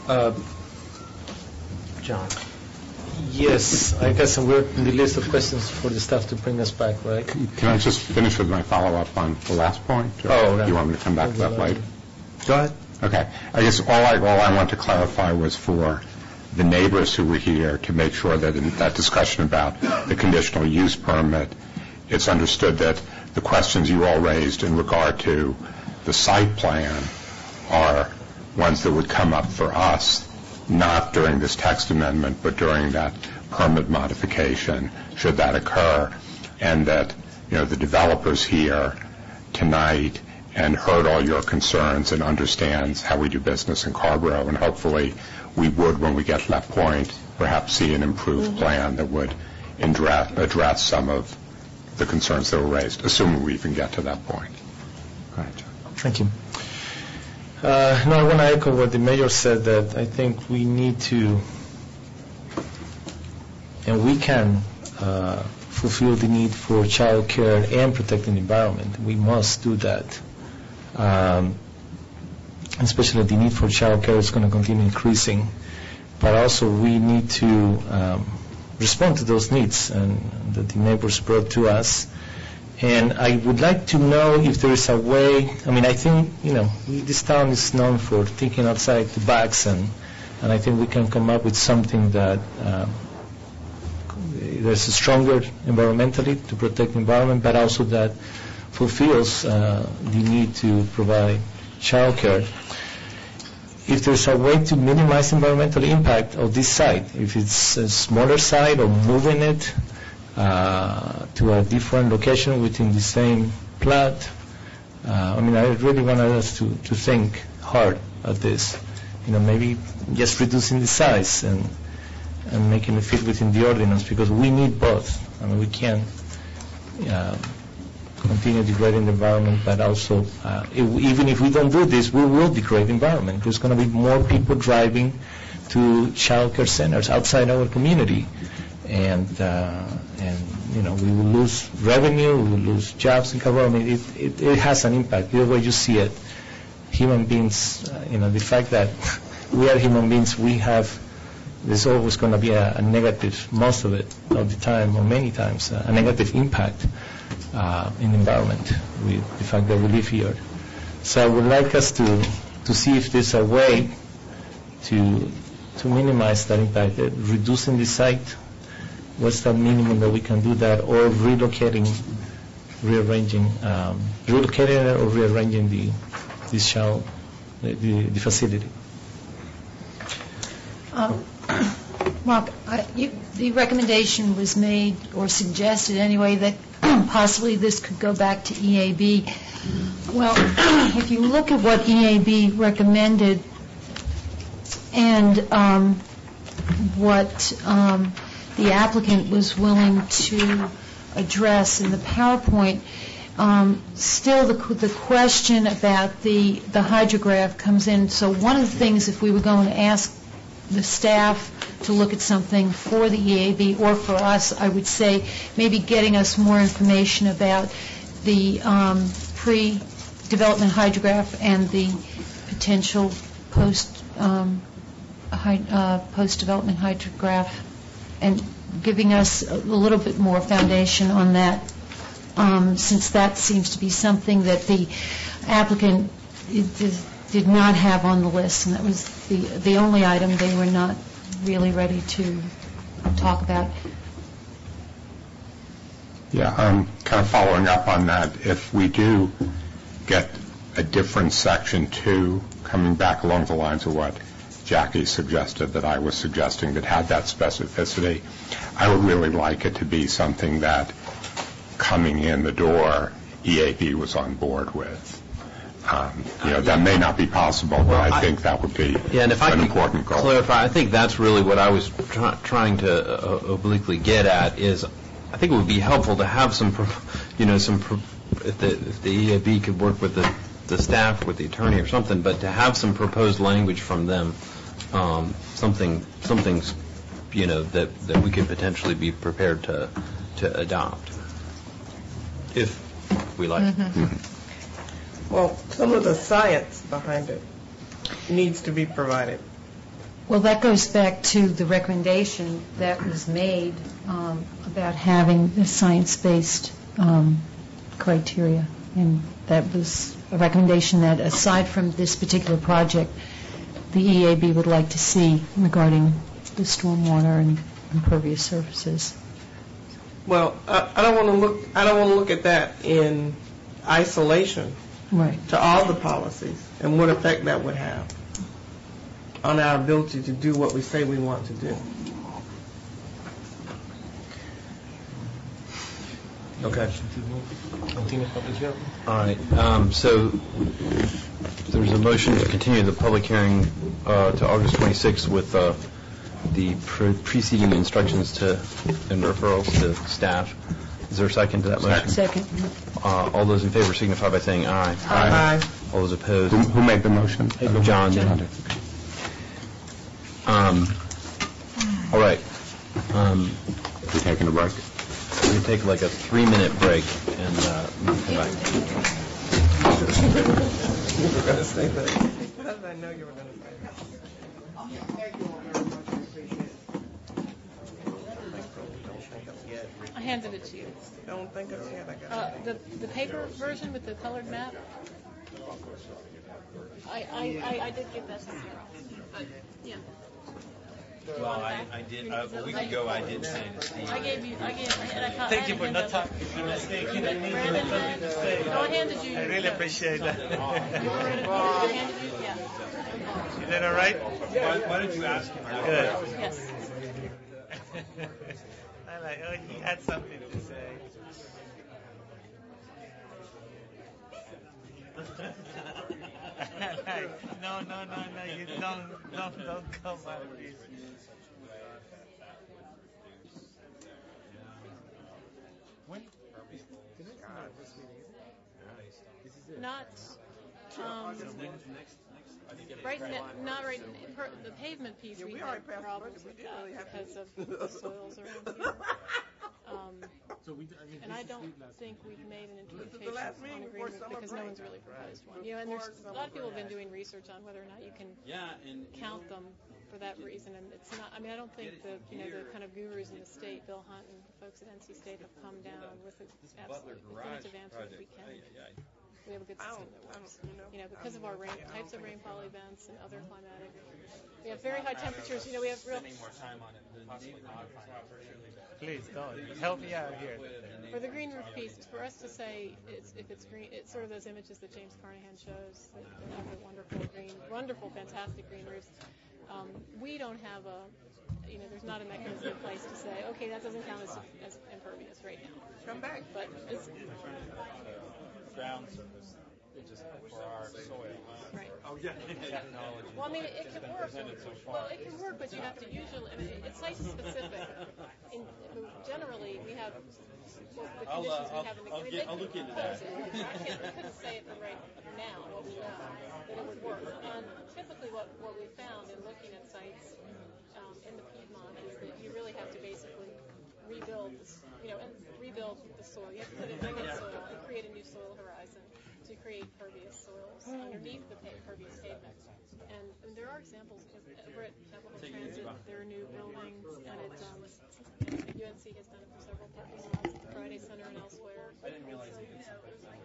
John. Yes, I guess we're in the list of questions for the staff to bring us back, right? Can I just finish with my follow-up on the last point? Okay. Do you want me to come back to that later? Go ahead. Okay. I guess all I want to clarify was for the neighbors who were here to make sure that in that discussion about the conditional use permit, it's understood that the questions you all raised in regard to the site plan are ones that would come up for us, not during this text amendment, but during that permit modification, should that occur, and that, the developers here tonight and heard all your concerns and understands how we do business in Carrboro, and hopefully we would, when we get to that point, perhaps see an improved plan that would address some of the concerns that were raised, assuming we even get to that point. Go ahead, John. Thank you. No, I want to echo what the mayor said, that I think we need to, and we can fulfill the need for child care and protecting the environment. We must do that. Especially the need for child care is going to continue increasing. But also we need to respond to those needs and that the neighbors brought to us. And I would like to know if there is a way, I think, this town is known for thinking outside the box, and I think we can come up with something that that's stronger environmentally to protect the environment, but also that fulfills the need to provide child care. If there's a way to minimize environmental impact of this site, if it's a smaller site or moving it to a different location within the same plot. I really wanted us to think hard at this. Maybe just reducing the size and making it fit within the ordinance, because we need both. We can't continue degrading the environment, but also, even if we don't do this, we will degrade the environment. There's going to be more people driving to child care centers outside our community. And we will lose revenue, we will lose jobs in Carrboro. It has an impact. The way you see it, human beings, the fact that we are human beings, there's always going to be a negative, most of it, of the time, or many times, a negative impact in the environment with the fact that we live here. So I would like us to see if there's a way to minimize that impact, reducing the site. What's the minimum that we can do that, or relocating or rearranging the facility? Mark, the recommendation was made or suggested anyway that possibly this could go back to EAB. Well, if you look at what EAB recommended and what the applicant was willing to address in the PowerPoint, still the question about the hydrograph comes in. So one of the things, if we were going to ask the staff to look at something for the EAB or for us, I would say maybe getting us more information about the pre-development hydrograph and the potential post-development hydrograph, and giving us a little bit more foundation on that, since that seems to be something that the applicant did not have on the list, and that was the only item they were not really ready to talk about. Yeah, I'm kind of following up on that. If we do get a different Section 2 coming back along the lines of what Jackie suggested, that I was suggesting, that had that specificity, I would really like it to be something that coming in the door EAB was on board with. That may not be possible, but I think that would be an important goal. Clarify, I think that's really what I was trying to obliquely get at, is I think it would be helpful to have some if the EAB could work with the staff, with the attorney or something, but to have some proposed language from them, something that we could potentially be prepared to adopt, if we like. Mm-hmm. Well, some of the science behind it needs to be provided. Well, that goes back to the recommendation that was made about having the science-based criteria. And that was a recommendation that, aside from this particular project, the EAB would like to see regarding the stormwater and impervious surfaces. Well, I don't want to look at that in isolation to all the policies and what effect that would have on our ability to do what we say we want to do. Okay. Continue public hearing. All right. So there's a motion to continue the public hearing to August 26th with the preceding instructions and referrals to staff. Is there a second to that motion? Second. All those in favor signify by saying aye. Aye. All those opposed? Who made the motion? John. All right. We're taking a break. We're going to take like a 3-minute break and come back. You were going to say that. How did I know you were going to say that? I handed it to you. Don't think of it. I got it. The paper version with the colored map. I did give that to Sarah. But, yeah. Well, I did. A week ago, I did say to Steve. I gave, and I thought. Thank you for not talking. No, I handed you. I really appreciate that. I handed you, yeah. You did all right? Why did you ask him? Good. Yes. I like, oh, he had something to say. No, you don't come out of this. When? Not. Right, not right. The pavement piece, we had problems with that because of the soils around here. And I don't think we've made an interpretation on agreement because no one's really proposed one. You know, and there's a lot of people have been doing research on whether or not you can count them for that reason. And it's not. I mean, I don't think the kind of gurus in the state, Bill Hunt and the folks at NC State, have come down with an absolute definitive answer that we can. We have a good system that works. Because of our types of rainfall events and other climatic, we have very high temperatures. We have real. Please don't help me out here. For the green roof piece, for us to say if it's green, it's sort of those images that James Carnahan shows that have the wonderful, fantastic green roofs. We don't have there's not a mechanism in place to say, okay, that doesn't count as impervious right now. Come back. But it's ground surface, just for our soil. Right. Oh yeah. Technology. Well, I mean, it can work. Well, it can work, but you have to usually. I mean, it's site specific. Generally, we have the conditions we have in the. I'll look into that. I couldn't say it right now. What we know that it would work. Typically, what we found in looking at sites in the Piedmont is that you really have to basically rebuild the soil. You have to put in negative soil and create a new soil horizon to create pervious soils underneath the pervious pavement. And there are examples over at Capitol Transit. There are new buildings, and UNC has done it for several parking lots at the Friday Center and elsewhere. I didn't realize they did.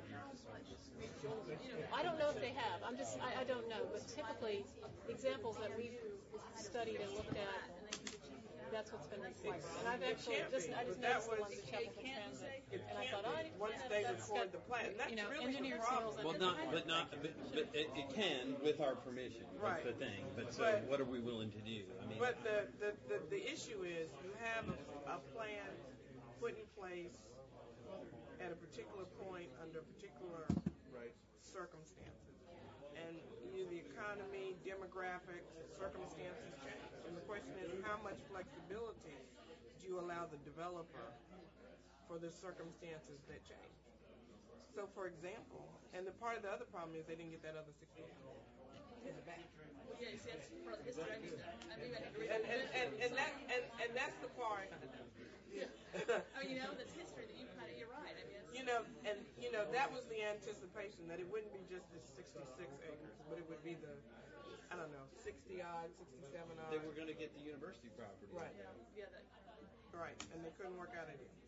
I don't know if they have. I don't know. But typically, examples that we've studied and looked at, that's what's been required. And I've actually I just noticed the ones at Capitol Transit, and I thought, once they record the plan, that's really engineered soils. Well, but it can with our permission. That's the thing. But what are we willing to do? I mean, but the issue is you have a plan put in place at a particular point under particular circumstances, and the economy, demographics, circumstances change. And the question is, how much flexibility do you allow the developer for the circumstances that change? So, for example, and the part of the other problem is they didn't get that other 60 acres. Well, yes, that's history. I think I agree. And that's the part. That's history that you're right. I mean, know, that was the anticipation, that it wouldn't be just the 66 acres, but it would be the, I don't know, 60-odd, 67-odd. They were going to get the university property. Right. Yeah, Right, and they couldn't work out a deal.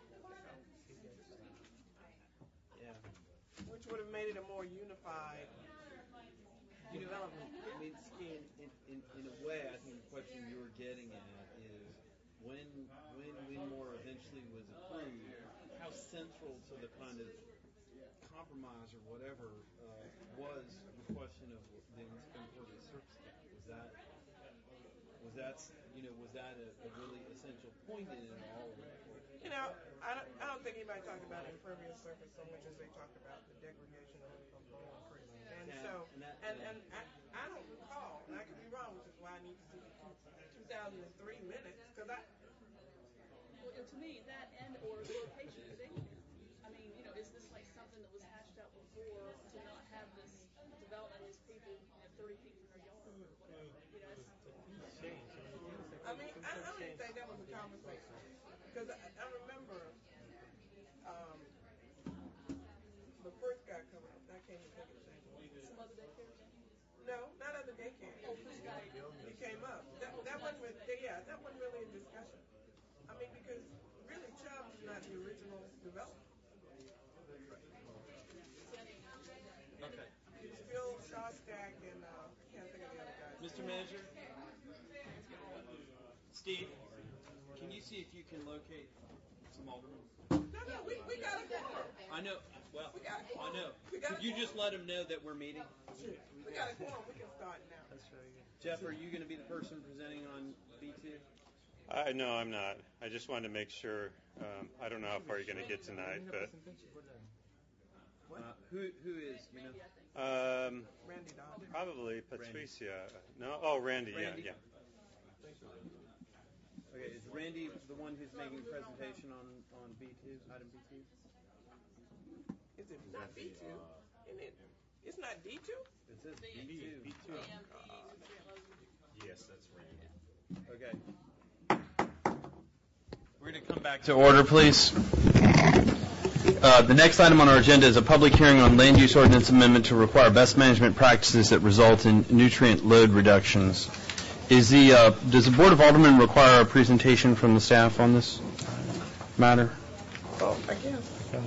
Yeah. Which would have made it a more unified development I mean, in a way, I think the question you were getting at is when Windmore eventually was approved, how central to the kind of compromise or whatever was the question of the impervious surface cap? Was that a really essential point in it all? You know, I don't think anybody talked about impervious surface so much as they talked about the degradation of Bowling Creek. And I don't recall, and I could be wrong, which is why I need to see the 2003 minutes, because Well, to me, that or the location of the daycare. I mean, is this like something that was hashed out before to not have this development as people 30 feet from their yard or whatever? I mean, I don't even think that was a conversation, because I remember the first guy coming up. I can't even think of his name. Some other daycares? No, not other daycare. Oh, first guy. He came up. That wasn't really a discussion. I mean, because really Chubb is not the original developer. Okay. It's Phil Shostak and I can't think of the other guys. Mr. Manager? Steve, can you see if you can locate some aldermen? No, we got a quorum. I know. Well, We got a quorum. I know. We got a Could you quorum. just let them know that we're meeting? We got a quorum. We can start now. Jeff, are you going to be the person presenting on B2? No, I'm not. I just wanted to make sure. I don't know how far you're going to get tonight, but Who is, you know? Randy Don. Probably Patricia. No? Oh, Randy. Randy? Yeah. Okay, is Randy the one who's making the presentation on B2, item B2? Is it not B2? It's not D2? It says B2. Yes, that's Randy. Okay. We're going to come back to order, please. The next item on our agenda is a public hearing on land use ordinance amendment to require best management practices that result in nutrient load reductions. Does the Board of Aldermen require a presentation from the staff on this matter? Oh, I guess.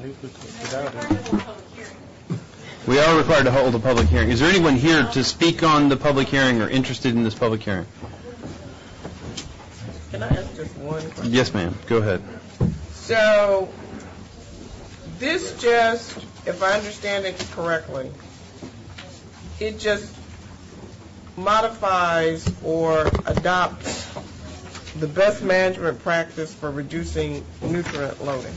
We are required to hold a public hearing. Is there anyone here to speak on the public hearing or interested in this public hearing? Can I ask just one question? Yes, ma'am. Go ahead. So, this just, if I understand it correctly, it just modifies or adopts the best management practice for reducing nutrient loading.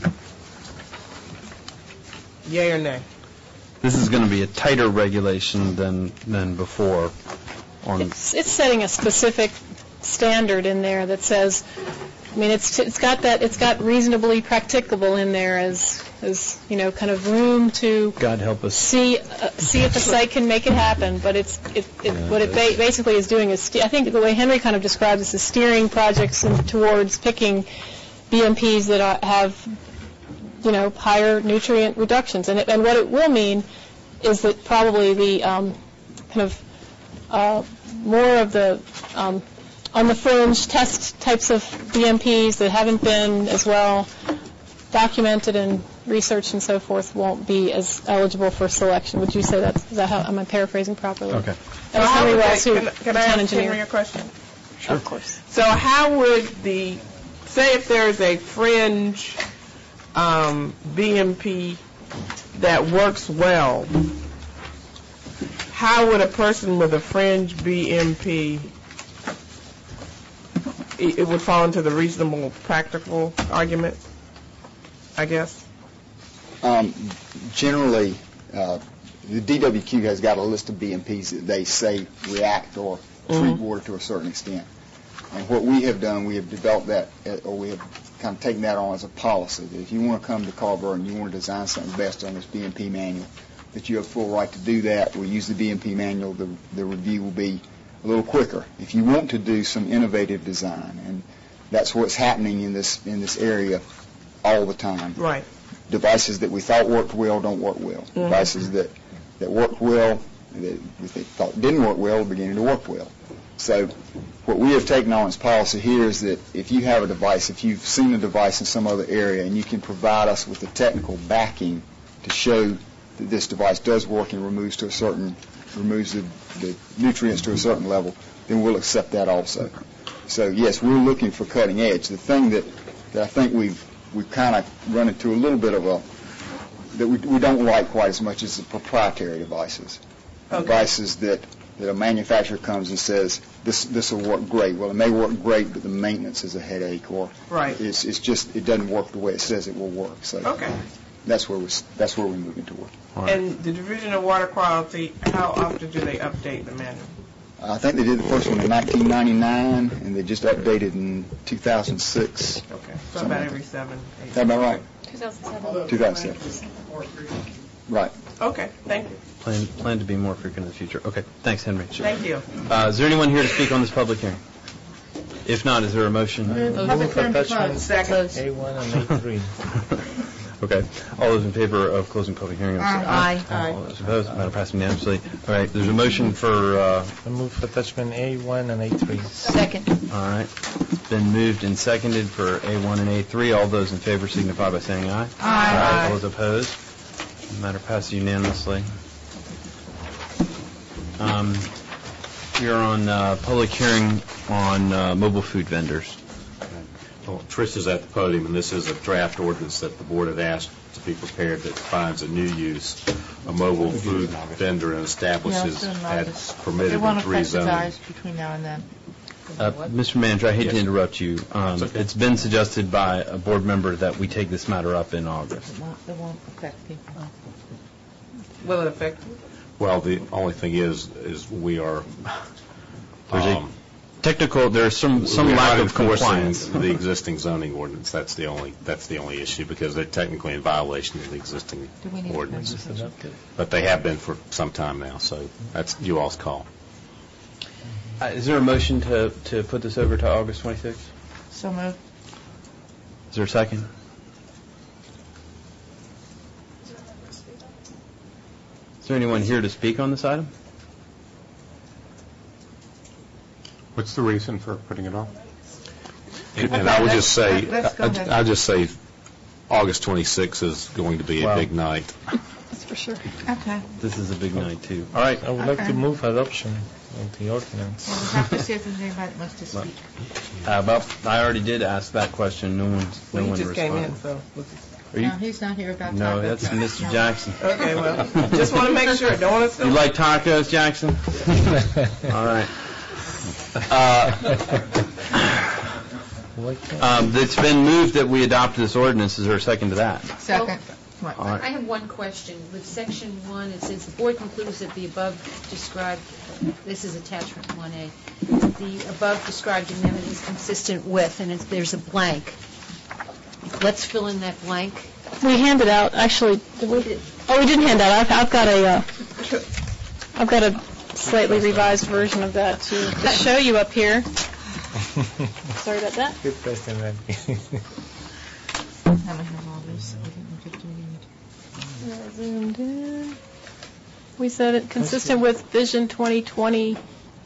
Yay or nay? This is going to be a tighter regulation than before. It's setting a specific standard in there that says, I mean, it's got reasonably practicable in there as kind of room to God help us. see if the site can make it happen. But what it basically is doing is, I think the way Henry kind of describes this is steering projects towards picking BMPs that have higher nutrient reductions. And what it will mean is that probably the more of the on the fringe test types of BMPs that haven't been as well documented and researched and so forth won't be as eligible for selection. Would you say is that how, am I paraphrasing properly? Okay. Can I ask Henry a question? Sure. Of course. So how would say if there's a fringe BMP that works well, how would a person with a fringe BMP, it would fall into the reasonable practical argument, I guess? Generally, the DWQ has got a list of BMPs that they say react or treat water to a certain extent. And what we have done, we have developed that, or we have kind of taken that on as a policy, that if you want to come to Carver and you want to design something based on this BMP manual, that you have full right to do that. We'll use the BMP manual. The review will be a little quicker. If you want to do some innovative design, and that's what's happening in this area all the time. Right. devices that we thought worked well don't work well. Devices that worked well, that we thought didn't work well, are beginning to work well. So what we have taken on as policy here is that if you have a device, if you've seen a device in some other area and you can provide us with the technical backing to show that this device does work and removes the nutrients to a certain level, then we'll accept that also. So yes, we're looking for cutting edge. The thing that I think we've kind of run into a little bit of that we don't like quite as much is the proprietary devices. Okay. Devices that a manufacturer comes and says, this will work great. Well, it may work great, but the maintenance is a headache, or it's just, it doesn't work the way it says it will work. So that's where we're moving toward. And the Division of Water Quality, how often do they update the manual? I think they did the first one in 1999, and they just updated in 2006. Okay, so about every 7, 8. Is that about right? 2007. 2007. Right. Okay, thank you. Plan to be more frequent in the future. Okay, thanks, Henry. Thank you. Is there anyone here to speak on this public hearing? If not, is there a motion? Public hearing closed. Second. A1 and A3. Okay. All those in favor of closing public hearing? Aye. All those opposed? Matter passed unanimously. All right. There's a motion for... I move for attachment A1 and A3. Second. All right. It's been moved and seconded for A1 and A3. All those in favor signify by saying aye. Aye. All those opposed? The matter passes unanimously. We are on public hearing on mobile food vendors. Well, Trish is at the podium, and this is a draft ordinance that the board had asked to be prepared that defines a new use, a mobile food vendor, and establishes as permitted in 3 zones. Between now and then. Mr. Manager, I hate to interrupt you. It's been suggested by a board member that we take this matter up in August. It won't affect people. Will it affect you? Well, the only thing is we are... There's some lack of compliance. The existing zoning ordinance. That's the only issue, because they're technically in violation of the existing ordinance. But they have been for some time now, so that's you all's call. Is there a motion to put this over to August 26th? So moved. Is there a second? Is there anyone here to speak on this item? What's the reason for putting it off? And I would just say, August 26th is going to be a big night. That's for sure. Okay. This is a big night, too. All right. I would like to move adoption of the ordinance. Well, we have to see if there's anybody that wants to speak. I already did ask that question. No one responded. Came in, so... No, he's not here about tacos. No, that's Mr. Jackson. Okay, well, just want to make sure. Don't want to... You like tacos, Jackson? All right. It's been moved that we adopt this ordinance. Is there a second to that? Second. All right. I have one question. With Section 1, it says the board concludes that the above described, this is attachment 1A, the above described amendment is consistent with, and there's a blank. Let's fill in that blank. We handed out, actually, did we? Oh, we didn't hand out. I've got a slightly revised version of that to show you up here. Sorry about that. Good question, Randy. Zoomed in. We said it consistent with Vision 2020,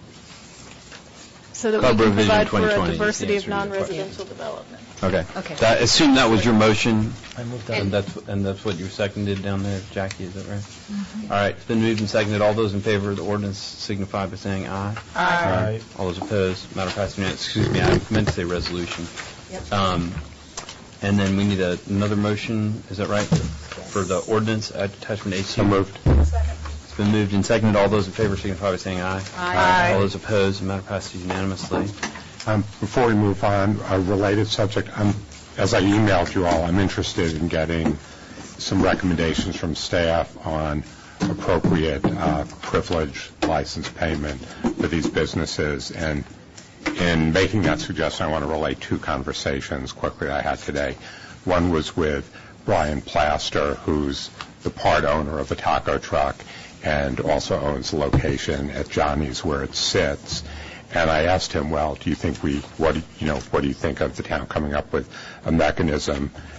so that we can provide for a diversity of non-residential development. Okay. Assume that was your motion, and that's what you seconded down there, Jackie. Is that right? Mm-hmm. All right. It's been moved and seconded. All those in favor of the ordinance signify by saying aye. Aye. All those opposed. Matter passed unanimously. Excuse me. I meant to say resolution. Yep. And then we need another motion. Is that right? Yes. For the ordinance attachment A2. So moved. It's been moved and seconded. All those in favor signify by saying aye. Aye. All those opposed. The matter passes unanimously. Before we move on, a related subject, as I emailed you all, I'm interested in getting some recommendations from staff on appropriate privilege license payment for these businesses. And in making that suggestion, I want to relate 2 conversations quickly I had today. One was with Brian Plaster, who's the part owner of the taco truck and also owns the location at Johnny's where it sits. And I asked him, well, do you think what do you think of the town coming up with a mechanism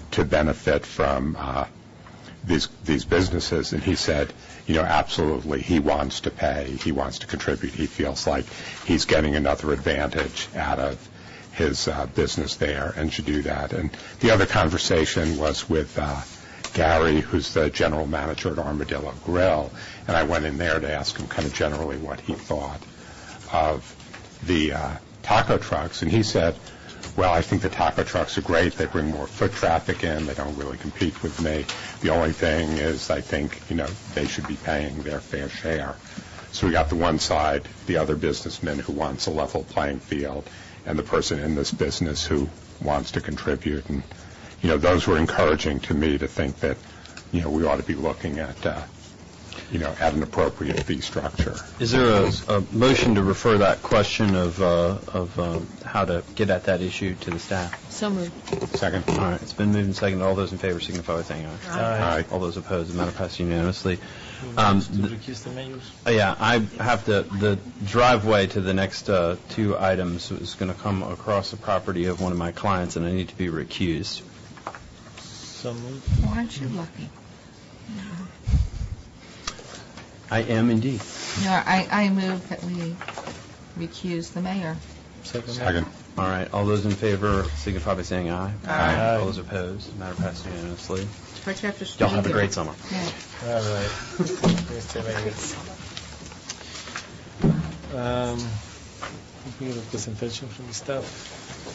to benefit from these businesses. And he said, absolutely, he wants to pay, he wants to contribute. He feels like he's getting another advantage out of his business there and should do that. And the other conversation was with Gary, who's the general manager at Armadillo Grill, and I went in there to ask him kind of generally what he thought of the taco trucks, and he said, well, I think the taco trucks are great. They bring more foot traffic in. They don't really compete with me. The only thing is I think, they should be paying their fair share. So we got the one side, the other businessman who wants a level playing field, and the person in this business who wants to contribute. And, those were encouraging to me to think that, we ought to be looking at, at an appropriate fee structure. Is there a motion to refer that question of how to get at that issue to the staff? So moved. Second. All right. It's been moved and seconded. All those in favor signify by saying aye. Aye. All those opposed, the matter passes unanimously. The yeah, I have the driveway to the next two items is going to come across the property of one of my clients, and I need to be recused. So moved. Aren't you lucky? I am indeed. No, I move that we recuse the mayor. Second. All right. All those in favor signify by saying aye. Aye. All those opposed, the matter passes unanimously. Y'all Y'all have a great summer. Yeah. All right. Mr. Mayor. We have a presentation from the staff.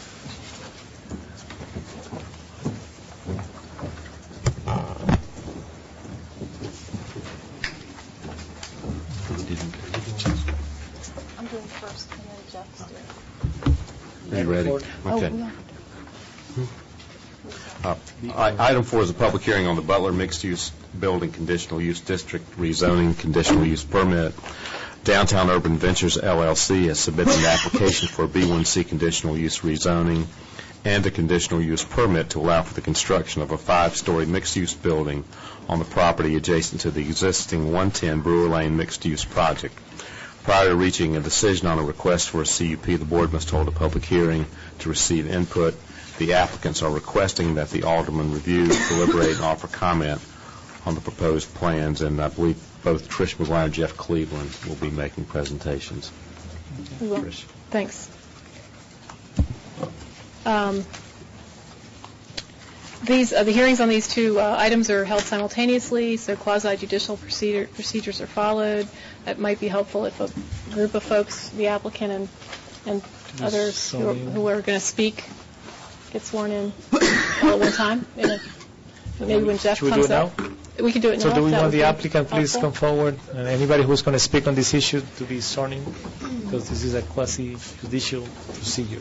I'm doing first, and then Jeff's doing. Are you ready? Okay. Item 4 is a public hearing on the Butler Mixed-Use Building Conditional Use District Rezoning Conditional Use Permit. Downtown Urban Ventures, LLC, has submitted an application for a B1C conditional use rezoning and a conditional use permit to allow for the construction of a 5-story mixed-use building on the property adjacent to the existing 110 Brewer Lane mixed-use project. Prior to reaching a decision on a request for a CUP, the board must hold a public hearing to receive input. The applicants are requesting that the alderman review, deliberate, and offer comment on the proposed plans, and I believe both Trish McGuire and Jeff Cleveland will be making presentations. Trish. Thanks. The hearings on these two items are held simultaneously, so quasi-judicial procedures are followed. It might be helpful if a group of folks, the applicant and others who are going to speak, get sworn in all at one time. Maybe when Jeff comes up. We can do it now. So do we want the applicant please come forward, and anybody who's going to speak on this issue to be sworn in, because this is a quasi-judicial procedure.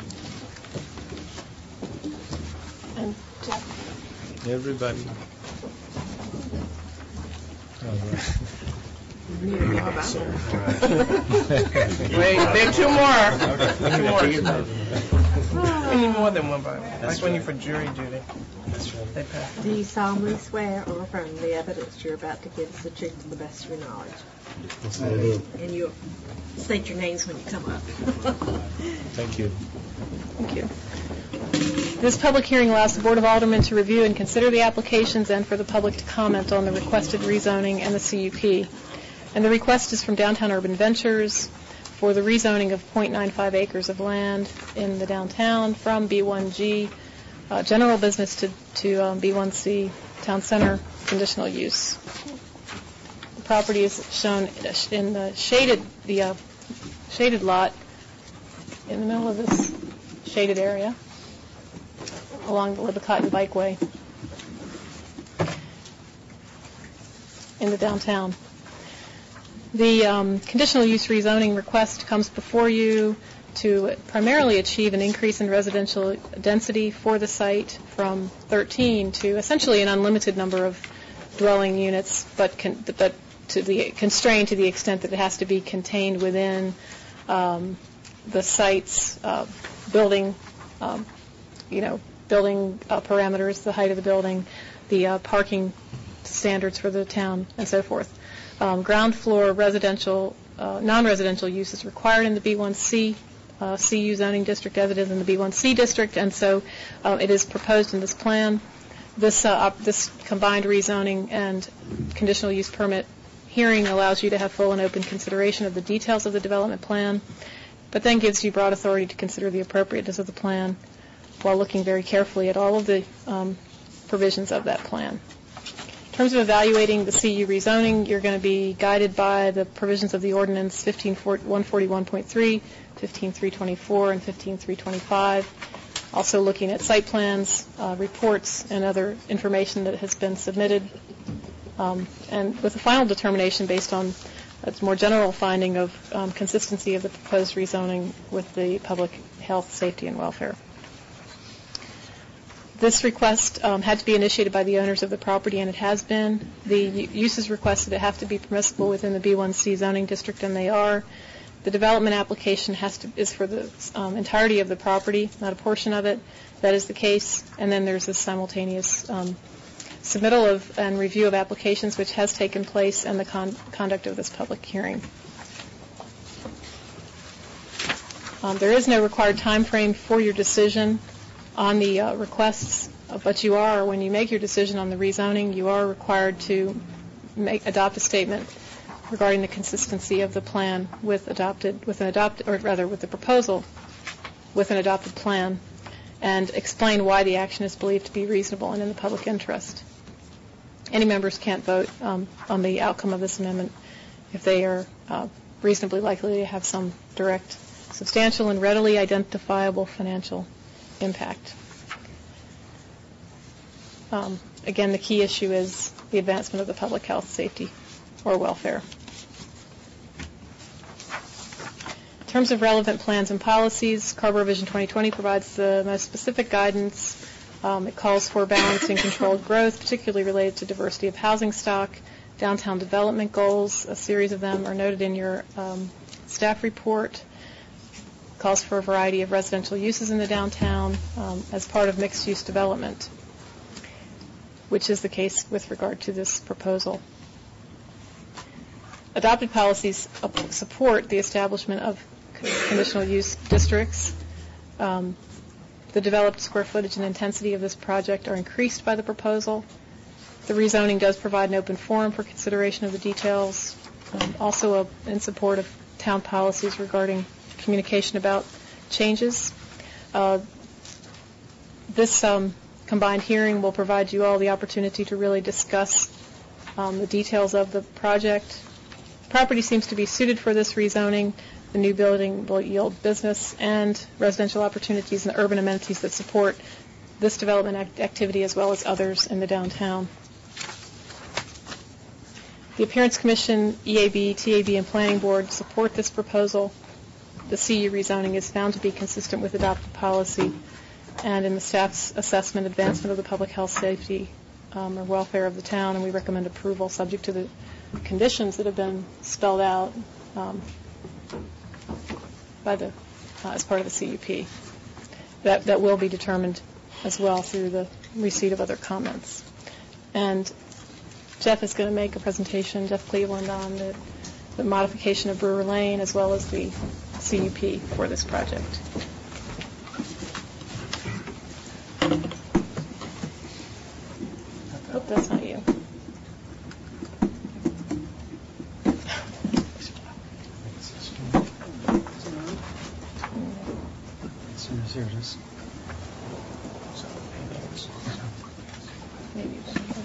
And Jeff. Everybody. All right. Wait, there are two more. We need more than one Bible. Like when you're for jury duty. They pass. Do you solemnly swear or affirm the evidence you're about to give is the truth to the best of your knowledge? Yes, I do. And you state your names when you come up. Thank you. Thank you. This public hearing allows the Board of Aldermen to review and consider the applications and for the public to comment on the requested rezoning and the CUP. And the request is from Downtown Urban Ventures for the rezoning of 0.95 acres of land in the downtown from B1G general business to B1C town center conditional use. The property is shown in the shaded lot in the middle of this shaded area along the Libicotton Bikeway in the downtown. The conditional use rezoning request comes before you to primarily achieve an increase in residential density for the site from 13 to essentially an unlimited number of dwelling units, but constrained to the extent that it has to be contained within the site's building, building parameters, the height of the building, the parking standards for the town, and so forth. Ground floor residential, non-residential use is required in the B1C CU zoning district as it is in the B1C district, and so it is proposed in this plan This combined rezoning and conditional use permit hearing allows you to have full and open consideration of the details of the development plan, but then gives you broad authority to consider the appropriateness of the plan while looking very carefully at all of the provisions of that plan. In terms of evaluating the CU rezoning, you're going to be guided by the provisions of the ordinance 141.3, 15324, and 15325. Also looking at site plans, reports, and other information that has been submitted, and with a final determination based on a more general finding of consistency of the proposed rezoning with the public health, safety, and welfare. This request had to be initiated by the owners of the property, and it has been. The uses requested have to be permissible within the B1C zoning district, and they are. The development application is for the entirety of the property, not a portion of it. That is the case. And then there's a simultaneous submittal and review of applications, which has taken place, and the conduct of this public hearing. There is no required time frame for your decision on the requests, but you are, when you make your decision on the rezoning, you are required to adopt a statement regarding the consistency of the plan with the proposal with an adopted plan, and explain why the action is believed to be reasonable and in the public interest. Any members can't vote on the outcome of this amendment if they are reasonably likely to have some direct, substantial, and readily identifiable financial impact. Again, the key issue is the advancement of the public health, safety, or welfare. In terms of relevant plans and policies, Carrboro Vision 2020 provides the most specific guidance. It calls for balanced and controlled growth, particularly related to diversity of housing stock, downtown development goals. A series of them are noted in your staff report. Calls for a variety of residential uses in the downtown as part of mixed-use development, which is the case with regard to this proposal. Adopted policies support the establishment of conditional use districts. The developed square footage and intensity of this project are increased by the proposal. The rezoning does provide an open forum for consideration of the details, also in support of town policies regarding communication about changes. This combined hearing will provide you all the opportunity to really discuss the details of the project. The property seems to be suited for this rezoning. The new building will yield business and residential opportunities and the urban amenities that support this development activity as well as others in the downtown. The Appearance Commission, EAB, TAB, and Planning Board support this proposal. The CU rezoning is found to be consistent with adopted policy, and in the staff's assessment, advancement of the public health, safety, or welfare of the town, and we recommend approval subject to the conditions that have been spelled out as part of the CUP. That will be determined as well through the receipt of other comments. And Jeff is going to make a presentation, Jeff Cleveland, on the modification of Brewer Lane as well as the CUP for this project. Oh, that's not you. Here it is. Maybe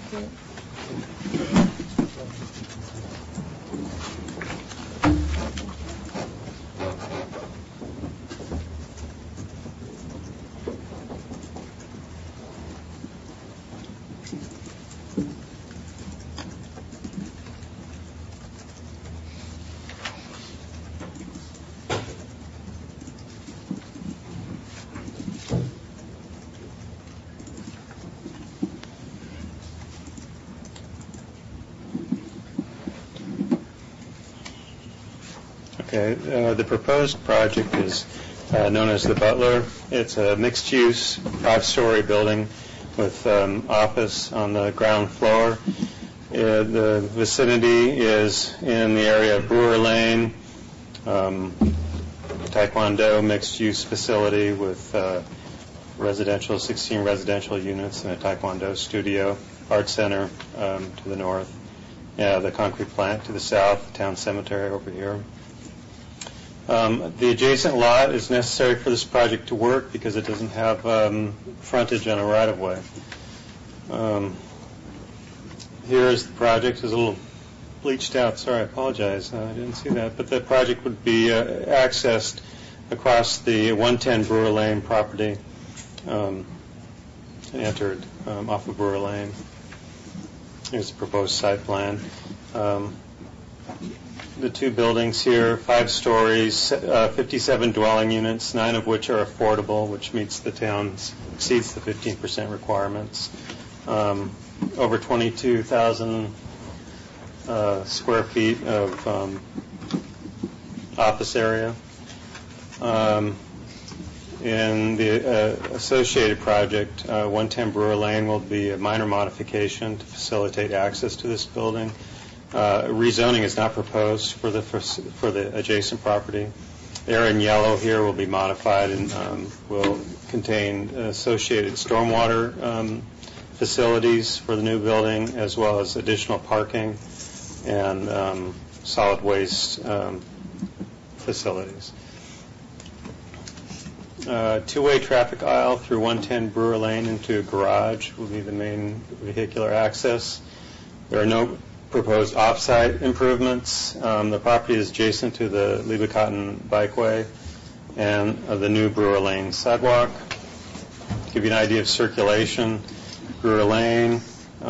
Okay, the proposed project is known as the Butler. It's a mixed-use, 5-story building with office on the ground floor. The vicinity is in the area of Brewer Lane, Taekwondo mixed-use facility with residential, 16 residential units and a Taekwondo studio, art center to the north, the concrete plant to the south, the town cemetery over here. The adjacent lot is necessary for this project to work because it doesn't have frontage on a right-of-way. Here's the project. It's a little bleached out. Sorry, I apologize. I didn't see that. But the project would be accessed across the 110 Brewer Lane property, entered off of Brewer Lane. Here's the proposed site plan. The two buildings here, 5 stories, 57 dwelling units, 9 of which are affordable, which meets the town's, exceeds the 15% requirements. Over 22,000 square feet of office area. In the associated project, 110 Brewer Lane will be a minor modification to facilitate access to this building. Rezoning is not proposed for the adjacent property. The area in yellow here will be modified and will contain associated stormwater facilities for the new building, as well as additional parking and solid waste facilities. Two-way traffic aisle through 110 Brewer Lane into a garage will be the main vehicular access. There are no proposed off-site improvements. The property is adjacent to the Liebe-Cotton Bikeway and the new Brewer Lane sidewalk. To give you an idea of circulation, Brewer Lane,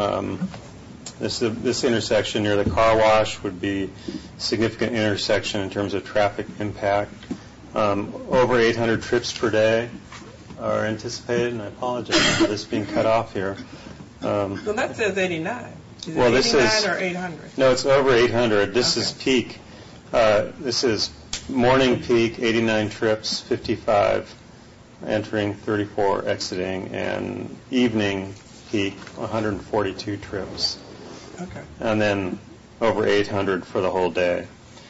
this intersection near the car wash would be a significant intersection in terms of traffic impact. Over 800 trips per day are anticipated, and I apologize for this being cut off here. So that says 89. Is well, it 89 this is, or 800? No, it's over 800. This is peak. This is morning peak, 89 trips, 55 entering, 34 exiting, and evening peak, 142 trips. Okay. And then over 800 for the whole day.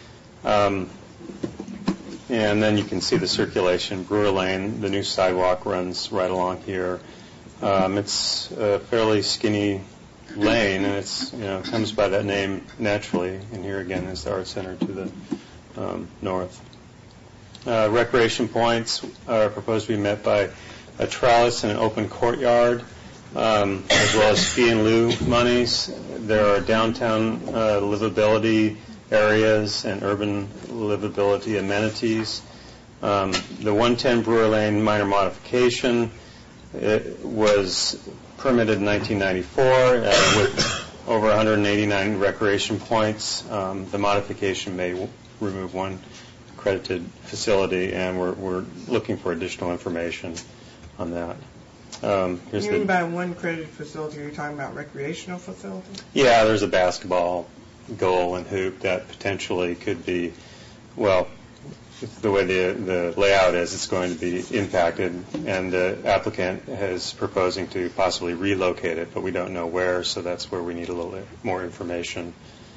And then you can see the circulation. Brewer Lane, the new sidewalk runs right along here. It's a fairly skinny lane, and it's comes by that name naturally. And here again is the art center to the north. Recreation points are proposed to be met by a trellis and an open courtyard, as well as fee and lieu monies. There are downtown livability areas and urban livability amenities. The 110 Brewer Lane minor modification, it was permitted in 1994 with over 189 recreation points. The modification may remove one accredited facility, and we're looking for additional information on that. You mean by one accredited facility, are you talking about recreational facility? Yeah, there's a basketball goal and hoop that potentially could be, well, the way the layout is, it's going to be impacted, and the applicant is proposing to possibly relocate it, but we don't know where, so that's where we need a little bit more information.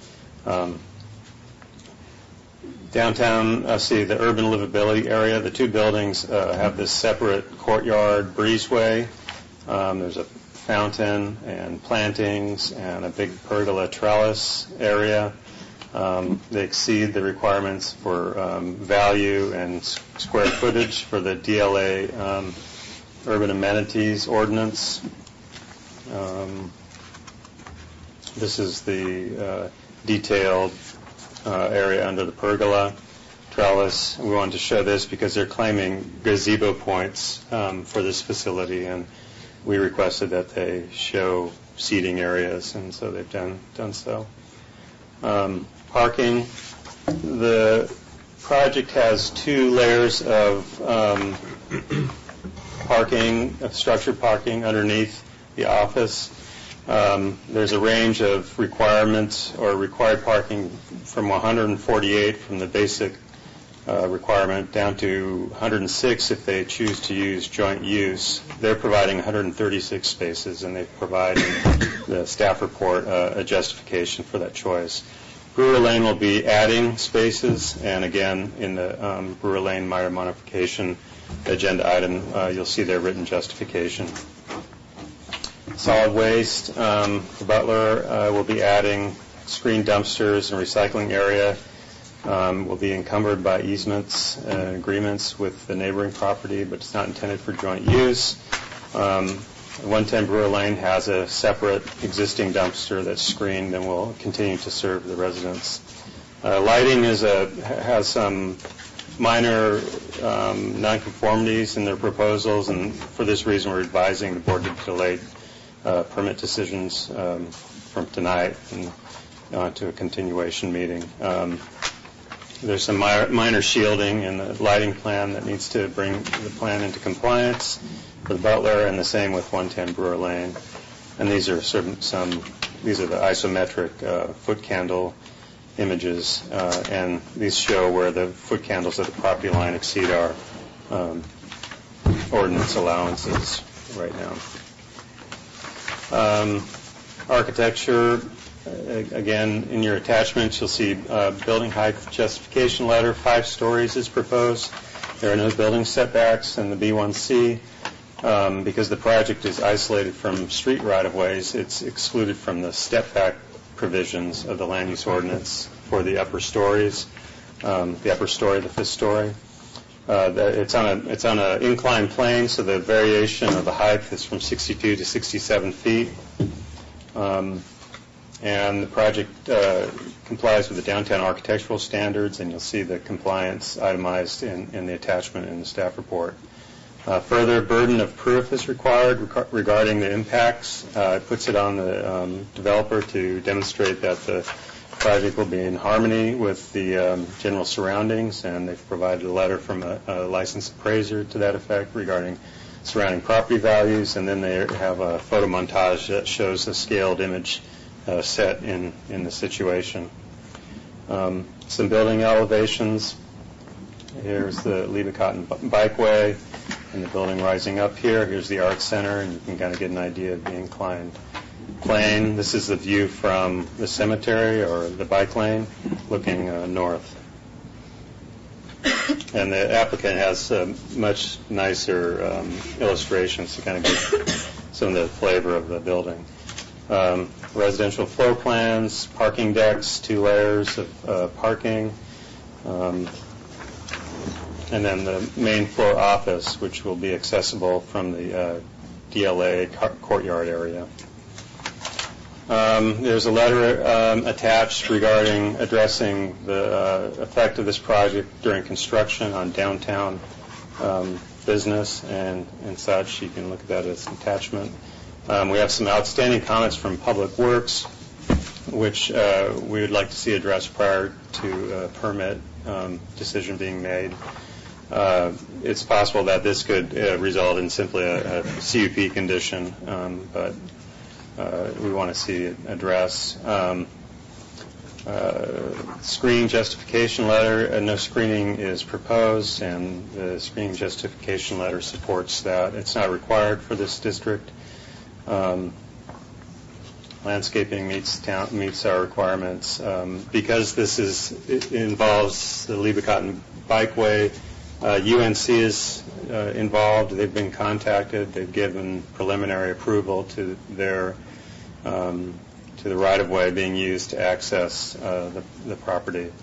Downtown, the urban livability area, the two buildings have this separate courtyard breezeway. There's a fountain and plantings and a big pergola trellis area. They exceed the requirements for value and square footage for the DLA urban amenities ordinance. This is the detailed area under the pergola trellis. We wanted to show this because they're claiming gazebo points for this facility, and we requested that they show seating areas, and so they've done so. Parking. The project has 2 layers of parking, of structured parking underneath the office. There's a range of requirements or required parking from 148 from the basic requirement down to 106 if they choose to use joint use. They're providing 136 spaces, and they provide in the staff report a justification for that choice. Brewer Lane will be adding spaces, and again, in the Brewer Lane minor modification agenda item, you'll see their written justification. Solid waste, for Butler, will be adding screened dumpsters and recycling area. Will be encumbered by easements and agreements with the neighboring property, but it's not intended for joint use. 110 Brewer Lane has a separate existing dumpster that's screened and will continue to serve the residents. Lighting has some minor nonconformities in their proposals, and for this reason we're advising the board to delay permit decisions from tonight and to a continuation meeting. There's some minor shielding in the lighting plan that needs to bring the plan into compliance for the Butler, and the same with 110 Brewer Lane. And these are these are the isometric foot candle images, and these show where the foot candles at the property line exceed our ordinance allowances right now. Architecture. Again, in your attachments, you'll see building height justification letter. 5 stories is proposed. There are no building setbacks in the B1C. Because the project is isolated from street right-of-ways, it's excluded from the step-back provisions of the land use ordinance for the upper stories, the upper story, the 5th story. It's on an inclined plane, so the variation of the height is from 62 to 67 feet. And the project complies with the downtown architectural standards, and you'll see the compliance itemized in the attachment in the staff report. Further burden of proof is required regarding the impacts. It puts it on the developer to demonstrate that the project will be in harmony with the general surroundings, and they've provided a letter from a licensed appraiser to that effect regarding surrounding property values, and then they have a photo montage that shows a scaled image set in the situation. Some building elevations. Here's the Leva Cotton Bikeway and the building rising up here. Here's the Art Center, and you can kind of get an idea of the inclined plane. This is the view from the cemetery or the bike lane looking north. And the applicant has much nicer illustrations to kind of get some of the flavor of the building. Residential floor plans, parking decks, 2 layers of parking, and then the main floor office, which will be accessible from the DLA courtyard area. There's a letter attached regarding addressing the effect of this project during construction on downtown business and such. You can look at that as an attachment. We have some outstanding comments from Public Works, which we would like to see addressed prior to permit decision being made. It's possible that this could result in simply a CUP condition, but we want to see it addressed. Screening justification letter, no screening is proposed, and the screening justification letter supports that. It's not required for this district. Landscaping meets our requirements. Because it involves the Leva Cotton Bikeway, UNC is involved. They've been contacted. They've given preliminary approval to their to the right-of-way being used to access the property.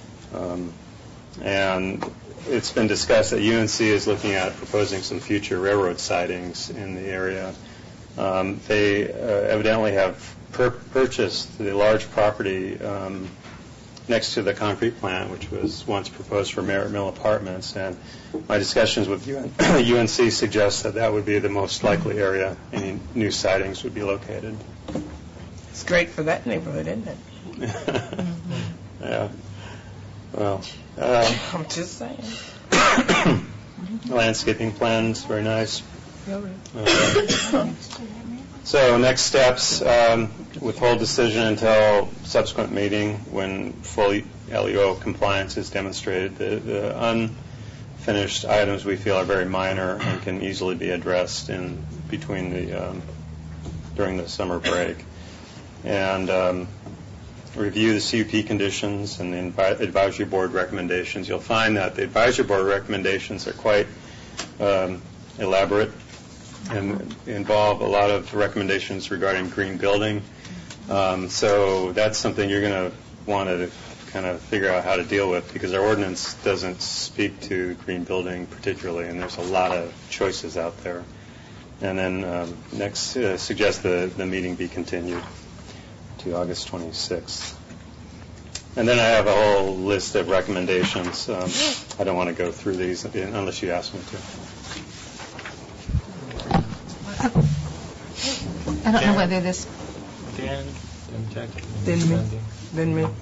And it's been discussed that UNC is looking at proposing some future railroad sidings in the area. They evidently have purchased the large property next to the concrete plant, which was once proposed for Merritt Mill Apartments, and my discussions with UNC suggest that would be the most likely area any new sidings would be located. It's great for that neighborhood, isn't it? Yeah. Well, I'm just saying. Landscaping plans, very nice. So next steps, withhold decision until subsequent meeting when full LUO compliance is demonstrated. The unfinished items we feel are very minor and can easily be addressed during the summer break. And review the CUP conditions and the advisory board recommendations, you'll find that the advisory board recommendations are quite elaborate and involve a lot of recommendations regarding green building. So that's something you're going to want to kind of figure out how to deal with, because our ordinance doesn't speak to green building particularly, and there's a lot of choices out there. And then next, suggest the meeting be continued to August 26th. And then I have a whole list of recommendations. I don't want to go through these unless you ask me to. I don't know whether this... Dan, Jack. Then me.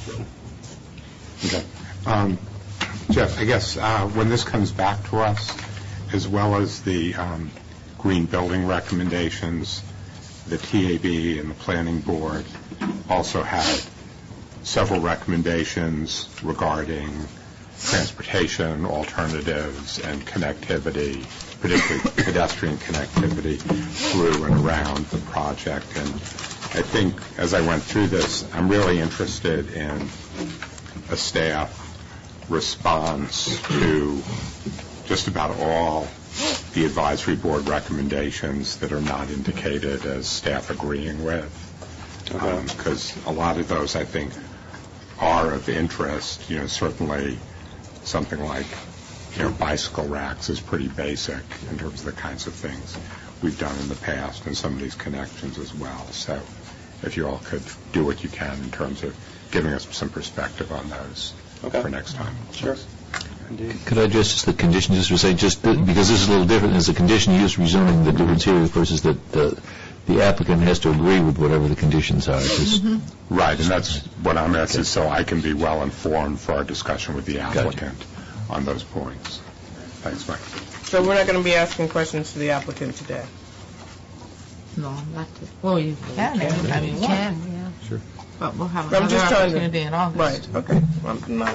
Okay. Jeff, I guess when this comes back to us, as well as the green building recommendations, the TAB and the planning board also had several recommendations regarding transportation alternatives and connectivity, particularly pedestrian connectivity through and around the project. And I think as I went through this, I'm really interested in a staff response to just about all the advisory board recommendations that are not indicated as staff agreeing with. Because a lot of those, I think, are of interest. You know, certainly something like, you know, bicycle racks is pretty basic in terms of the kinds of things we've done in the past, and some of these connections as well. So if you all could do what you can in terms of giving us some perspective on those for next time. Sure. Could I just the condition just to say because this is a little different as a condition use rezoning, the difference here versus that the applicant has to agree with whatever the conditions are. Right, and that's what I'm asking, so I can be well informed for our discussion with the applicant on those points. Thanks, Mike. So we're not going to be asking questions to the applicant today? No, not to. Well, you can. You can, yeah. Sure. But we'll have I'm another just trying opportunity in August. Right, okay. No.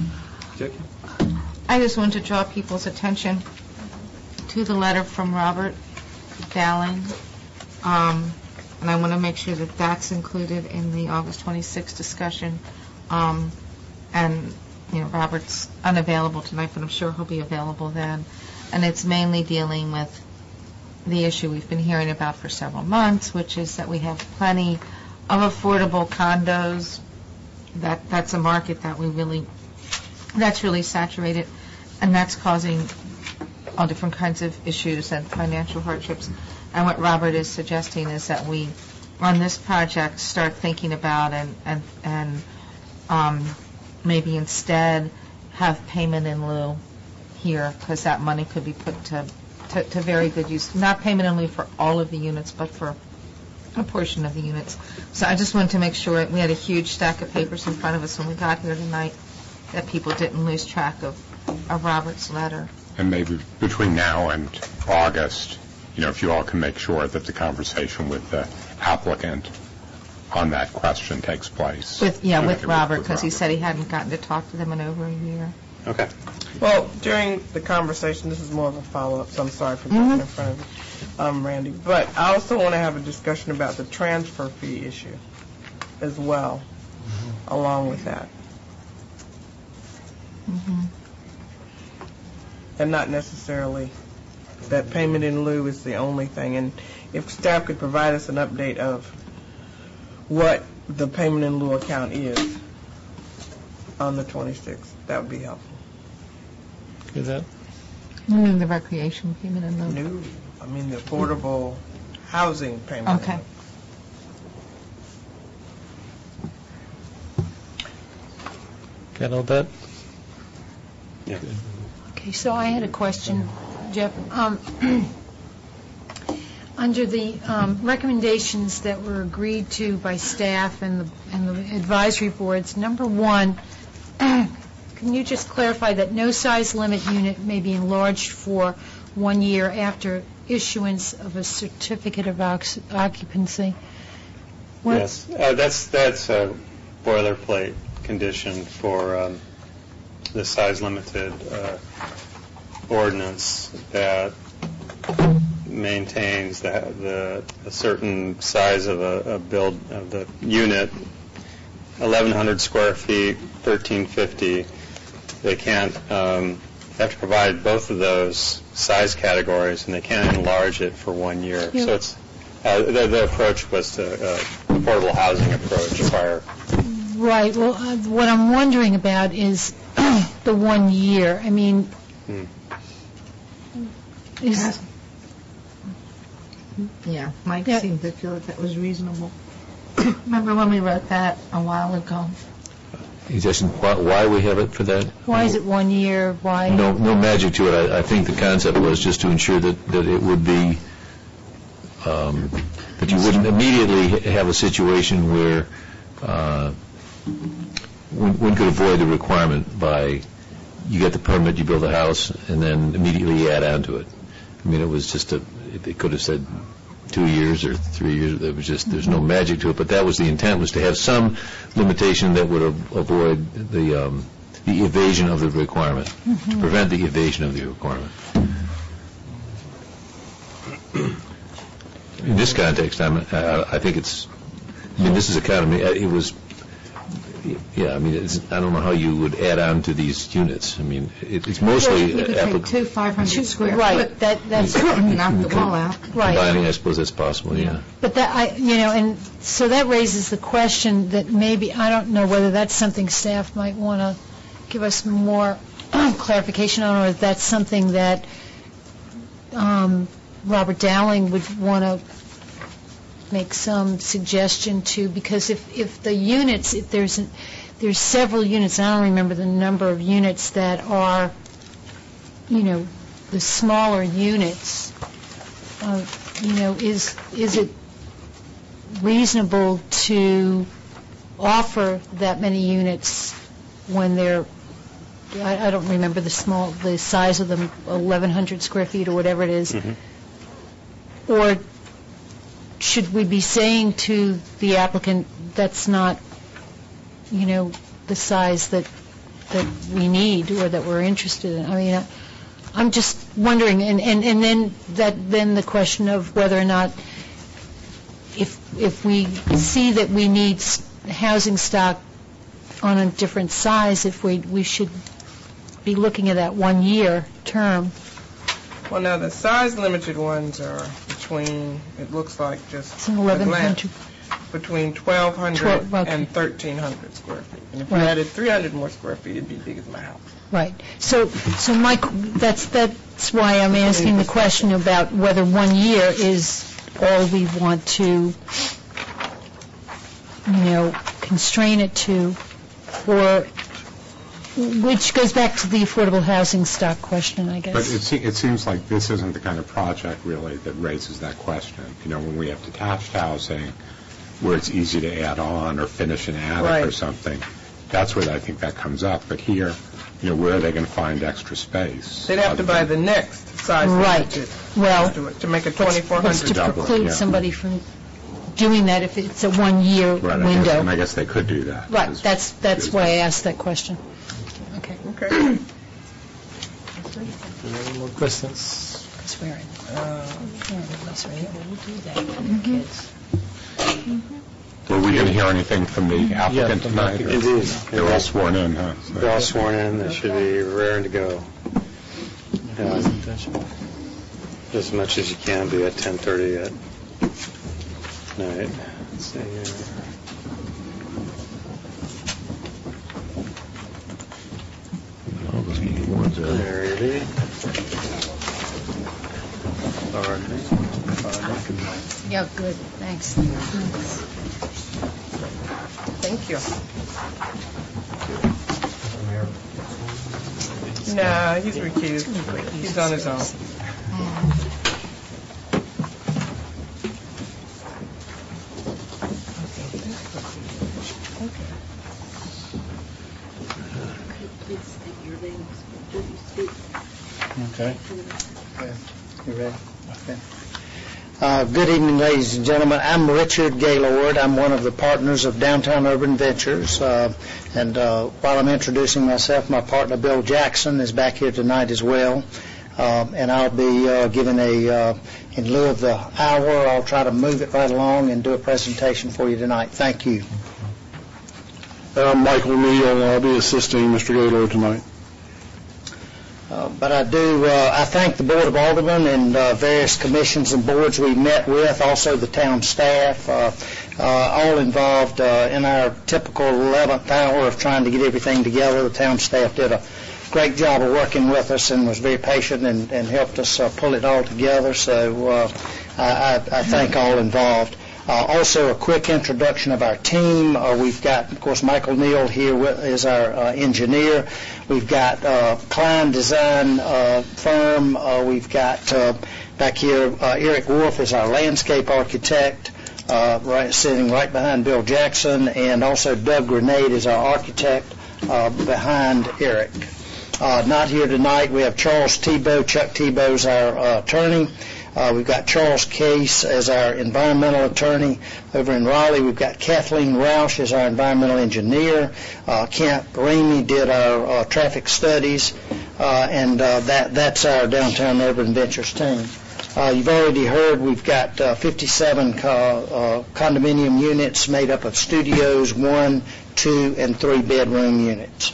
I just want to draw people's attention to the letter from Robert Dowling, and I want to make sure that that's included in the August 26th discussion. And, you know, Robert's unavailable tonight, but I'm sure he'll be available then. And it's mainly dealing with the issue we've been hearing about for several months, which is that we have plenty of affordable condos. That's a market that that's really saturated, and that's causing all different kinds of issues and financial hardships. And what Robert is suggesting is that we, on this project, start thinking about and maybe instead have payment in lieu here, because that money could be put to very good use. Not payment in lieu for all of the units, but for a portion of the units. So I just wanted to make sure we had a huge stack of papers in front of us when we got here tonight, that people didn't lose track of Robert's letter. And maybe between now and August, you know, if you all can make sure that the conversation with the applicant on that question takes place. With Robert, because he said he hadn't gotten to talk to them in over a year. Okay. Well, during the conversation, this is more of a follow-up, so I'm sorry for getting in front of Randy. But I also want to have a discussion about the transfer fee issue as well, along with that. And not necessarily that payment in lieu is the only thing. And if staff could provide us an update of what the payment in lieu account is on the 26th, that would be helpful. Is that? You mean the recreation payment in lieu? No, I mean the affordable housing payment. Okay. Get all that? Yeah. Okay, so I had a question, Jeff. Under the recommendations that were agreed to by staff and the advisory boards, number one, can you just clarify that no size limit unit may be enlarged for 1 year after issuance of a certificate of occupancy? Yes, that's a boilerplate condition for the size limited ordinance that maintains a certain size of a build of the unit 1,100 square feet, 1,350. They can't, they have to provide both of those size categories, and they can't enlarge it for 1 year. Yeah. So it's, the approach was to affordable housing approach prior. Right. Well, what I'm wondering about is the 1 year. I mean, Yeah, Mike seemed to feel that was reasonable. Remember when we wrote that a while ago? He's asking why we have it for that? Why is it 1 year? Why? No magic to it. I think the concept was just to ensure that it would be, that you wouldn't immediately have a situation where one could avoid the requirement by you get the permit, you build a house, and then immediately you add on to it. I mean, it was just it could have said 2 years or 3 years. It was just, there's no magic to it. But that was the intent, was to have some limitation that would avoid the evasion of the requirement, to prevent the evasion of the requirement. In this context, I think it's, I mean, this is a kind of, it was, yeah, I mean, I don't know how you would add on to these units. I mean, it's mostly... You could take two 500 square right, foot. That's knock the wall out. Right. Combining, I suppose that's possible, yeah. But that, and so that raises the question that maybe, I don't know whether that's something staff might want to give us more clarification on, or if that's something that Robert Dowling would want to make some suggestion to, because if the units, if there's several units, I don't remember the number of units that are, the smaller units, is it reasonable to offer that many units when they're, I don't remember the size of them, 1,100 square feet or whatever it is, or should we be saying to the applicant that's not, the size that we need or that we're interested in? I mean, I'm just wondering, and then the question of whether or not, if we see that we need housing stock on a different size, if we should be looking at that 1 year term. Well, now the size limited ones are between, it looks like just 1,100. Between 1,200 and 1,300 square feet. And if you added 300 more square feet, it'd be big as my house. Right. So Mike, that's why I'm asking the question about whether 1 year is all we want to, constrain it to, or which goes back to the affordable housing stock question, I guess. But it seems like this isn't the kind of project, really, that raises that question. When we have detached housing, where it's easy to add on or finish an attic or something, that's where I think that comes up. But here, where are they going to find extra space? They'd have to buy the next size limited to make a 2,400. What's to preclude somebody from doing that if it's a 1 year window? And I guess they could do that. Right. That's why I asked that question. Okay. Any more questions? Swearing. Were we going to hear anything from the applicant tonight? It is. They're all sworn in, huh? They're all sworn in. They should be raring to go. As much as you can be at 10:30 at night. Let's see here. There it is. Yeah, good. Thanks. Thank you. Nah, he's recused. He's on his own. Okay. You ready? Okay. Good evening, ladies and gentlemen. I'm Richard Gaylord. I'm one of the partners of Downtown Urban Ventures. And while I'm introducing myself, my partner Bill Jackson is back here tonight as well. And I'll be giving in lieu of the hour, I'll try to move it right along and do a presentation for you tonight. Thank you. I'm Michael Neal. I'll be assisting Mr. Gaylord tonight. But I thank the Board of Aldermen and various commissions and boards we met with, also the town staff, all involved in our typical 11th hour of trying to get everything together. The town staff did a great job of working with us and was very patient and helped us pull it all together. So I thank all involved. Also, a quick introduction of our team. We've got, of course, Michael Neal here is our engineer. We've got Klein Design firm. We've got back here Eric Wolf is our landscape architect, sitting right behind Bill Jackson, and also Doug Grenade is our architect behind Eric. Not here tonight. We have Charles Tebow. Chuck Tebow's our attorney. We've got Charles Case as our environmental attorney. Over in Raleigh, we've got Kathleen Roush as our environmental engineer. Kent Ramey did our traffic studies, and that's our Downtown Urban Ventures team. You've already heard we've got 57 condominium units made up of studios, 1, 2, and 3 bedroom units.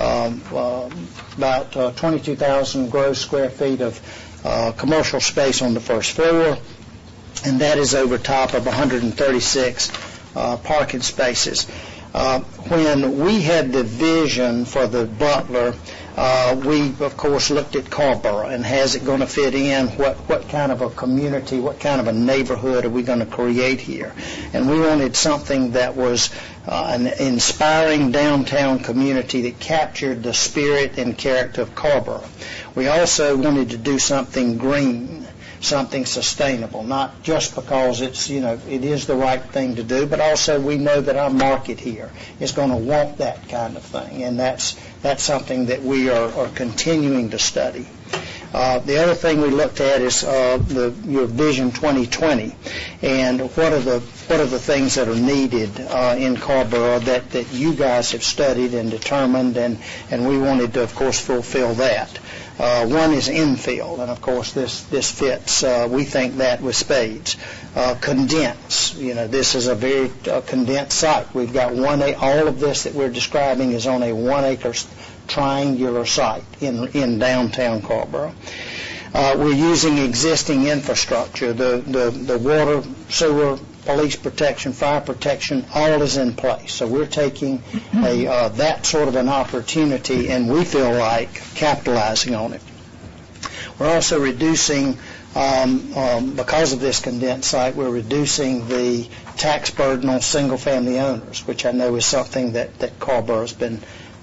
About 22,000 gross square feet of commercial space on the first floor, and that is over top of 136 parking spaces. When we had the vision for the Butler, we, of course, looked at Carrboro and how's it going to fit in, what kind of a community, what kind of a neighborhood are we going to create here. And we wanted something that was an inspiring downtown community that captured the spirit and character of Carrboro. We also wanted to do something green, something sustainable, not just because it's, it is the right thing to do, but also we know that our market here is going to want that kind of thing, and that's something that we are continuing to study. The other thing we looked at is your Vision 2020, and what are the things that are needed in Carrboro that you guys have studied and determined, and we wanted to, of course, fulfill that. One is infill, and of course this fits, we think, that with spades. Condense, this is a very condensed site. We've got all of this that we're describing is on a 1 acre triangular site in downtown Carrboro. We're using existing infrastructure, the water, sewer, police protection, fire protection, all is in place. So we're taking that sort of an opportunity, and we feel like capitalizing on it. We're also reducing, because of this condensed site, we're reducing the tax burden on single-family owners, which I know is something that Carrboro has been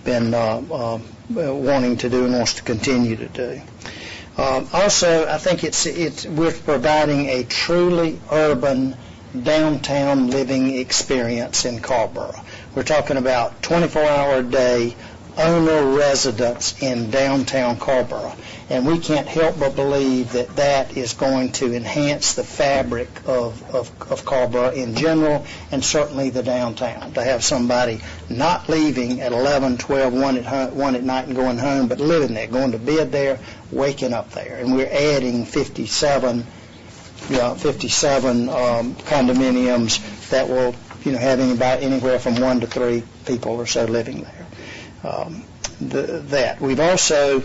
wanting to do and wants to continue to do. Also, I think we're providing a truly urban downtown living experience in Carrboro. We're talking about 24-hour a day owner residence in downtown Carrboro, and we can't help but believe that is going to enhance the fabric of Carrboro in general, and certainly the downtown, to have somebody not leaving at 11, 12, 1 at night and going home, but living there, going to bed there, waking up there. And we're adding 57 condominiums that will, have anywhere from 1 to 3 people or so living there. We've also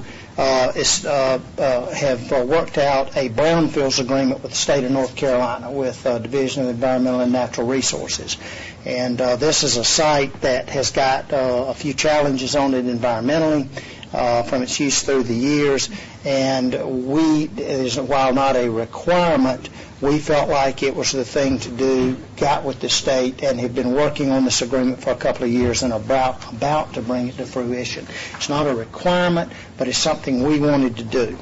have worked out a brownfields agreement with the state of North Carolina with Division of Environmental and Natural Resources. And this is a site that has got a few challenges on it environmentally from its use through the years. And while not a requirement, we felt like it was the thing to do, got with the state, and have been working on this agreement for a couple of years and about to bring it to fruition. It's not a requirement, but it's something we wanted to do.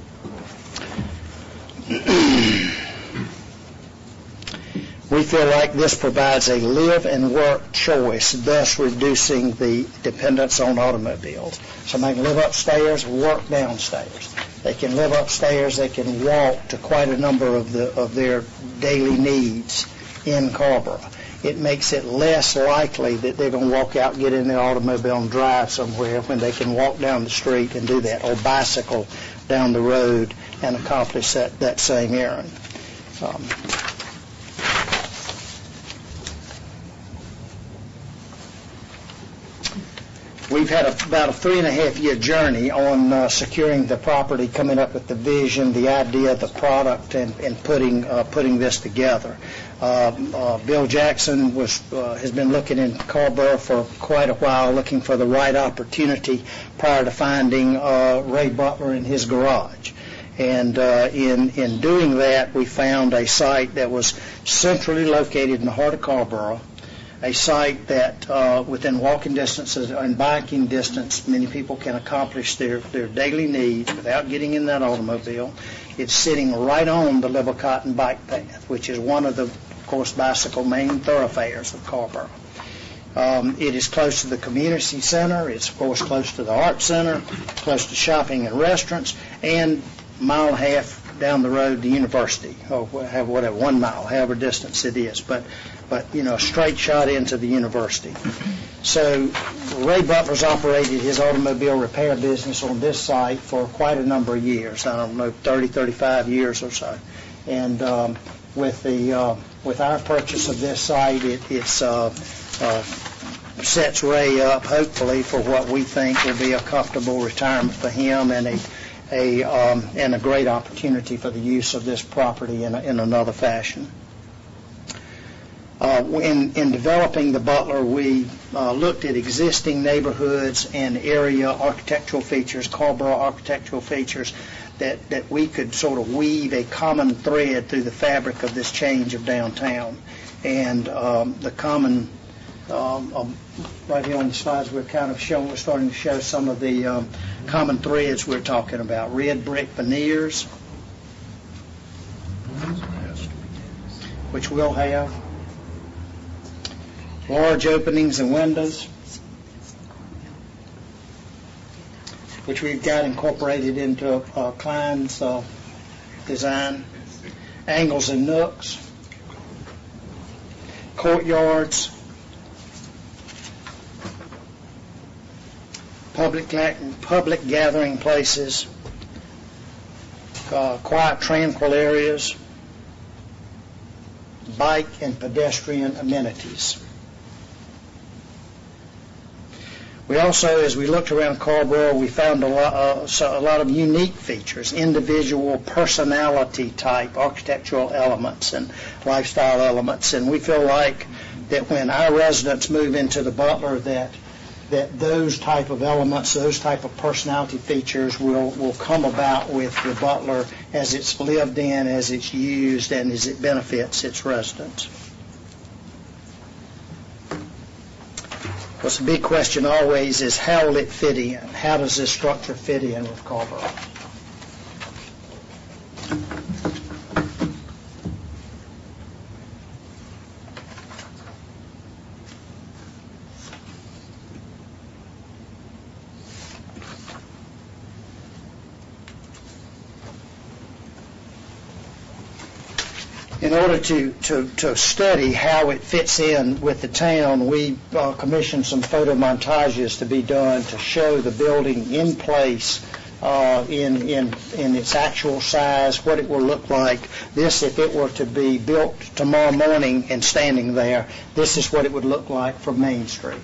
We feel like this provides a live and work choice, thus reducing the dependence on automobiles. Somebody can live upstairs, work downstairs. They can live upstairs, they can walk to quite a number of their daily needs in Carrboro. It makes it less likely that they're going to walk out, get in their automobile and drive somewhere when they can walk down the street and do that, or bicycle down the road and accomplish that same errand. We've had about a 3.5-year journey on securing the property, coming up with the vision, the idea, the product, and putting this together. Bill Jackson has been looking in Carrboro for quite a while, looking for the right opportunity prior to finding Ray Butler in his garage. And in doing that, we found a site that was centrally located in the heart of Carrboro, a site that within walking distance and biking distance, many people can accomplish their daily needs without getting in that automobile. It's sitting right on the Little Cotton bike path, which is one of the, of course, bicycle main thoroughfares of Carrboro. It is close to the community center. It's, of course, close to the art center, close to shopping and restaurants, and a mile and a half down the road to university, or whatever, 1 mile, however distance it is. But a straight shot into the university. So Ray Butler's operated his automobile repair business on this site for quite a number of years. I don't know, 30, 35 years or so. And with our purchase of this site, it sets Ray up, hopefully, for what we think will be a comfortable retirement for him and a great opportunity for the use of this property in another fashion. In developing the Butler, we looked at existing neighborhoods and area architectural features, Carrboro architectural features, that we could sort of weave a common thread through the fabric of this change of downtown. And the common, right here on the slides, we're starting to show some of the common threads we're talking about. Red brick veneers, which we'll have. Large openings and windows, which we've got incorporated into Klein's design. Angles and nooks. Courtyards. Public gathering places. Quiet, tranquil areas. Bike and pedestrian amenities. We also, as we looked around Carrboro, we found a lot of unique features, individual personality type architectural elements and lifestyle elements. And we feel like that when our residents move into the Butler, that those type of elements, those type of personality features will come about with the Butler as it's lived in, as it's used, and as it benefits its residents. What's the big question always is, how will it fit in? How does this structure fit in with Carrboro? In order to study how it fits in with the town, we commissioned some photo montages to be done to show the building in place in its actual size, what it will look like. This, if it were to be built tomorrow morning and standing there, this is what it would look like from Main Street.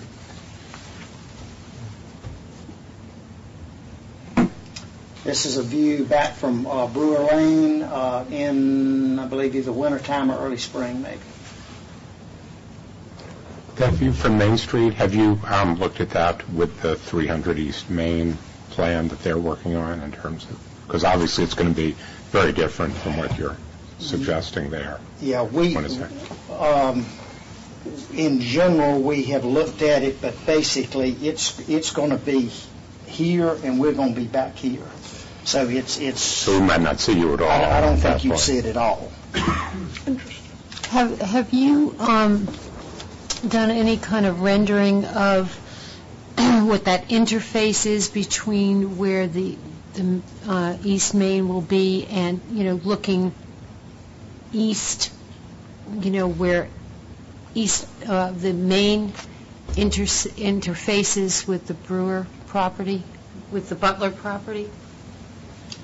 This is a view back from Brewer Lane in, I believe, either wintertime or early spring, maybe. That view from Main Street, have you looked at that with the 300 East Main plan that they're working on in terms of, because obviously it's going to be very different from what you're suggesting there. Yeah, in general, we have looked at it, but basically it's going to be here and we're going to be back here. So So we might not see you at all. I don't think you'd see it at all. Have you done any kind of rendering of what that interface is between where the East Main will be and, looking east, where east the main interfaces with the Brewer property, with the Butler property?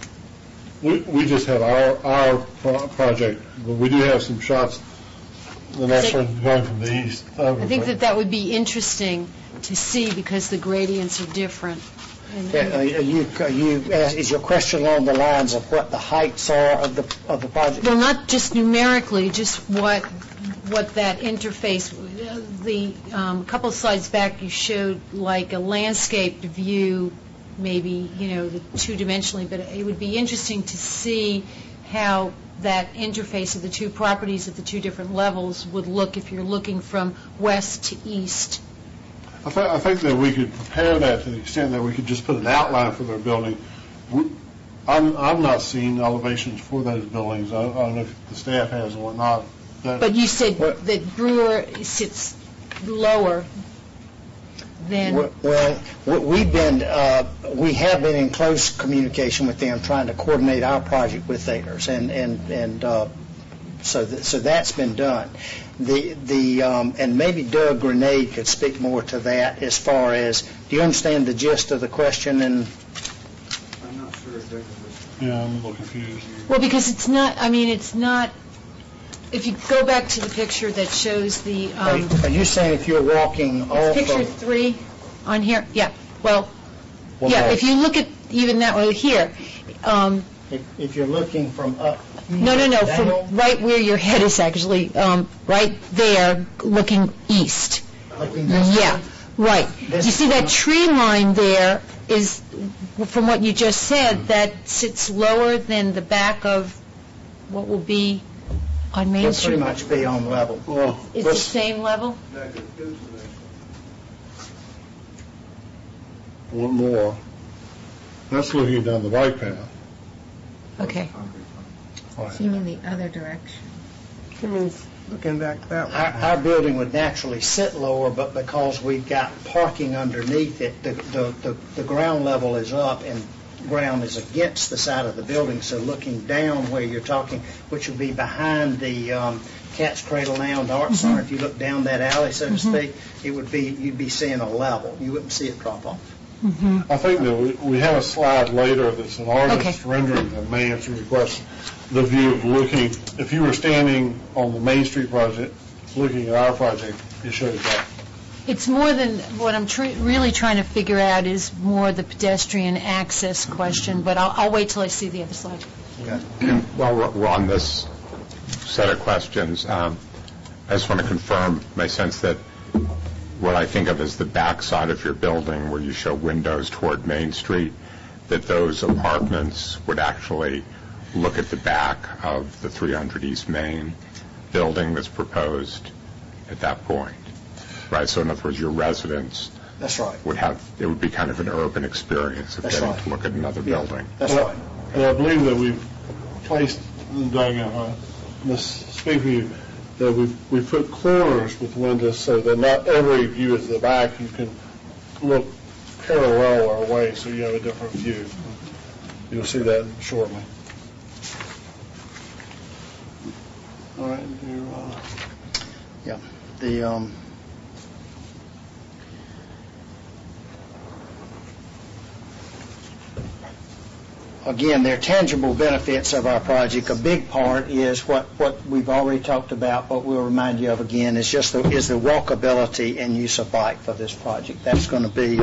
We just have our project, but we do have some shots The next one going from the east over. I think that would be interesting to see because the gradients are different. Is your question along the lines of what the heights are of the project? Well, not just numerically, just what that interface. The couple of slides back, you showed like a landscaped view, maybe the two-dimensionally, but it would be interesting to see how that interface of the two properties at the two different levels would look if you're looking from west to east. I think that we could prepare that to the extent that we could just put an outline for their building. I'm not seeing elevations for those buildings. I don't know if the staff has or not. But you said that Brewer sits lower than... Well, we have been in close communication with them trying to coordinate our project with theirs, and so that's been done. And maybe Doug Grenade could speak more to that as far as, do you understand the gist of the question? And I'm not sure exactly. Yeah, I'm a little confused. Well, because it's not, if you go back to the picture that shows the... Are you saying if you're walking off Picture 3 on here? Yeah. Well, yeah, if you look at even that one here... if you're looking from up... No, from right where your head is actually, right there, looking east. Yeah, right. You see that tree line there is, from what you just said, that sits lower than the back of what will be on Main Street. It'll pretty much be on level. It's the same level? One more. That's looking down the bike path. Okay. So you mean the other direction? It means looking back that way. Our building would naturally sit lower, but because we've got parking underneath it, the ground level is up and ground is against the side of the building. So looking down where you're talking, which would be behind the Cat's Cradle now and the Art Center, if you look down that alley, so to speak, you'd be seeing a level. You wouldn't see it drop off. I think that we have a slide later that's an artist's rendering that may answer your question. The view of looking, if you were standing on the Main Street project, looking at our project, it shows that. It's more than what I'm really trying to figure out is more the pedestrian access question, but I'll wait till I see the other slide. Okay. While we're on this set of questions, I just want to confirm my sense that what I think of as the back side of your building where you show windows toward Main Street, that those apartments would actually look at the back of the 300 East Main building that's proposed at that point, right? So in other words, your residents it would be kind of an urban experience of getting to look at another building. That's right. And I believe that we've placed in the diagram, speak for you, that we put corners with windows so that not every view is the back. You can look parallel or away so you have a different view. You'll see that shortly. All right. Again, there are tangible benefits of our project. A big part is what we've already talked about, but we'll remind you of again, is the walkability and use of bike for this project. That's going to be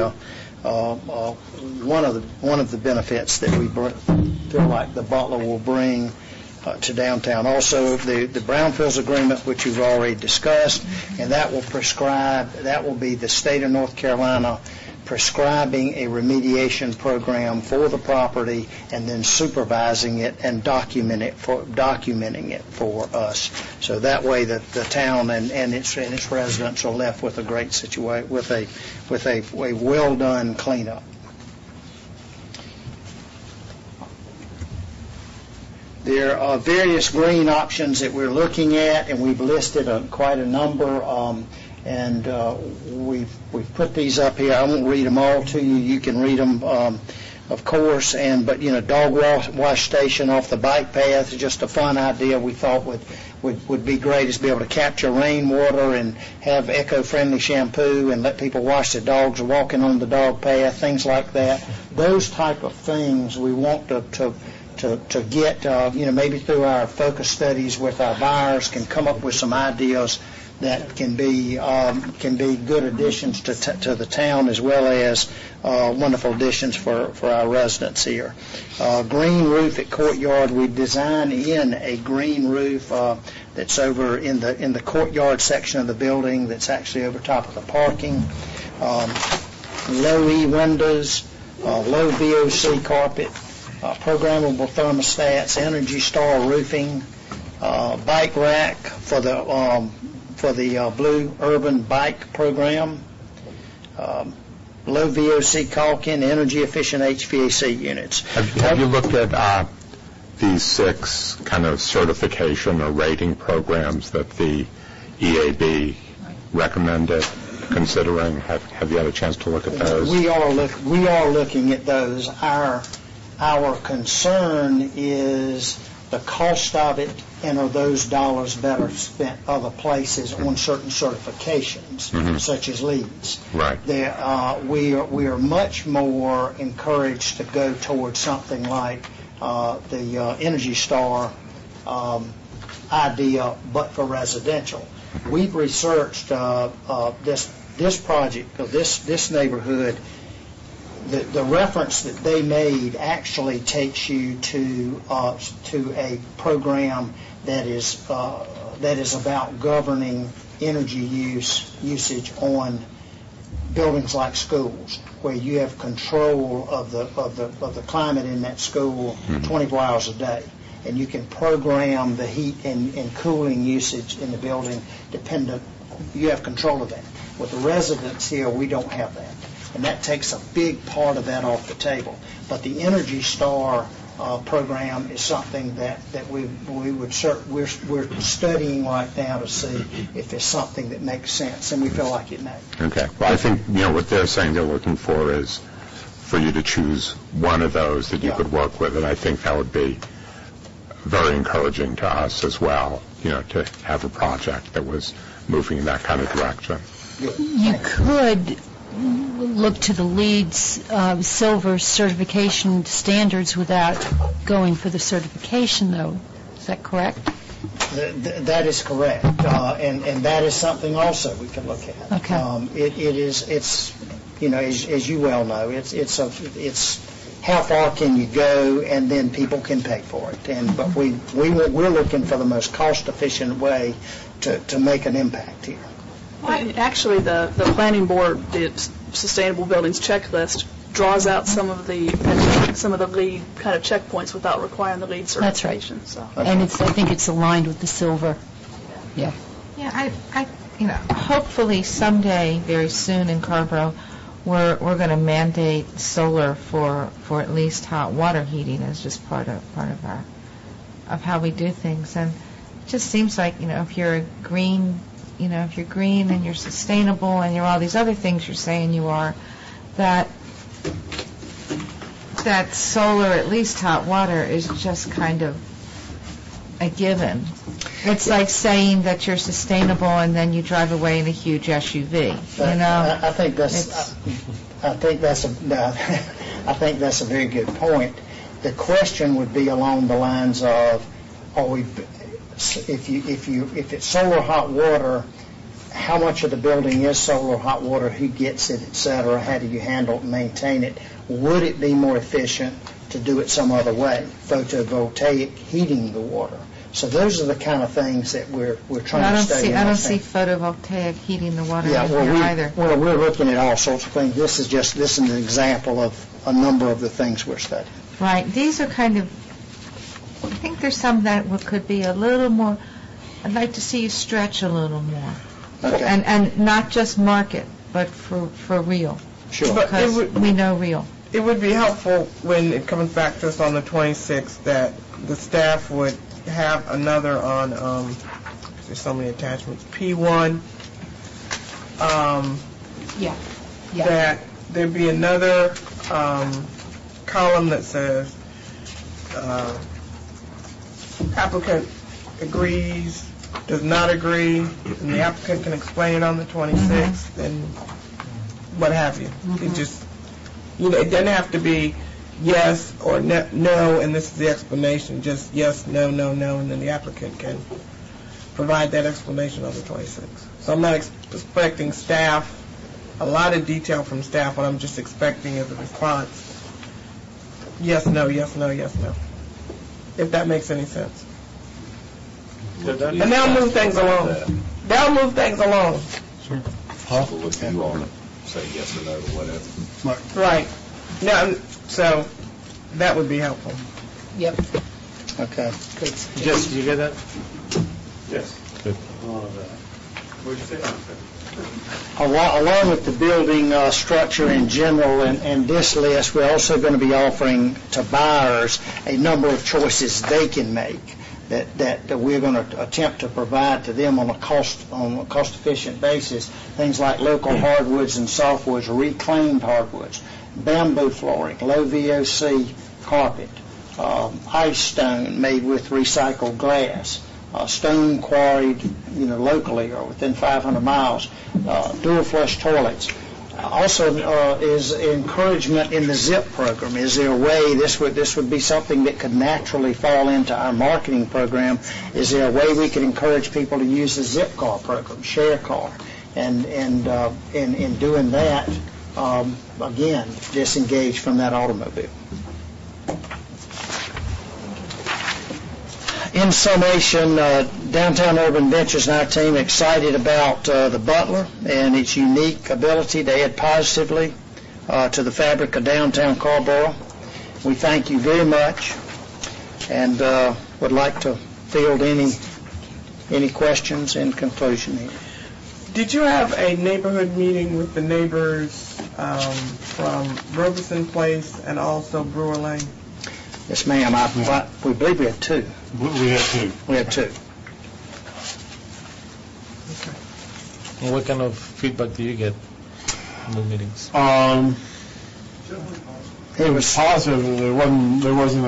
one of the benefits that we feel like the Butler will bring to downtown. Also, the Brownfields Agreement, which you've already discussed, and that will be the state of North Carolina prescribing a remediation program for the property and then supervising it and documenting it for us. So that way the town and its residents are left with a great situation, with a well done cleanup. There are various green options that we're looking at, and we've listed quite a number. And we've put these up here. I won't read them all to you. You can read them, of course. But dog wash station off the bike path is just a fun idea. We thought would be great is to be able to capture rainwater and have eco-friendly shampoo and let people wash their dogs walking on the dog path, things like that. Those type of things we want to to get, maybe through our focus studies with our buyers, can come up with some ideas that can be good additions to the town, as well as wonderful additions for our residents here. Green roof at Courtyard. We designed in a green roof that's over in the courtyard section of the building, that's actually over top of the parking. Low E windows, low VOC carpet, programmable thermostats, Energy Star roofing, bike rack for the Blue Urban Bike Program, low VOC caulking, energy efficient HVAC units. Have you looked at these 6 kind of certification or rating programs that the EAB recommended considering? Have you had a chance to look at those? We are looking at those. Our concern is the cost of it, and are those dollars better spent other places on certain certifications, such as LEEDs. Right. We are much more encouraged to go towards something like the Energy Star idea, but for residential. We've researched this project, this neighborhood. The reference that they made actually takes you to a program that is about governing energy usage on buildings like schools, where you have control of the climate in that school 24 hours a day, and you can program the heat and cooling usage in the building dependent. You have control of that. With the residents here, we don't have that. And that takes a big part of that off the table. But the Energy Star program is something that we're studying right now to see if it's something that makes sense, and we feel like it may. Okay. Well, I think what they're saying they're looking for is for you to choose one of those that you could work with, and I think that would be very encouraging to us as well. To have a project that was moving in that kind of direction. You could look to the LEED's silver certification standards without going for the certification, though. Is that correct? That is correct, and that is something also we can look at. Okay. It's as you well know, it's how far can you go, and then people can pay for it. But we're looking for the most cost efficient way to make an impact here. Well, actually, the planning board, the sustainable buildings checklist, draws out some of the LEED kind of checkpoints without requiring the LEED certification. That's right. So. And I think it's aligned with the silver. Yeah. Yeah. Hopefully someday, very soon in Carrboro, we're going to mandate solar for at least hot water heating as just part of how we do things. And it just seems like if you're green and you're sustainable and you're all these other things you're saying you are, that solar, at least hot water, is just kind of a given. It's like saying that you're sustainable and then you drive away in a huge SUV. I think that's a very good point. The question would be along the lines of, if it's solar hot water, how much of the building is solar hot water, who gets it, et cetera, how do you handle it and maintain it? Would it be more efficient to do it some other way, photovoltaic heating the water? So those are the kind of things that we're trying to study. I don't see photovoltaic heating the water either. Well, we're looking at all sorts of things. This is an example of a number of the things we're studying. Right. These are kind of, I think there's some that could be a little more, I'd like to see you stretch a little more. Okay. And not just market, but for real. Sure. Because we know real. It would be helpful when it comes back to us on the 26th that the staff would have another on, there's so many attachments, P1. Yeah. That there be another column that says applicant agrees, does not agree, and the applicant can explain it on the 26th, and what have you. It just, it doesn't have to be yes or no, and this is the explanation, just yes, no, no, no, and then the applicant can provide that explanation on the 26th. So I'm not expecting staff, a lot of detail from staff. What I'm just expecting is a response. Yes, no, yes, no, yes, no. If that makes any sense. And they'll move things along. They'll move things along. Sure. We'll look at you all and say yes or no to whatever. Right. Now, so that would be helpful. Yep. Okay. Good. Yes, you get that? Yes. Good. What'd you say? Along with the building structure in general and this list, we're also going to be offering to buyers a number of choices they can make that we're going to attempt to provide to them on a cost-efficient basis. Things like local hardwoods and softwoods, reclaimed hardwoods, bamboo flooring, low VOC carpet, ice stone made with recycled glass, stone quarried, locally or within 500 miles, dual flush toilets. Also, is encouragement in the ZIP program. Is there a way this would be something that could naturally fall into our marketing program? Is there a way we could encourage people to use the ZIP car program, share car, and in doing that, again, disengage from that automobile? In summation, Downtown Urban Ventures and our team are excited about the Butler and its unique ability to add positively to the fabric of downtown Carrboro. We thank you very much and would like to field any questions in conclusion here. Did you have a neighborhood meeting with the neighbors from Robeson Place and also Brewer Lane? Yes, ma'am. We believe we had two. We had two. We had two. And what kind of feedback do you get in the meetings? It was positive. There wasn't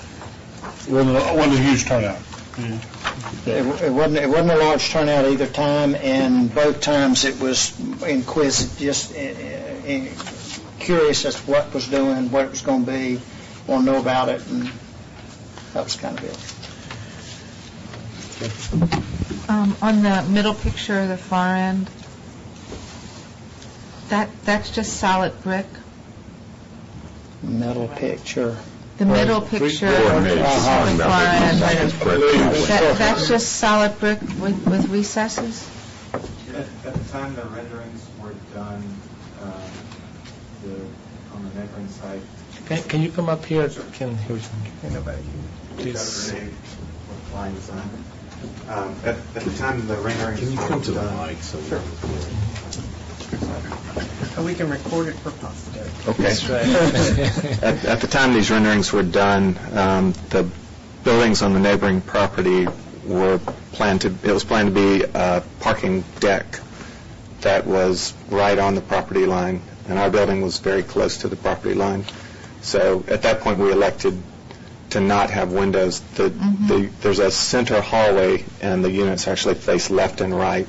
a huge turnout. It wasn't a large turnout either time, and both times it was inquisitive, just curious as to what was doing, what it was going to be, want to know about it, and that was kind of it. On the middle picture, the far end, that's just solid brick. Middle picture. The middle picture on the far end. That's just solid brick with recesses? At the time the renderings were done on the neighboring site. Can you come up here? Can hear you. Please. At the time the renderings Can you come to the done, mic so we can record it for posterity. Okay. That's right. At the time these renderings were done, the buildings on the neighboring property were planned to be a parking deck that was right on the property line, and our building was very close to the property line. So at that point we elected to not have windows. There's a center hallway, and the units actually face left and right.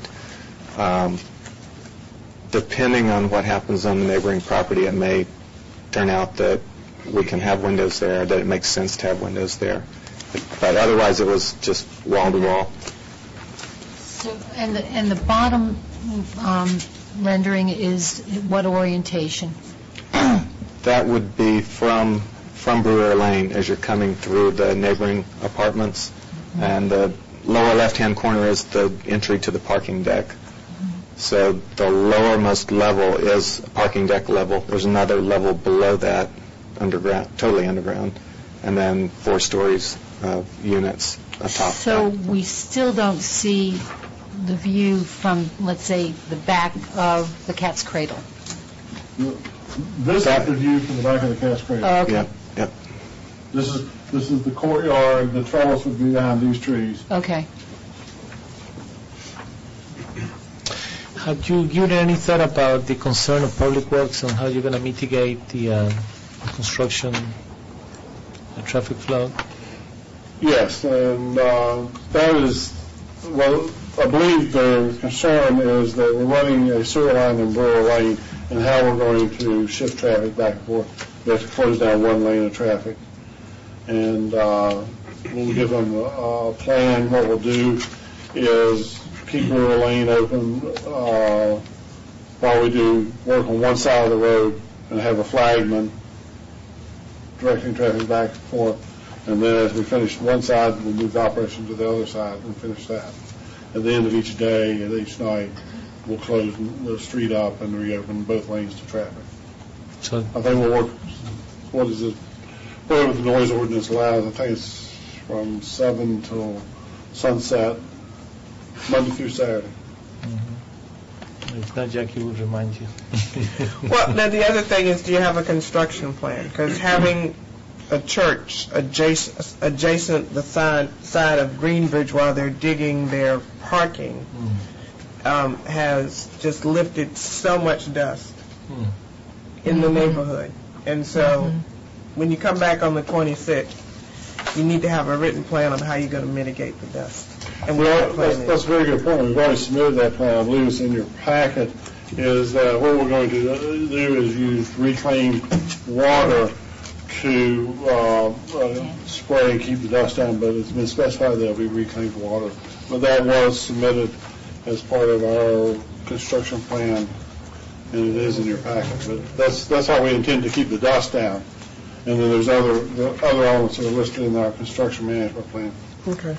Depending on what happens on the neighboring property, it may turn out that we can have windows there, that it makes sense to have windows there. But otherwise, it was just wall to wall. So, and the bottom rendering is what orientation? That would be from Brewer Lane as you're coming through the neighboring apartments. And the lower left-hand corner is the entry to the parking deck. So the lowermost level is parking deck level. There's another level below that, underground, totally underground, and then 4 stories of units atop So that. we still don't see the view from, let's say, the back of the Cat's Cradle. This is the view from the back of the Cat's Cradle. Oh, okay. Yep. This is the courtyard. The trellis would be behind these trees. Okay. Have you given any thought about the concern of Public Works on how you're going to mitigate the construction traffic flow? Yes, and that is, well, I believe the concern is that we're running a sewer line in Brewer Lane and how we're going to shift traffic back and forth. we have to close down one lane of traffic. And when we give them a plan, what we'll do is keep River Lane open while we do work on one side of the road and have a flagman directing traffic back and forth. And then as we finish one side, we'll move the operation to the other side and finish that. At the end of each day and each night, we'll close the street up and reopen both lanes to traffic. So I think we'll work, whatever the noise ordinance allows, I think it's from 7 till sunset, Monday through Saturday. If not, Jackie will remind you. Well, now the other thing is, do you have a construction plan? Because having a church adjacent the side of Greenbridge while they're digging their parking has just lifted so much dust in the neighborhood. And so when you come back on the 26th, you need to have a written plan on how you're going to mitigate the dust. And that's a very good point. We've already submitted that plan. I believe it's in your packet. Is that what we're going to do is use reclaimed water to spray and keep the dust down, but it's been specified that it'll be reclaimed water. But that was submitted as part of our construction plan, and it is in your packet. But that's how we intend to keep the dust down. And then there's other elements that are listed in our construction management plan. Okay.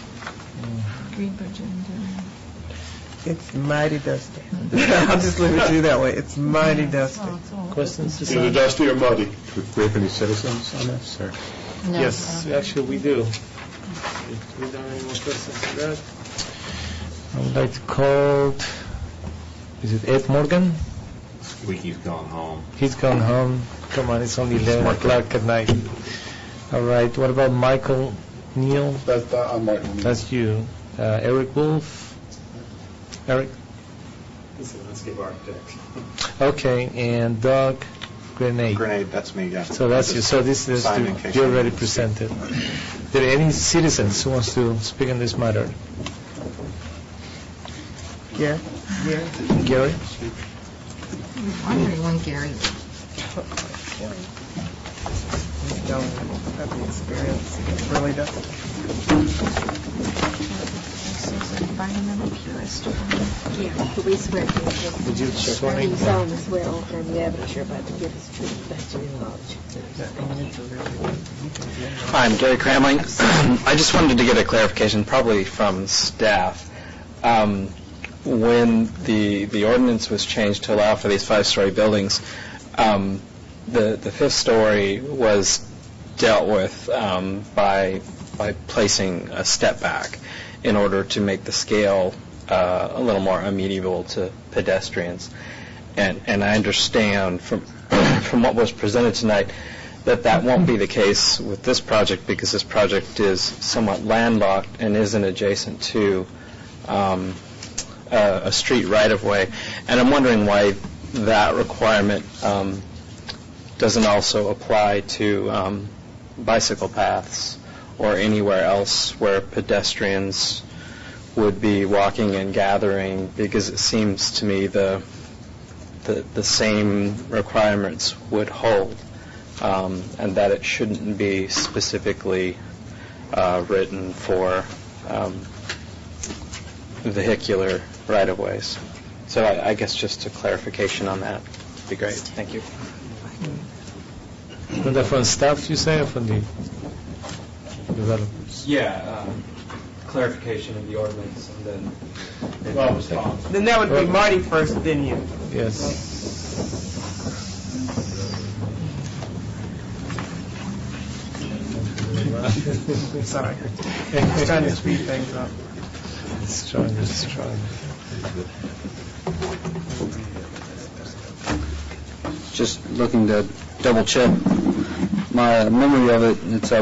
It's mighty dusty. I'll just leave it to you that way. It's mighty dusty. Questions? Either dusty or muddy. Do we have any citizens on this? Or? No, yes, actually we do. If we don't have any more questions on that, I would like to call, is it Ed Morgan? He's gone home. He's gone home. Come on, it's only 11 o'clock at night. All right, what about Michael Neal? I'm Michael Neal. That's you. Eric Wolf? Eric? He's the landscape architect. Okay, and Doug Grenade. Grenade, that's me, yeah. So that's you. So this is you already presented. There any citizens who wants to speak on this matter? Yeah. Gary? I'm wondering when Gary. You don't have the experience. It really doesn't. Environmental purist. Yeah, but we swear to you. Would you swear in? You solemnly swear all firm the evidence you're about to give us truth, the best of your knowledge. Hi, I'm Gary Cramling. I just wanted to get a clarification, probably from staff. When the ordinance was changed to allow for these 5-story buildings, the 5th story was dealt with by placing a step back in order to make the scale a little more amenable to pedestrians. And I understand from what was presented tonight that won't be the case with this project, because this project is somewhat landlocked and isn't adjacent to a street right-of-way. And I'm wondering why that requirement doesn't also apply to bicycle paths or anywhere else where pedestrians would be walking and gathering, because it seems to me the same requirements would hold, and that it shouldn't be specifically written for vehicular right-of-ways. So I guess just a clarification on that would be great. Thank you. From the front staff, you say, or from the developers? Yeah, clarification of the ordinance, and then response. Then that would be Marty first, then you. Yes. Sorry. Just trying to speed things up. Stronger. Just looking to double check my memory of it. It's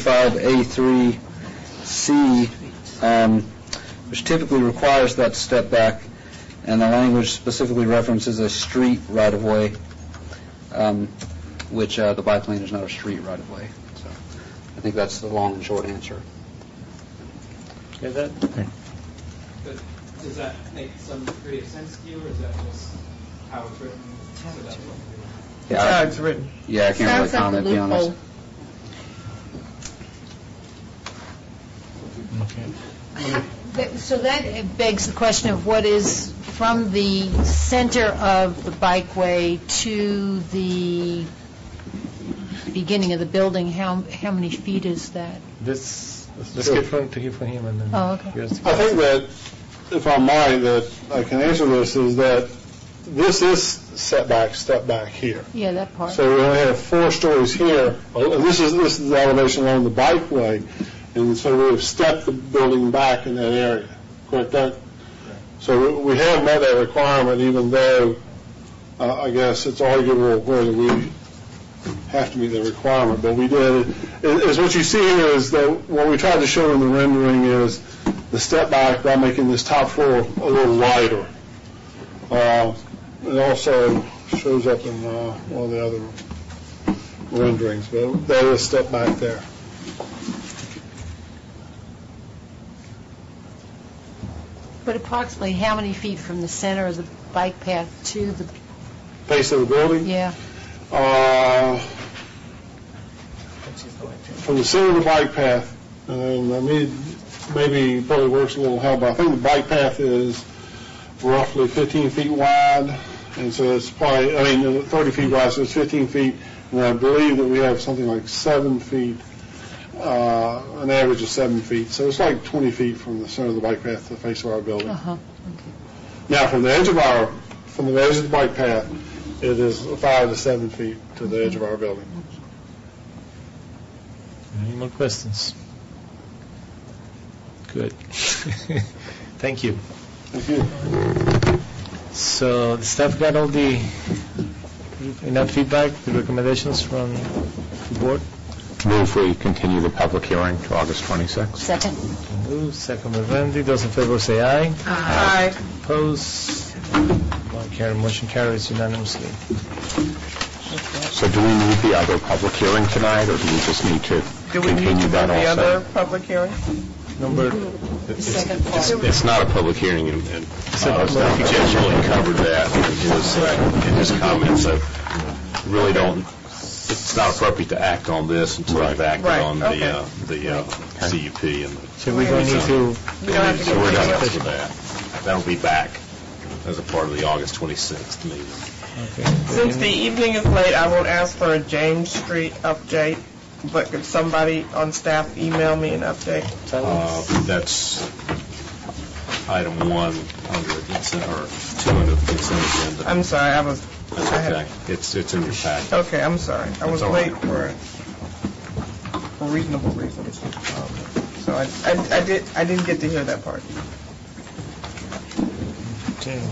185A3C, which typically requires that step back, and the language specifically references a street right-of-way, which the bike lane is not a street right-of-way. So I think that's the long and short answer. Is that? Does that make some degree of sense to you, or is that just how it's written? So that's what That's how it's written. Yeah, I can't really comment beyond this. So that begs the question of what is from the center of the bikeway to the beginning of the building, how many feet is that? Let's get from him and then. Oh, okay. I think that, if I'm right, that I can answer this, is that this is step back here. Yeah, that part. So we only have 4 stories here, and this is the elevation along the bikeway, and so we have stepped the building back in that area. Correct, Doug? So we have met that requirement, even though I guess it's arguable whether we have to meet the requirement, but we did. Is what you see here is that what we tried to show in the rendering is the step back by making this top floor a little wider. It also shows up in one of the other renderings, but there is a step back there. But approximately how many feet from the center of the bike path to the Base of the building? Yeah. From the center of the bike path, maybe probably works a little help, but I think the bike path is roughly 15 feet wide, and so it's probably, 30 feet wide, so it's 15 feet, and I believe that we have something like 7 feet, an average of 7 feet, so it's like 20 feet from the center of the bike path to the face of our building. Uh-huh. Now, from the edge of the bike path, it is 5 to 7 feet to the edge of our building. Any more questions? Good. Thank you. Thank you. So the staff got all enough feedback, the recommendations from the board? Move we continue the public hearing to August 26th. Second. Move, second by Randy. Those in favor say aye. Aye. Opposed? Motion carries unanimously. So do we need the other public hearing tonight, or do we just need to Do we need continue to that do the also? other public hearing? It's not a public hearing, and Judge really covered that in his comments. I really don't, it's not appropriate to act on this until we've acted on the CUP. And So we don't need to... We don't have to so we're get done with that. That'll be back as a part of the August 26th meeting. Since the evening is late, I won't ask for a James Street update, but could somebody on staff email me an update? That's item 1 under the consent, or 2 under the consent agenda. I'm sorry, That's okay. It's in your packet. Okay, I'm sorry. I was late for reasonable reasons. So I didn't get to hear that part. Okay.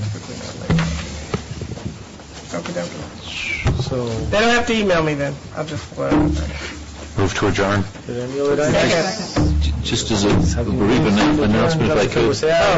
Okay. So... They don't have to email me then. I'll just... Move to adjourn. Any other items? Just as a brief announcement, if I could.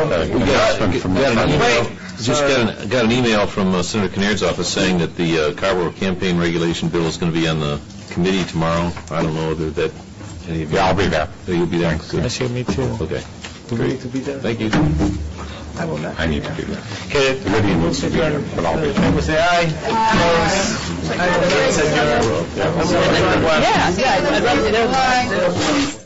Got an email from Senator Kinnaird office saying that the Carver campaign regulation bill is going to be on the committee tomorrow. I don't know whether that any of you... Yeah, I'll be there. You'll be there? I see me too. Okay. Do we need to be there? Thank you. I will not. I need to be there. Okay. Lydia needs to be there, but I'll be there. Say aye. Yeah, I'd rather know.